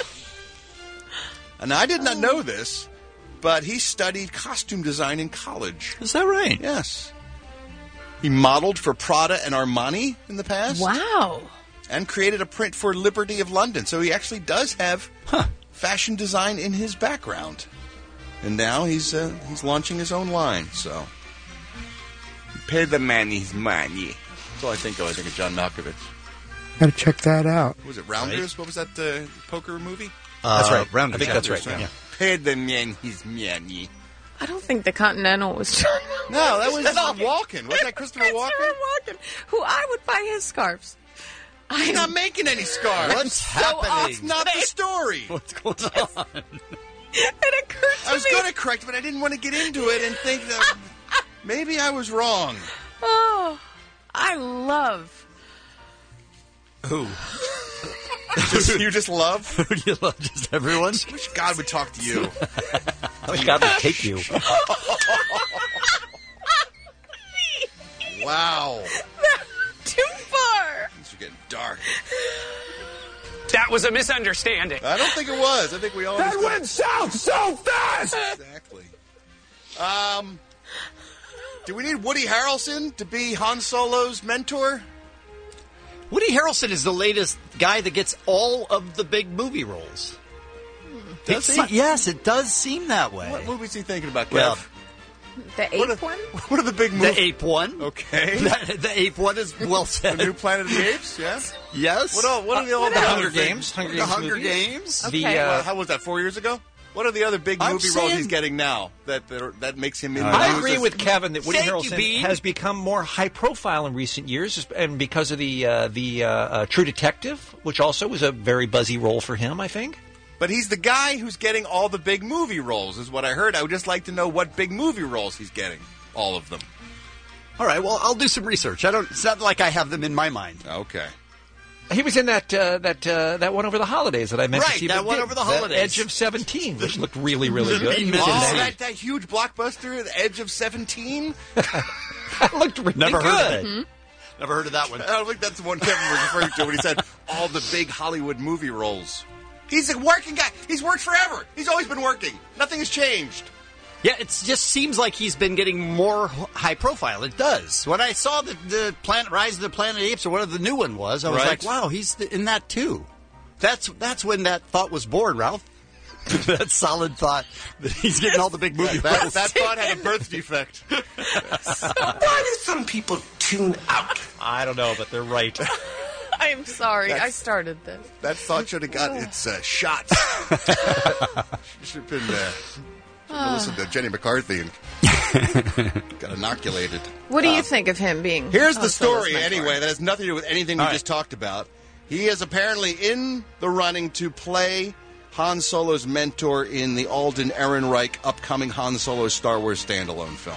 And I did not know this, but he studied costume design in college. Is that right? Yes. He modeled for Prada and Armani in the past. Wow. And created a print for Liberty of London. So he actually does have Huh. fashion design in his background. And now he's uh, he's launching his own line. So pay the man his money. That's all I think of. I think of John Malkovich. Gotta check that out. What was it, Rounders? What was that uh, poker movie? Uh, That's right. Rounders, I think yeah. that's right. Yeah. Pay the man his money. I don't think the Continental was John No, that was Malkovich. Walken. Wasn't that Christopher Walken? Christopher Walken, who I would buy his scarves. He's I'm not making any scarves. What's so happening? off That's not the story. What's going on? It occurred to I was me. going to correct, but I didn't want to get into it and think that maybe I was wrong. Oh, I love. Who? Just, you just love? Who do you love? Just everyone? I wish God would talk to you. I wish God would take you. Wow. Too far. Things are getting dark. That was a misunderstanding. I don't think it was. I think we all That just- went south so fast! Exactly. Um, do we need Woody Harrelson to be Han Solo's mentor? Woody Harrelson is the latest guy that gets all of the big movie roles. Does It se- he? Yes, it does seem that way. What movie is he thinking about, Kev? Well, The What eighth are- one? What are the big movies? the ape one. Okay. The, the ape one is well The said. new Planet of the Apes, yes? Yes. What, all, what are the, all what the else? other Hunger big- Games. Hunger The Games. Hunger movies. Games. The Okay. uh, Well, how was that, four years ago? What are the other big I'm movie roles saying- he's getting now that that, are, that makes him in the I news agree as- with Kevin that Woody Thank you, Harrelson Bean. has become more high profile in recent years, and because of the uh, the uh, uh, True Detective, which also was a very buzzy role for him, I think. But he's the guy who's getting all the big movie roles, is what I heard. I would just like to know what big movie roles he's getting. All of them. All right, well, I'll do some research. I don't. It's not like I have them in my mind. Okay. He was in that uh, that uh, that one over the holidays that I mentioned. Right, to you, that but one did- over the that holidays. Edge of seventeen, which looked really, really good. He was in Oh, that. that, that huge blockbuster, The Edge of seventeen? That looked really Never good. heard of it. Never heard of that one. I don't think that's the one Kevin was referring to when he said all the big Hollywood movie roles. He's a working guy. He's worked forever. He's always been working. Nothing has changed. Yeah, it just seems like he's been getting more high profile. It does. When I saw the, the Planet Rise of the Planet of the Apes, or whatever the new one was, I was Right. like, wow, he's th- in that too. That's that's when that thought was born, Ralph. That solid thought that he's getting all the big movie That, roles. that thought had a birth defect. Why do some people tune out? I don't know, but they're right. I'm sorry. That's- I started this. That thought should have got its uh, shot. should have been uh, Ah. listened to Jenny McCarthy and got inoculated. What do you Um, think of him being? Here's Han the Solo's story, mentor? anyway, that has nothing to do with anything we All right. just talked about. He is apparently in the running to play Han Solo's mentor in the Alden Ehrenreich upcoming Han Solo Star Wars standalone film.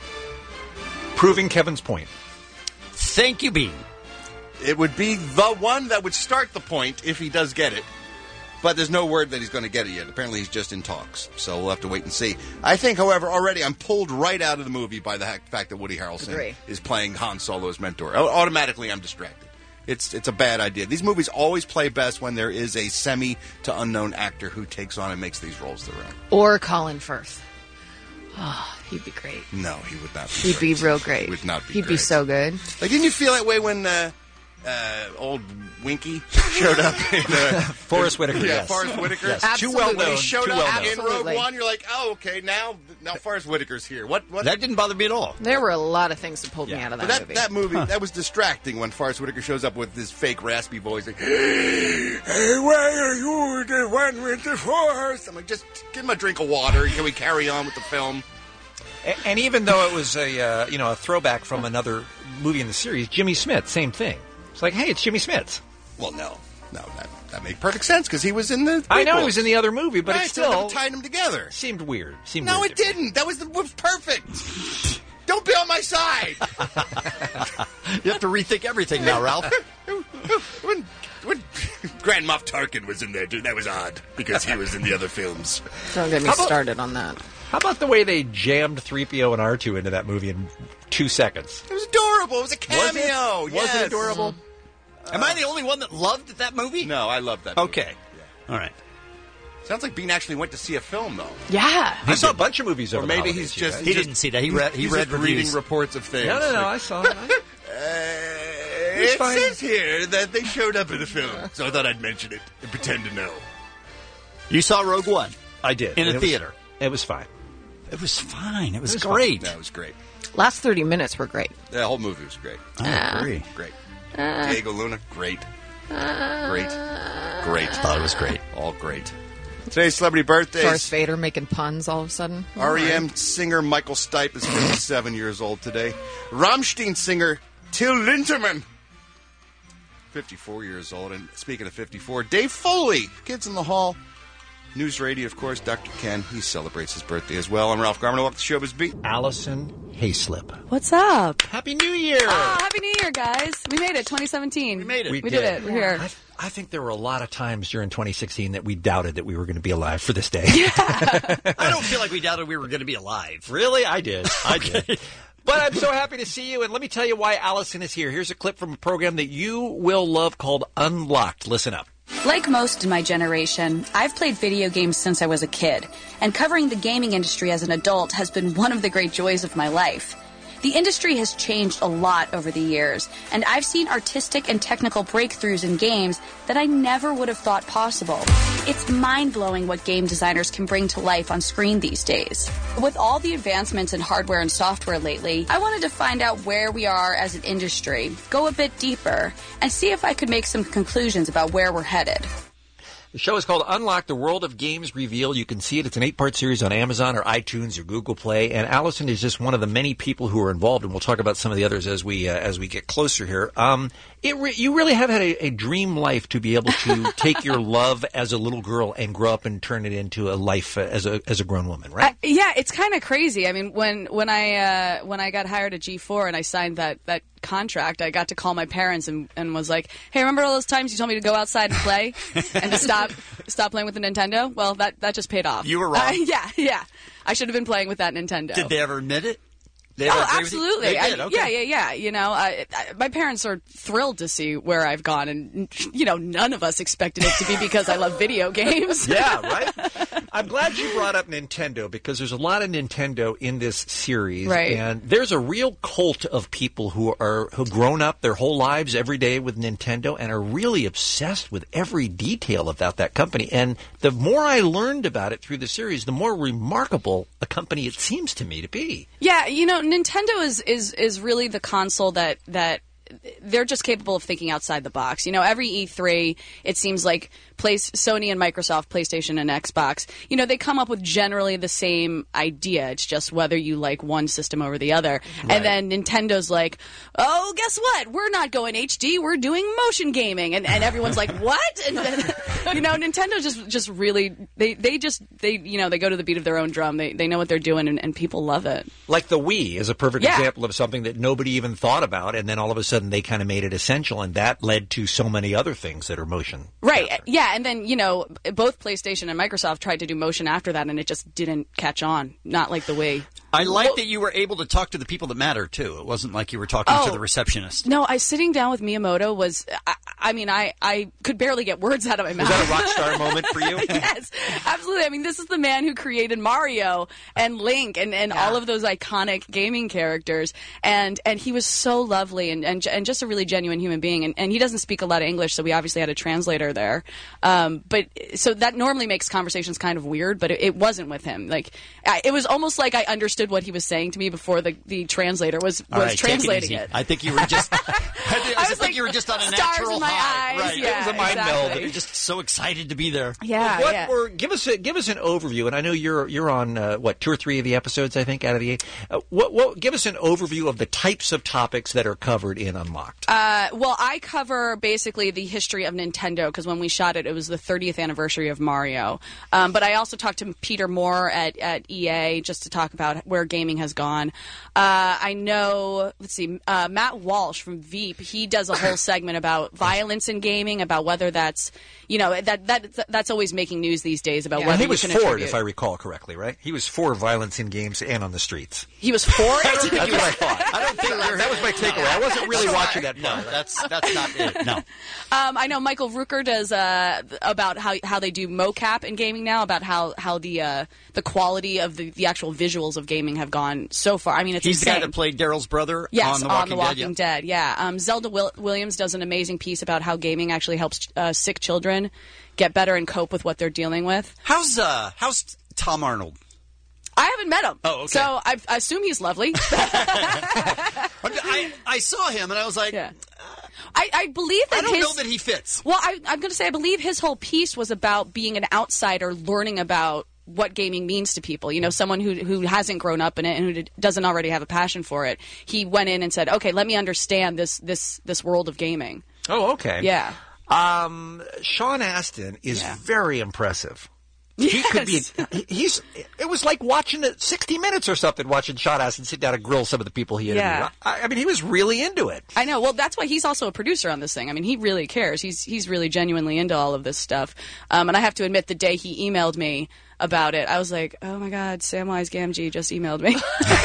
Proving Kevin's point. Thank you, Bean. It would be the one that would start the point if he does get it. But there's no word that he's going to get it yet. Apparently he's just in talks. So we'll have to wait and see. I think, however, already I'm pulled right out of the movie by the ha- fact that Woody Harrelson Agree. is playing Han Solo's mentor. Au- Automatically I'm distracted. It's it's a bad idea. These movies always play best when there is a semi to unknown actor who takes on and makes these roles their own. Or Colin Firth. Oh, he'd be great. No, he would not be. He'd be great. real great. He would not be He'd be great. so good. Like, didn't you feel that way when uh, uh, old Winky showed up in uh, Forrest Whitaker, Yeah, yes. Forrest Whitaker. Yes, too Absolutely. well When known. he showed too up well known. in Rogue Absolutely. One, you're like, oh, okay, now now Forrest Whitaker's here. What? what? That didn't bother me at all. There were a lot of things that pulled me Yeah. out of But that, that movie. that movie that was distracting when Forrest Whitaker shows up with this fake raspy voice, like, "Hey, why are you the one with the Force?" I'm like, just give him a drink of water. Can we carry on with the film? A- And even though it was a uh, you know a throwback from another movie in the series, Jimmy Smith, same thing. It's like, hey, it's Jimmy Smith. Well, no, no, that that made perfect sense because he was in the. I know prequels. he was in the other movie, but Right, it so that still tied them together. seemed weird. Seemed No, weird it to me. didn't. That was the, was perfect. Don't be on my side. You have to rethink everything now, Ralph. when, when Grand Moff Tarkin was in there, dude, that was odd because he was in the other films. Don't get me How about- started on that. How about the way they jammed three P O and R two into that movie in two seconds? It was adorable. It was a Was it? cameo. Was yes. it adorable? Am I the only one that loved that movie? No, I love that. movie. Okay. All right. Sounds like Bean actually went to see a film, though. Yeah. I saw a bunch of movies Or over maybe the he's holidays, you just guys. He just- didn't see that. He read. He he's read just reading reviews. reports of things. No, no, no. I saw it. Uh, It's it fine. says here that they showed up in the film, so I thought I'd mention it and pretend to know. You saw Rogue One I did in And a it was- theater. It was fine. It was fine. It was, was great. That was great. Last thirty minutes were great. The whole movie was great. I agree. Great. Uh, Diego Luna, great. Great. Great. Thought it was great. All great. Today's celebrity birthdays. Darth Vader making puns all of a sudden. R E M singer Michael Stipe is fifty-seven years old today. Rammstein singer Till Lindemann, fifty-four years old. And speaking of fifty-four, Dave Foley, Kids in the Hall. News Radio, of course, Doctor Ken. He celebrates his birthday as well. I'm Ralph Garman. I walk the showbiz beat. Allison Hayslip. What's up? Happy New Year! Oh, Happy New Year, guys. We made it, twenty seventeen. We made it. We, did. it. We're here. I, I think there were a lot of times during twenty sixteen that we doubted that we were going to be alive for this day. I don't feel like we doubted we were going to be alive. Really? I did. I did. But I'm so happy to see you, and let me tell you why Allison is here. Here's a clip from a program that you will love called Unlocked. Listen up. Like most in my generation, I've played video games since I was a kid, and covering the gaming industry as an adult has been one of the great joys of my life. The industry has changed a lot over the years, and I've seen artistic and technical breakthroughs in games that I never would have thought possible. It's mind-blowing what game designers can bring to life on screen these days. With all the advancements in hardware and software lately, I wanted to find out where we are as an industry, go a bit deeper, and see if I could make some conclusions about where we're headed. The show is called Unlock the World of Games Revealed. You can see it. It's an eight-part series on Amazon or iTunes or Google Play. And Allison is just one of the many people who are involved, and we'll talk about some of the others as we uh, as we get closer here. Um, it re- you really have had a, a dream life to be able to take your love as a little girl and grow up and turn it into a life uh, as a as a grown woman, right? Uh, yeah, it's kind of crazy. I mean, when when I uh, when I got hired at G four and I signed that that contract, I got to call my parents and, and was like, hey, remember all those times you told me to go outside and play and to stop stop playing with the Nintendo? Well, that, that just paid off. You were wrong. Uh, yeah, yeah. I should have been playing with that Nintendo. Did they ever admit it? They ever Oh, agree with you? absolutely. They did, I- okay. Yeah, yeah, yeah. You know, I, I, my parents are thrilled to see where I've gone, and you know, none of us expected it to be because I love video games. Yeah, right? I'm glad you brought up Nintendo because there's a lot of Nintendo in this series. Right. And there's a real cult of people who are who've grown up their whole lives every day with Nintendo and are really obsessed with every detail about that company. And the more I learned about it through the series, the more remarkable a company it seems to me to be. Yeah, you know, Nintendo is, is, is really the console that, that they're just capable of thinking outside the box. You know, every E three, it seems like place, Sony and Microsoft, PlayStation and Xbox, you know, they come up with generally the same idea. It's just whether you like one system over the other. Right. And then Nintendo's like, oh, guess what? We're not going H D. We're doing motion gaming. And, and everyone's like, what? And then, you know, Nintendo just, just really, they, they just, they, you know, they go to the beat of their own drum. They, they know what they're doing, and, and people love it. Like the Wii is a perfect Yeah. example of something that nobody even thought about, and then all of a sudden they kind of made it essential, and that led to so many other things that are motion. Right. Yeah. And then, you know, both PlayStation and Microsoft tried to do motion after that, and it just didn't catch on. Not like the Wii. I like that you were able to talk to the people that matter, too. It wasn't like you were talking Oh. to the receptionist. No, I sitting down with Miyamoto was, I, I mean, I, I could barely get words out of my mouth. Was that a rock star moment for you? Yes, absolutely. I mean, this is the man who created Mario and Link and, and all of those iconic gaming characters. And, and he was so lovely and, and, and just a really genuine human being. And, and he doesn't speak a lot of English, so we obviously had a translator there. Um, but so that normally makes conversations kind of weird, but it, it wasn't with him. Like, I, it was almost like I understood what he was saying to me before the, the translator was, was All right, take translating easy. it. I think you were just. I, think, I, was think like, you were just on a stars natural in my high. eyes. Right. Yeah, it was a mind exactly. meld. You're just so excited to be there. Yeah, What yeah. were, give us a, give us an overview, and I know you're you're on uh, what two or three of the episodes, I think, out of the eight. Uh, what, what give us an overview of the types of topics that are covered in Unlocked. Uh, well, I cover basically the history of Nintendo because when we shot it, it was the thirtieth anniversary of Mario. Um, but I also talked to Peter Moore at, at E A just to talk about where gaming has gone. Uh, I know, let's see, uh, Matt Walsh from Veep, he does a whole segment about violence in gaming, about whether that's, you know, that that that's always making news these days about Well, whether he you was can for it, attribute. if I recall correctly, right? He was for violence in games and on the streets. He was for it? That's what I thought. I don't think that was my takeaway. I wasn't really watching that. No, that's that's not it. No. Um, I know Michael Rooker does uh, about how how they do mocap in gaming now, about how how the uh, the quality of the, the actual visuals of gaming have gone so far. I mean, it's He's the insane. guy that played Daryl's brother Yes, on The Walking, Walking Dead. Dead. Yeah, um, Zelda Will- Williams does an amazing piece about how gaming actually helps uh, sick children get better and cope with what they're dealing with. How's uh how's Tom Arnold? I haven't met him. Oh, okay. So I, I assume he's lovely. I, I saw him and I was like, I, I believe that I don't his, know that he fits. Well, I, I'm going to say I believe his whole piece was about being an outsider, learning about what gaming means to people. You know, someone who who hasn't grown up in it and who d- doesn't already have a passion for it. He went in and said, "Okay, let me understand this this this world of gaming." Oh, okay. Yeah. Um, Sean Astin is very impressive. He could be. he- He's. It was like watching it sixty minutes or something. Watching Sean Astin sit down and grill some of the people he interviewed. Yeah. I, I mean, he was really into it. I know. Well, that's why he's also a producer on this thing. I mean, he really cares. He's he's really genuinely into all of this stuff. Um, and I have to admit, the day he emailed me about it, I was like, "Oh my God, Samwise Gamgee just emailed me."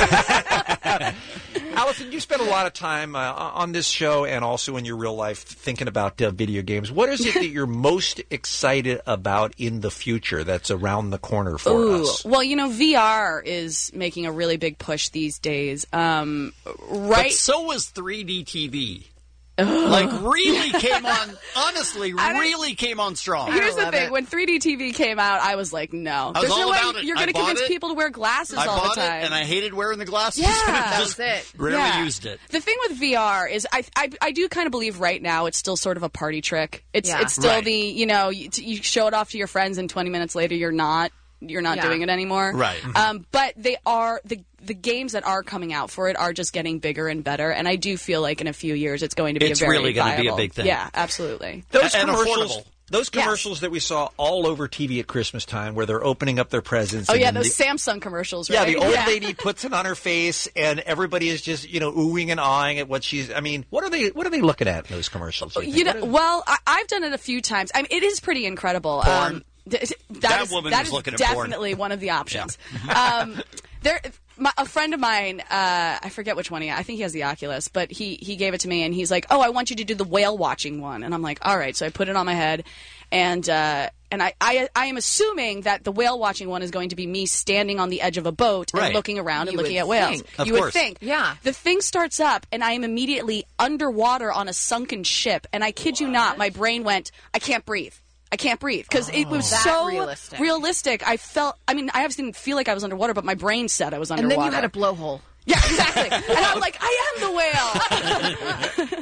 Allison, you spend a lot of time uh, on this show and also in your real life thinking about uh, video games. What is it that you're most excited about in the future that's around the corner for Ooh, us? well, you know, V R is making a really big push these days. Um, right? But so was three D T V. Like, really came on, honestly, really came on strong. Here's the thing. When three D T V came out, I was like, no. I was There's all no way about it. you're I going to bought convince it. people to wear glasses I all bought the time. it, and I hated wearing the glasses. Yeah, and that just was it. Rarely Yeah. used it. The thing with V R is, I, I I do kind of believe right now it's still sort of a party trick. It's Yeah. it's still Right. the you know you, you show it off to your friends, and twenty minutes later you're not you're not Yeah. doing it anymore. Right. Um, but they are the the games that are coming out for it are just getting bigger and better, and I do feel like in a few years it's going to be It's a very really gonna be a viable- big thing. Yeah, absolutely. Those And commercials, affordable. those Yes. commercials that we saw all over T V at Christmas time, where they're opening up their presents. Oh and yeah, then those the, Samsung commercials. yeah, Right? the old lady puts it on her face, and everybody is just you know oohing and awing at what she's. I mean, what are they? What are they looking at in those commercials? do you You think? know, well, I, I've done it a few times. I mean, it is pretty incredible. Porn. Um, th- that That is- woman that was is looking at porn. definitely one of the options. um, there, my, a friend of mine, uh, I forget which one he. I think he has the Oculus, but he he gave it to me, and he's like, "Oh, I want you to do the whale watching one," and I'm like, "All right." So I put it on my head, and. Uh, And I, I, I am assuming that the whale watching one is going to be me standing on the edge of a boat and Right. looking around and You looking would at whales. think. Of you course. would think. Yeah. The thing starts up, and I am immediately underwater on a sunken ship. And I kid you not, my brain went, I can't breathe. I can't breathe. Because it was That so realistic. realistic. I felt, I mean, I obviously didn't feel like I was underwater, but my brain said I was And underwater. then you had a blowhole. Yeah, exactly. And I'm like, I am the whale.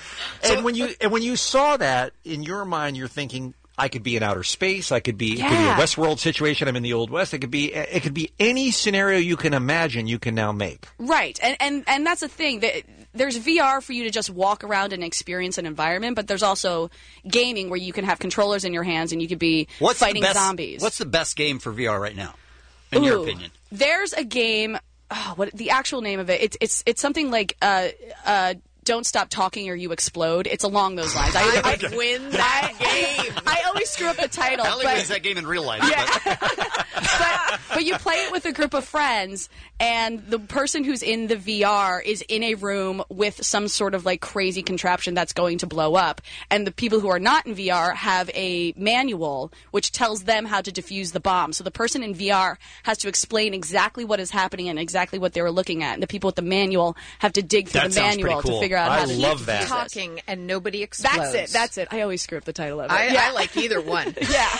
and when you and when you saw that in your mind, you're thinking, I could be in outer space. I could be. It could be a Yeah. Westworld situation. I'm in the Old West. It could be. It could be any scenario you can imagine. You can now make. Right, and and and that's the thing. That there's V R for you to just walk around and experience an environment, but there's also gaming where you can have controllers in your hands and you could be What's fighting the best, zombies. What's the best game for V R right now, in your Ooh, opinion? There's a game. Oh, what the actual name of it? It's it's it's something like uh uh. Don't Stop Talking or You Explode. It's along those lines. I, I would win that game. I always screw up the title. Allie but- wins that game in real life. Yeah. but- but, but you play it with a group of friends, and the person who's in the V R is in a room with some sort of like crazy contraption that's going to blow up. And the people who are not in V R have a manual which tells them how to defuse the bomb. So the person in V R has to explain exactly what is happening and exactly what they were looking at. And the people with the manual have to dig through That the sounds manual pretty cool. to figure out I how to love defuse that. it. Talking and nobody explodes. That's it. That's it. I always screw up the title of it. I, yeah. I like either one. yeah.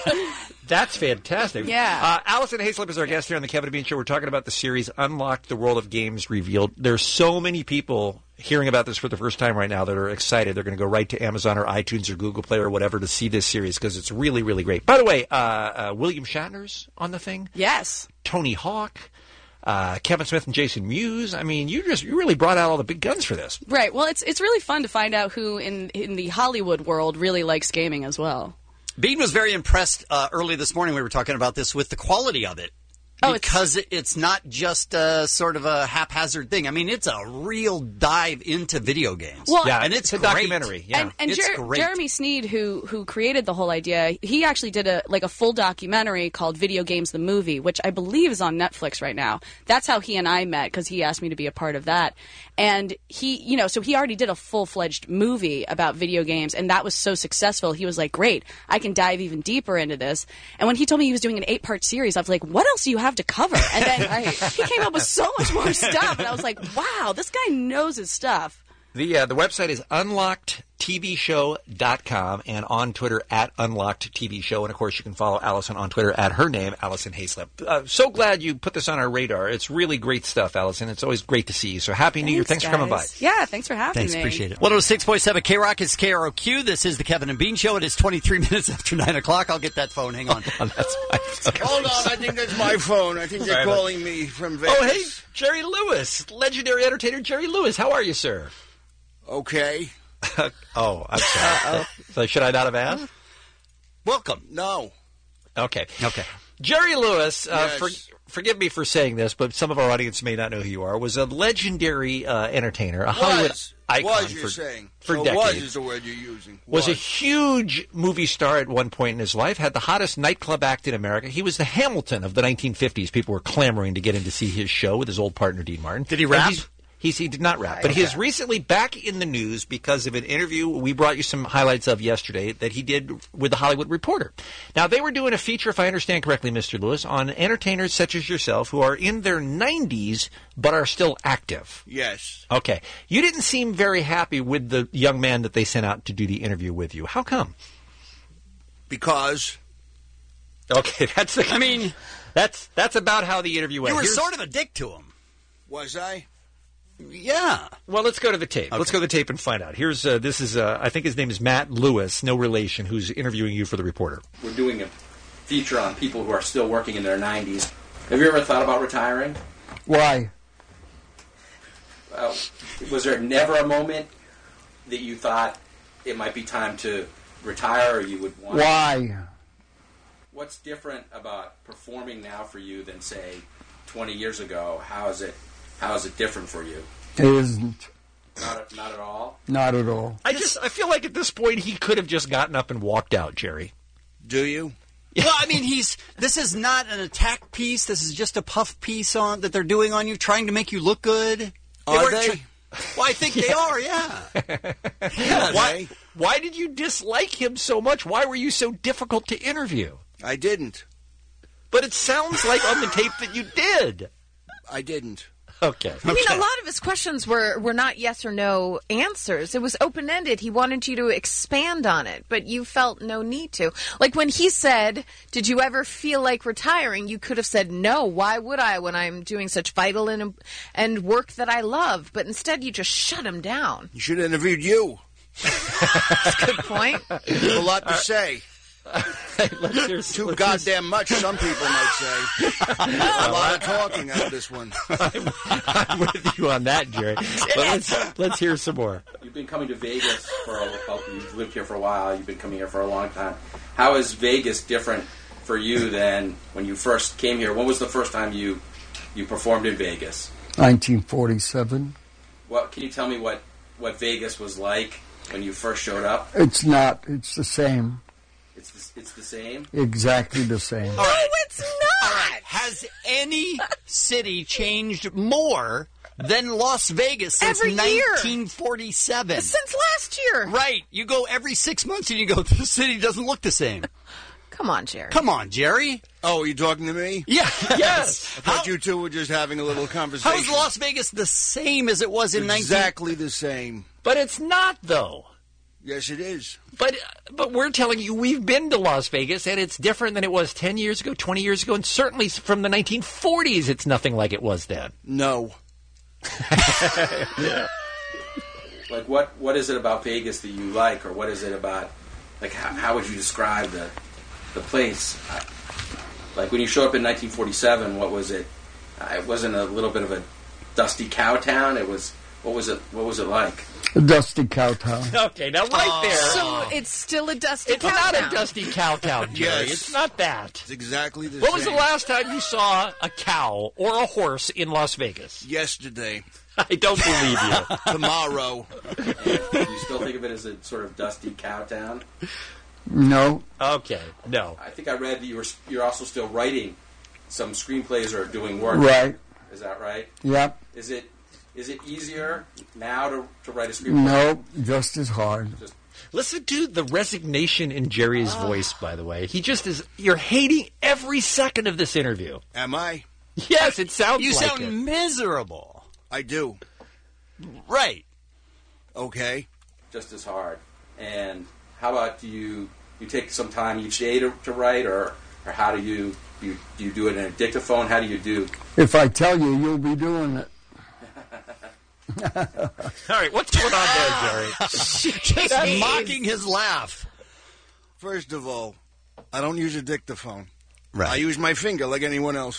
That's fantastic. Yeah. Uh, Allison Hayslip is our guest here on the Kevin and Bean Show. We're talking about the series Unlocked, the World of Games Revealed. There's so many people hearing about this for the first time right now that are excited. They're going to go right to Amazon or iTunes or Google Play or whatever to see this series because it's really, really great. By the way, uh, uh, William Shatner's on the thing. Yes. Tony Hawk. Uh, Kevin Smith and Jason Mewes. I mean, you just you really brought out all the big guns for this. Right. Well, it's it's really fun to find out who in in the Hollywood world really likes gaming as well. Bean was very impressed uh, early this morning. We were talking about this with the quality of it. Oh, because it's, it's not just a sort of a haphazard thing. I mean, it's a real dive into video games. Well, Yeah, and it's, it's a great. documentary. Yeah. And, and It's Jer- great. Jeremy Sneed, who who created the whole idea, he actually did a like a full documentary called "Video Games: The Movie," which I believe is on Netflix right now. That's how he and I met because he asked me to be a part of that. And he, you know, so he already did a full fledged movie about video games, and that was so successful. He was like, "Great, I can dive even deeper into this." And when he told me he was doing an eight part series, I was like, "What else do you have to cover?" And then he came up with so much more stuff, and I was like, "Wow, this guy knows his stuff." The uh, the website is unlocked t v show dot com and on Twitter at unlocked t v show. And, of course, you can follow Allison on Twitter at her name, Allison Hayslip. Uh, so glad you put this on our radar. It's really great stuff, Allison. It's always great to see you. So happy New Year. Thanks for coming by. guys. Yeah, thanks for having Thanks, me. appreciate it. one oh six point seven K Rock is K R O Q. This is the Kevin and Bean Show. It is twenty-three minutes after nine o'clock. I'll get that phone. Hang on. Oh, that's my phone. Hold on, I think that's my phone. I think they're Sorry, calling me from Vegas. Oh, hey, Jerry Lewis, legendary entertainer Jerry Lewis. How are you, sir? Okay. oh, I'm sorry. So should I not have asked? Welcome. No. Okay. Okay. Jerry Lewis, uh, Yes. for, forgive me for saying this, but some of our audience may not know who you are, was a legendary uh, entertainer, a Hollywood Was. icon Was, you're for, saying. for so decades. was is the word you're using. Was a huge movie star at one point in his life, had the hottest nightclub act in America. He was the Hamilton of the nineteen fifties. People were clamoring to get in to see his show with his old partner, Dean Martin. Did he And rap? he's- He's, he did not rap, but he is recently back in the news because of an interview we brought you some highlights of yesterday that he did with the Hollywood Reporter. Now, they were doing a feature, if I understand correctly, Mister Lewis, on entertainers such as yourself who are in their nineties but are still active. Yes. Okay. You didn't seem very happy with the young man that they sent out to do the interview with you. How come? Because. Okay, that's. I mean, that's that's about how the interview went. You were Here's- sort of a dick to him. Was I? Yeah. Well, let's go to the tape. Okay. Let's go to the tape and find out. Here's uh, this is uh, I think his name is Matt Lewis, no relation, who's interviewing you for the Reporter. We're doing a feature on people who are still working in their nineties. Have you ever thought about retiring? Why? Uh, was there never a moment that you thought it might be time to retire, or you would want? Why? What's different about performing now for you than, say, twenty years ago? How is it? How is it different for you? It isn't. Not, not at all. Not at all. I just I feel like at this point he could have just gotten up and walked out, Jerry. Do you? Well, I mean, he's. This is not an attack piece. This is just a puff piece on that they're doing on you, trying to make you look good. Are weren't they? tr- well, I think they are. Yeah. Yeah, why? Why did you dislike him so much? Why were you so difficult to interview? I didn't. But it sounds like on the tape that you did. I didn't. Okay. I mean, a lot of his questions were, were not yes or no answers. It was open-ended. He wanted you to expand on it, but you felt no need to. Like when he said, did you ever feel like retiring? You could have said, no, why would I when I'm doing such vital and, and work that I love? But instead you just shut him down. You should have interviewed you. That's a good point. You have a lot to say. let's hear, Too let's goddamn much, some people might say. A lot of talking out of this one. I'm, I'm with you on that, Jerry. But let's, let's hear some more. You've been coming to Vegas for a well, you've lived here for a while. You've been coming here for a long time. How is Vegas different for you than when you first came here? When was the first time you you performed in Vegas? nineteen forty-seven. What can you tell me what, what Vegas was like when you first showed up? It's not. It's the same. It's the, it's the same. Exactly the same. No, it's not. All right. Has any city changed more than Las Vegas since Every year. nineteen forty-seven? Since last year. Right. You go every six months and you go, the city doesn't look the same. Come on, Jerry. Come on, Jerry. Oh, are you talking to me? Yeah. Yes. I thought you two were just having a little conversation. How is Las Vegas the same as it was in nineteen? Exactly the same. But it's not, though. Yes, it is. But but we're telling you we've been to Las Vegas, and it's different than it was ten years ago, twenty years ago, and certainly from the nineteen forties, it's nothing like it was then. No. Like, what, what is it about Vegas that you like, or what is it about, like, how, how would you describe the the place? Uh, like, when you show up in nineteen forty-seven, what was it? Uh, it wasn't a little bit of a dusty cow town. It was, what was it, what was it like? A dusty cow town. Okay, now right there. So it's still a dusty It's cow not town. a dusty cow town, Jerry. Yes. It's not that. It's exactly the What same. was the last time you saw a cow or a horse in Las Vegas? Yesterday. I don't believe you. Tomorrow. Do you still think of it as a sort of dusty cow town? No. Okay, no. I think I read that you were you're also still writing some screenplays or doing work. Right. Is that right? Yep. Is it is it easier now to, to write a screenplay? No, just as hard. Listen to the resignation in Jerry's voice, by the way. He just is, you're hating every second of this interview. Am I? Yes, it sounds You like sound it. miserable. I do. Right. Okay. Just as hard. And how about do you you take some time each day to, to write, or or how do you do you, do you do it in a dictaphone? How do you do? If I tell you, you'll be doing it. All right, what's going on there, Jerry? Just mocking his laugh. First of all, I don't use a dictaphone. Right. I use my finger like anyone else.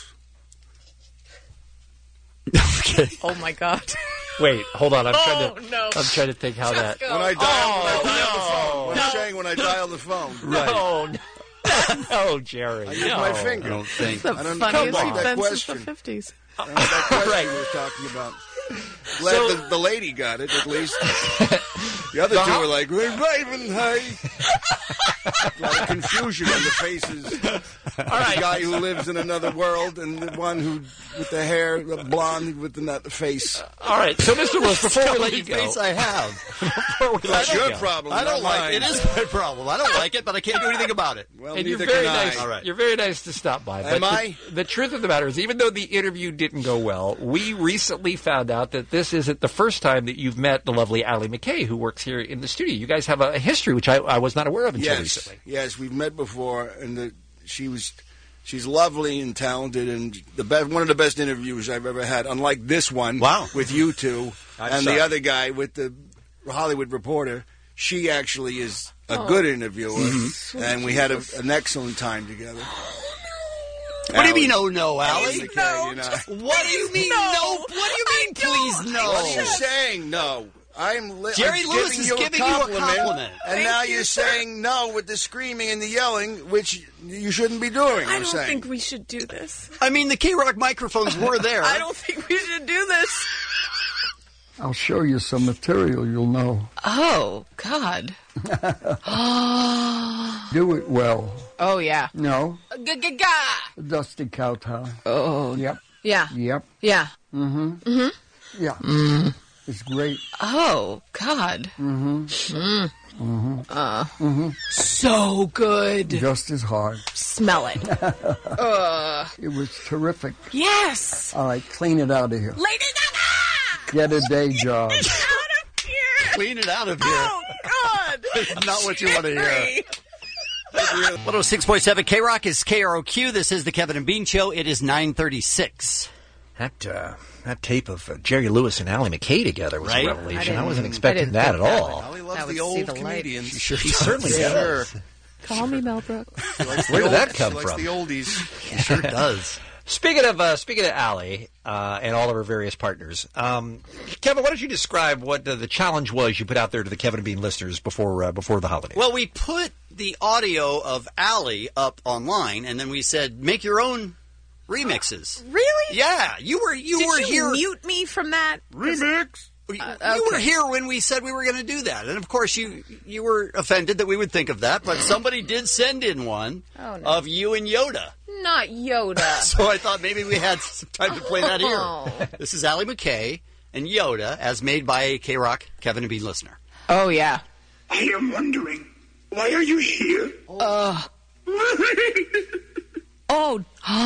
Okay. Oh my God. Wait, hold on. I'm trying Oh, to. no. I'm trying to think how that. When I dial, Oh, when I dial no. the phone. What I'm No. saying when I dial the phone. No, no, no, Jerry. I use no. my finger. I don't think. The I don't funniest like you've that been question. since the fifties. Uh, that question Right. we were talking about. Glad So- the, the lady got it, at least. The other two were like, we're driving high. A lot of confusion on the faces. All right. The guy who lives in another world and the one who, with the hair, the blonde with the not the face. All right, so Mister Lewis, before we let you go, face I have. before we let That's you your go, problem. I don't not like mine. it. It is my problem. I don't like it, but I can't do anything about it. Well, and you're neither very can I. nice. All right. You're very nice to stop by. Am but I? The, the truth of the matter is, even though the interview didn't go well, we recently found out that this isn't the first time that you've met the lovely Allie McKay, who works here in the studio. You guys have a, a history, which I, I was not aware of until Yes, recently. yes, we've met before, and the, she was, she's lovely and talented, and the best, one of the best interviews I've ever had. Unlike this one, Wow. with you two, I'm and sorry. the other guy with the Hollywood Reporter. She actually is a Oh. good interviewer, Mm-hmm. and we had a, an excellent time together. What do you Allie- mean, oh no, Allie? McKay, you know. What do you mean, no? What do you mean, please, no? What are you saying? No. I'm li- Jerry I'm Lewis giving is you giving a you a compliment, compliment. and now you're saying no with the screaming and the yelling, which you shouldn't be doing. I I'm don't saying. think we should do this. I mean, the K-Rock microphones were there. I don't think we should do this. I'll show you some material you'll know. Oh, God. Do it well. Oh, yeah. No, Ga-ga-ga. Dusty Cowtown. Oh. Yep. Yeah. Yep. Yeah. Mm-hmm. Mm-hmm. Yeah. Mm. It's great. Oh, God. Mm-hmm. Mm. Mm-hmm. Uh, Mm-hmm. so good. Just as hard. Smell it. uh, It was terrific. yes. All right, clean it out of here. Lady Gaga! Get a day job. Out of here. Clean it out of here. Oh, God. It's not what you want to hear. Jerry. one oh six point seven K-Rock is K R O Q. This is the Kevin and Bean Show. It is nine thirty-six. That uh, that tape of uh, Jerry Lewis and Allie McKay together was Right? a revelation. I I, wasn't didn't- expecting I didn't that think at that all. Allie I loves would the see old the light. comedians. She sure- he certainly Yeah. does. Call me Mel Brooks. Where did that She come likes from? the oldies. It sure does. Speaking of uh, speaking of Allie uh, and all of her various partners, um, Kevin, why don't you describe what uh, the challenge was you put out there to the Kevin and Bean listeners before uh, before the holidays? Well, we put the audio of Allie up online, and then we said, make your own remixes. Really? Yeah, you were you Did were you here. mute me from that? Remix. You, Uh, you were okay. here when we said we were going to do that, and of course you you were offended that we would think of that. But somebody did send in one Oh, no. of you and Yoda, Not Yoda. so I thought maybe we had some time to play that Oh. here. This is Allie McKay and Yoda, as made by a K-Rock Kevin and Bean listener. Oh, yeah. I am wondering, why are you here? Uh. Oh.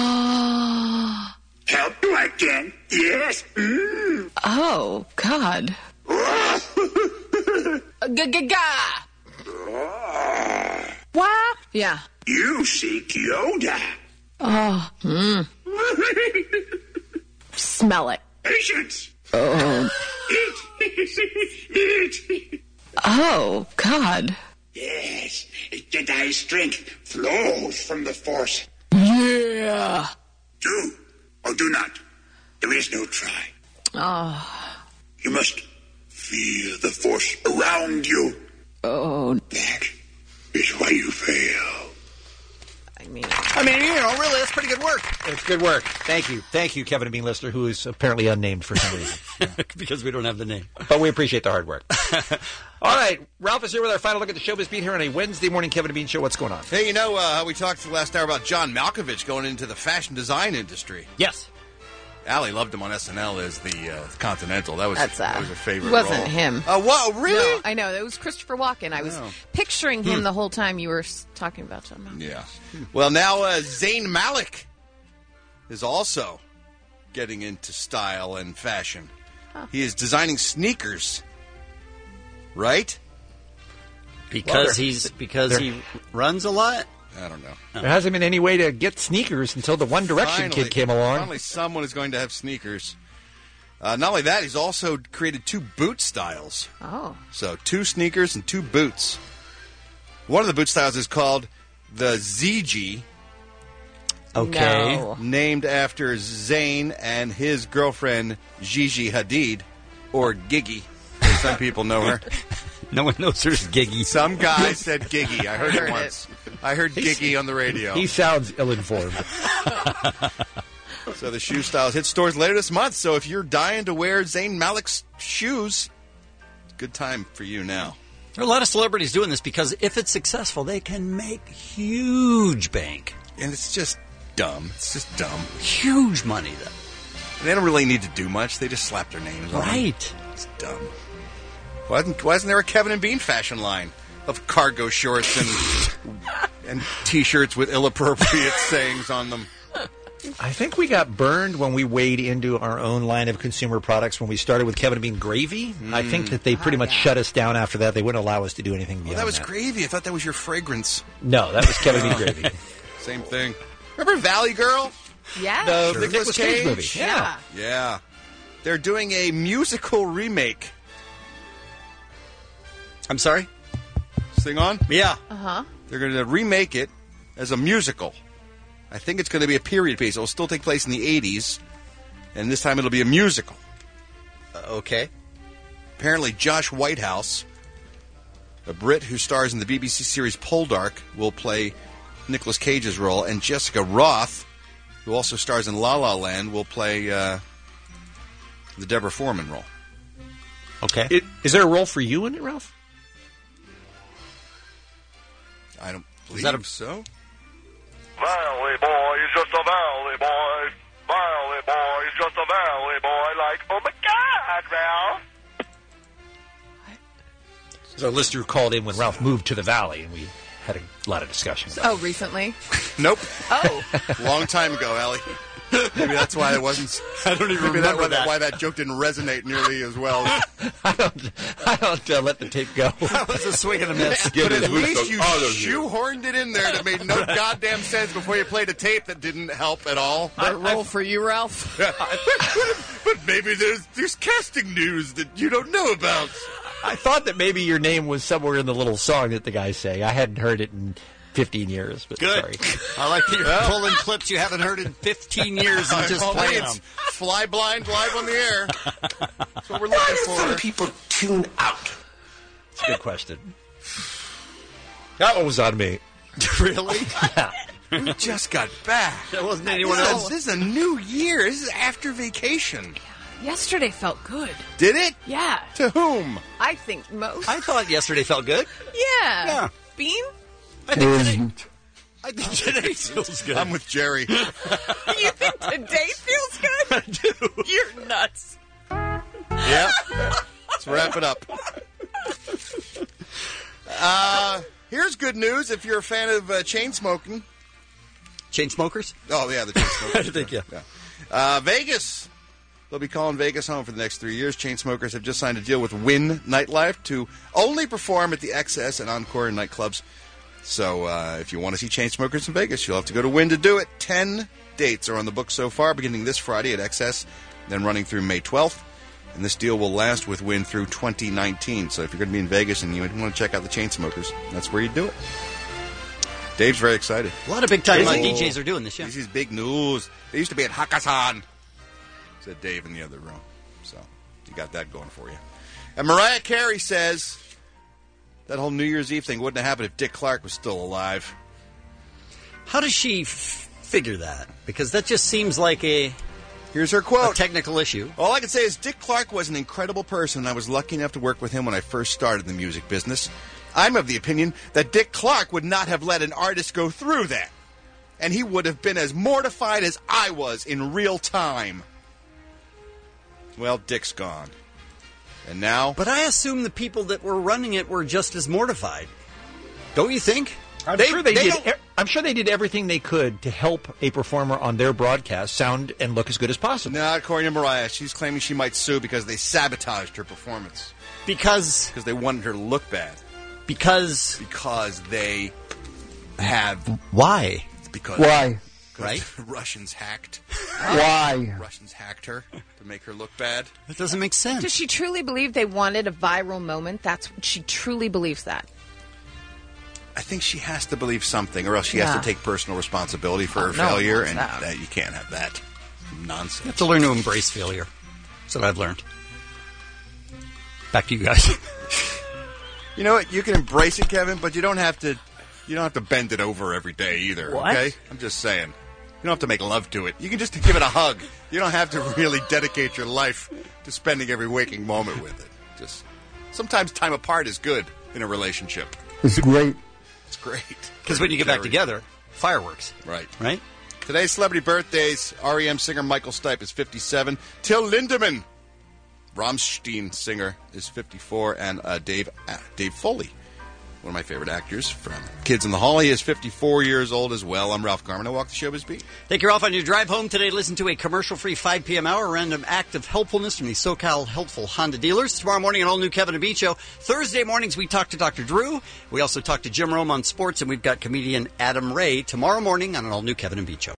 Help you I can. Yes. Mm. Oh, God. Ga-ga-ga. What? Yeah. You seek Yoda. Oh. Mm. Smell it. Patience. Oh. Eat. Eat. Oh, God. Yes. Jedi strength flows from the Force. Yeah. Do or do not. There is no try. Oh. You must feel the Force around you. Oh. That is why you fail. I mean, I mean, you know, really, that's pretty good work. It's good work. Thank you. Thank you, Kevin and Bean listener, who is apparently unnamed for some reason. Because we don't have the name. But we appreciate the hard work. All right, Ralph is here with our final look at the Showbiz Beat here on a Wednesday morning Kevin and Bean Show. What's going on? Hey, you know uh, how we talked the last hour about John Malkovich going into the fashion design industry? Yes. Allie loved him on S N L as the uh, Continental. That was That's, uh, that was her favorite. wasn't role. him. Oh, wow, really? No, I know. It was Christopher Walken. I was Oh. picturing him Hmm. the whole time you were s- talking about John Malkovich. Yeah. Well, now uh, Zayn Malik is also getting into style and fashion. Huh. He is designing sneakers, right? Because Well, they're- he's because they're- he runs a lot. I don't know. There hasn't been any way to get sneakers until the One Direction Finally- kid came along. Finally, someone is going to have sneakers. Uh, not only that, he's also created two boot styles. Oh. So two sneakers and two boots. One of the boot styles is called the Z G. Okay. No. Named after Zayn and his girlfriend Gigi Hadid, or Gigi, as some people know her. No one knows her as Gigi. Some guy said Gigi. I heard, I heard it once. I heard Gigi on the radio. He sounds ill-informed. So the shoe styles hit stores later this month. So if you're dying to wear Zayn Malik's shoes, good time for you now. There are a lot of celebrities doing this because if it's successful, they can make huge bank. And it's just dumb. It's just dumb. Huge money, though. And they don't really need to do much. They just slap their names on Right. them. It's dumb. Why isn't, why isn't there a Kevin and Bean fashion line of cargo shorts and and T-shirts with ill-appropriate sayings on them? I think we got burned when we wade into our own line of consumer products when we started with Kevin and Bean Gravy. Mm. I think that they pretty much shut us down after that. They wouldn't allow us to do anything beyond Well, that was that. gravy. I thought that was your fragrance. No, that was Kevin and Bean Gravy. Same thing. Remember Valley Girl? Yeah. The Sure. Nicolas Nicolas Cage Cage movie. Yeah. Yeah. They're doing a musical remake. I'm sorry? This thing on? Yeah. Uh-huh. They're going to remake it as a musical. I think it's going to be a period piece. It will still take place in the eighties, and this time it'll be a musical. Uh, okay. Apparently, Josh Whitehouse, a Brit who stars in the B B C series Poldark, will play Nicolas Cage's role, and Jessica Roth, who also stars in La La Land, will play uh, the Deborah Foreman role. Okay. It, is there a role for you in it, Ralph? I don't believe that a- so. Valley boy is just a valley boy. Valley boy is just a valley boy. Like, oh my God, Ralph. There's a listener who called in when Ralph moved to the Valley, and we had a lot of discussion about Oh, recently? Nope. Oh. Long time ago, Allie. Maybe that's why it wasn't. I don't even maybe remember that, that. Why that joke didn't resonate nearly as well. I don't, I don't uh, let the tape go. That was a swing and a miss. But at least you shoehorned it in there that made no goddamn sense before you played a tape that didn't help at all. A role for you, Ralph? But maybe there's there's casting news that you don't know about. I thought that maybe your name was somewhere in the little song that the guys say. I hadn't heard it in fifteen years, but Good. sorry. I like that you're pulling clips you haven't heard in fifteen years and just Oh, playing it's them. Fly blind live on the air. That's what we're looking for. People tune out. It's a good question. That one was on me. Really? Yeah. We just got back. That wasn't anyone This is- else. This is a new year. This is after vacation. Yesterday felt good. Did it? Yeah. To whom? I think most. I thought yesterday felt good. Yeah. Yeah. Bean? I think today, I think today feels good. I'm with Jerry. You think today feels good? I do. You're nuts. Yeah. Let's wrap it up. Uh, here's good news if you're a fan of uh, chain smoking. Chain smokers? Oh, yeah, the chain smokers. I think, yeah. yeah. Uh, Vegas. They'll be calling Vegas home for the next three years. Chainsmokers have just signed a deal with Wynn Nightlife to only perform at the X S and Encore nightclubs. So uh, if you want to see Chainsmokers in Vegas, you'll have to go to Wynn to do it. Ten dates are on the book so far, beginning this Friday at X S, then running through May twelfth. And this deal will last with Wynn through twenty nineteen. So if you're going to be in Vegas and you want to check out the Chainsmokers, that's where you do it. Dave's very excited. A lot of big-time Oh, D Js are doing this, yeah. This is big news. They used to be at Hakkasan, said Dave in the other room. So you got that going for you. And Mariah Carey says that whole New Year's Eve thing wouldn't have happened if Dick Clark was still alive. How does she f- figure that? Because that just seems like a... Here's her quote. A technical issue. All I can say is Dick Clark was an incredible person, and I was lucky enough to work with him when I first started the music business. I'm of the opinion that Dick Clark would not have let an artist go through that. And he would have been as mortified as I was in real time. Well, Dick's gone. And now... But I assume the people that were running it were just as mortified. Don't you think? I'm They- sure they, they did. don't- e- I'm sure they did everything they could to help a performer on their broadcast sound and look as good as possible. Not according to Mariah. She's claiming she might sue because they sabotaged her performance. Because... Because they wanted her to look bad. Because... Because they have... Why? Because... Why? Right? Russians hacked. Why? Russians hacked her to make her look bad. That doesn't make sense. Does she truly believe they wanted a viral moment? That's she truly believes that. I think she has to believe something, or else she Yeah. has to take personal responsibility for Oh, her no one failure, wants and that. that, you can't have that nonsense. You have to learn to embrace failure. That's what I've learned. Back to you guys. You know what? You can embrace it, Kevin, but you don't have to. You don't have to bend it over every day either. What? Okay? I'm just saying. You don't have to make love to it. You can just give it a hug. You don't have to really dedicate your life to spending every waking moment with it. Just sometimes time apart is good in a relationship. It's great. It's great. Because when you get back together, fireworks. Right. Right? Today's celebrity birthdays. R E M singer Michael Stipe is fifty-seven. Till Lindemann, Rammstein singer, is fifty-four. And uh, Dave uh, Dave Foley, one of my favorite actors from Kids in the Hall. He is fifty-four years old as well. I'm Ralph Garman. I walk the showbiz beat. Take your off on your drive home today. Listen to a commercial-free five p.m. hour, a random act of helpfulness from the SoCal Helpful Honda dealers. Tomorrow morning, an all-new Kevin and Beat show. Thursday mornings, we talk to Doctor Drew. We also talk to Jim Rome on sports, and we've got comedian Adam Ray tomorrow morning on an all-new Kevin and Beat show.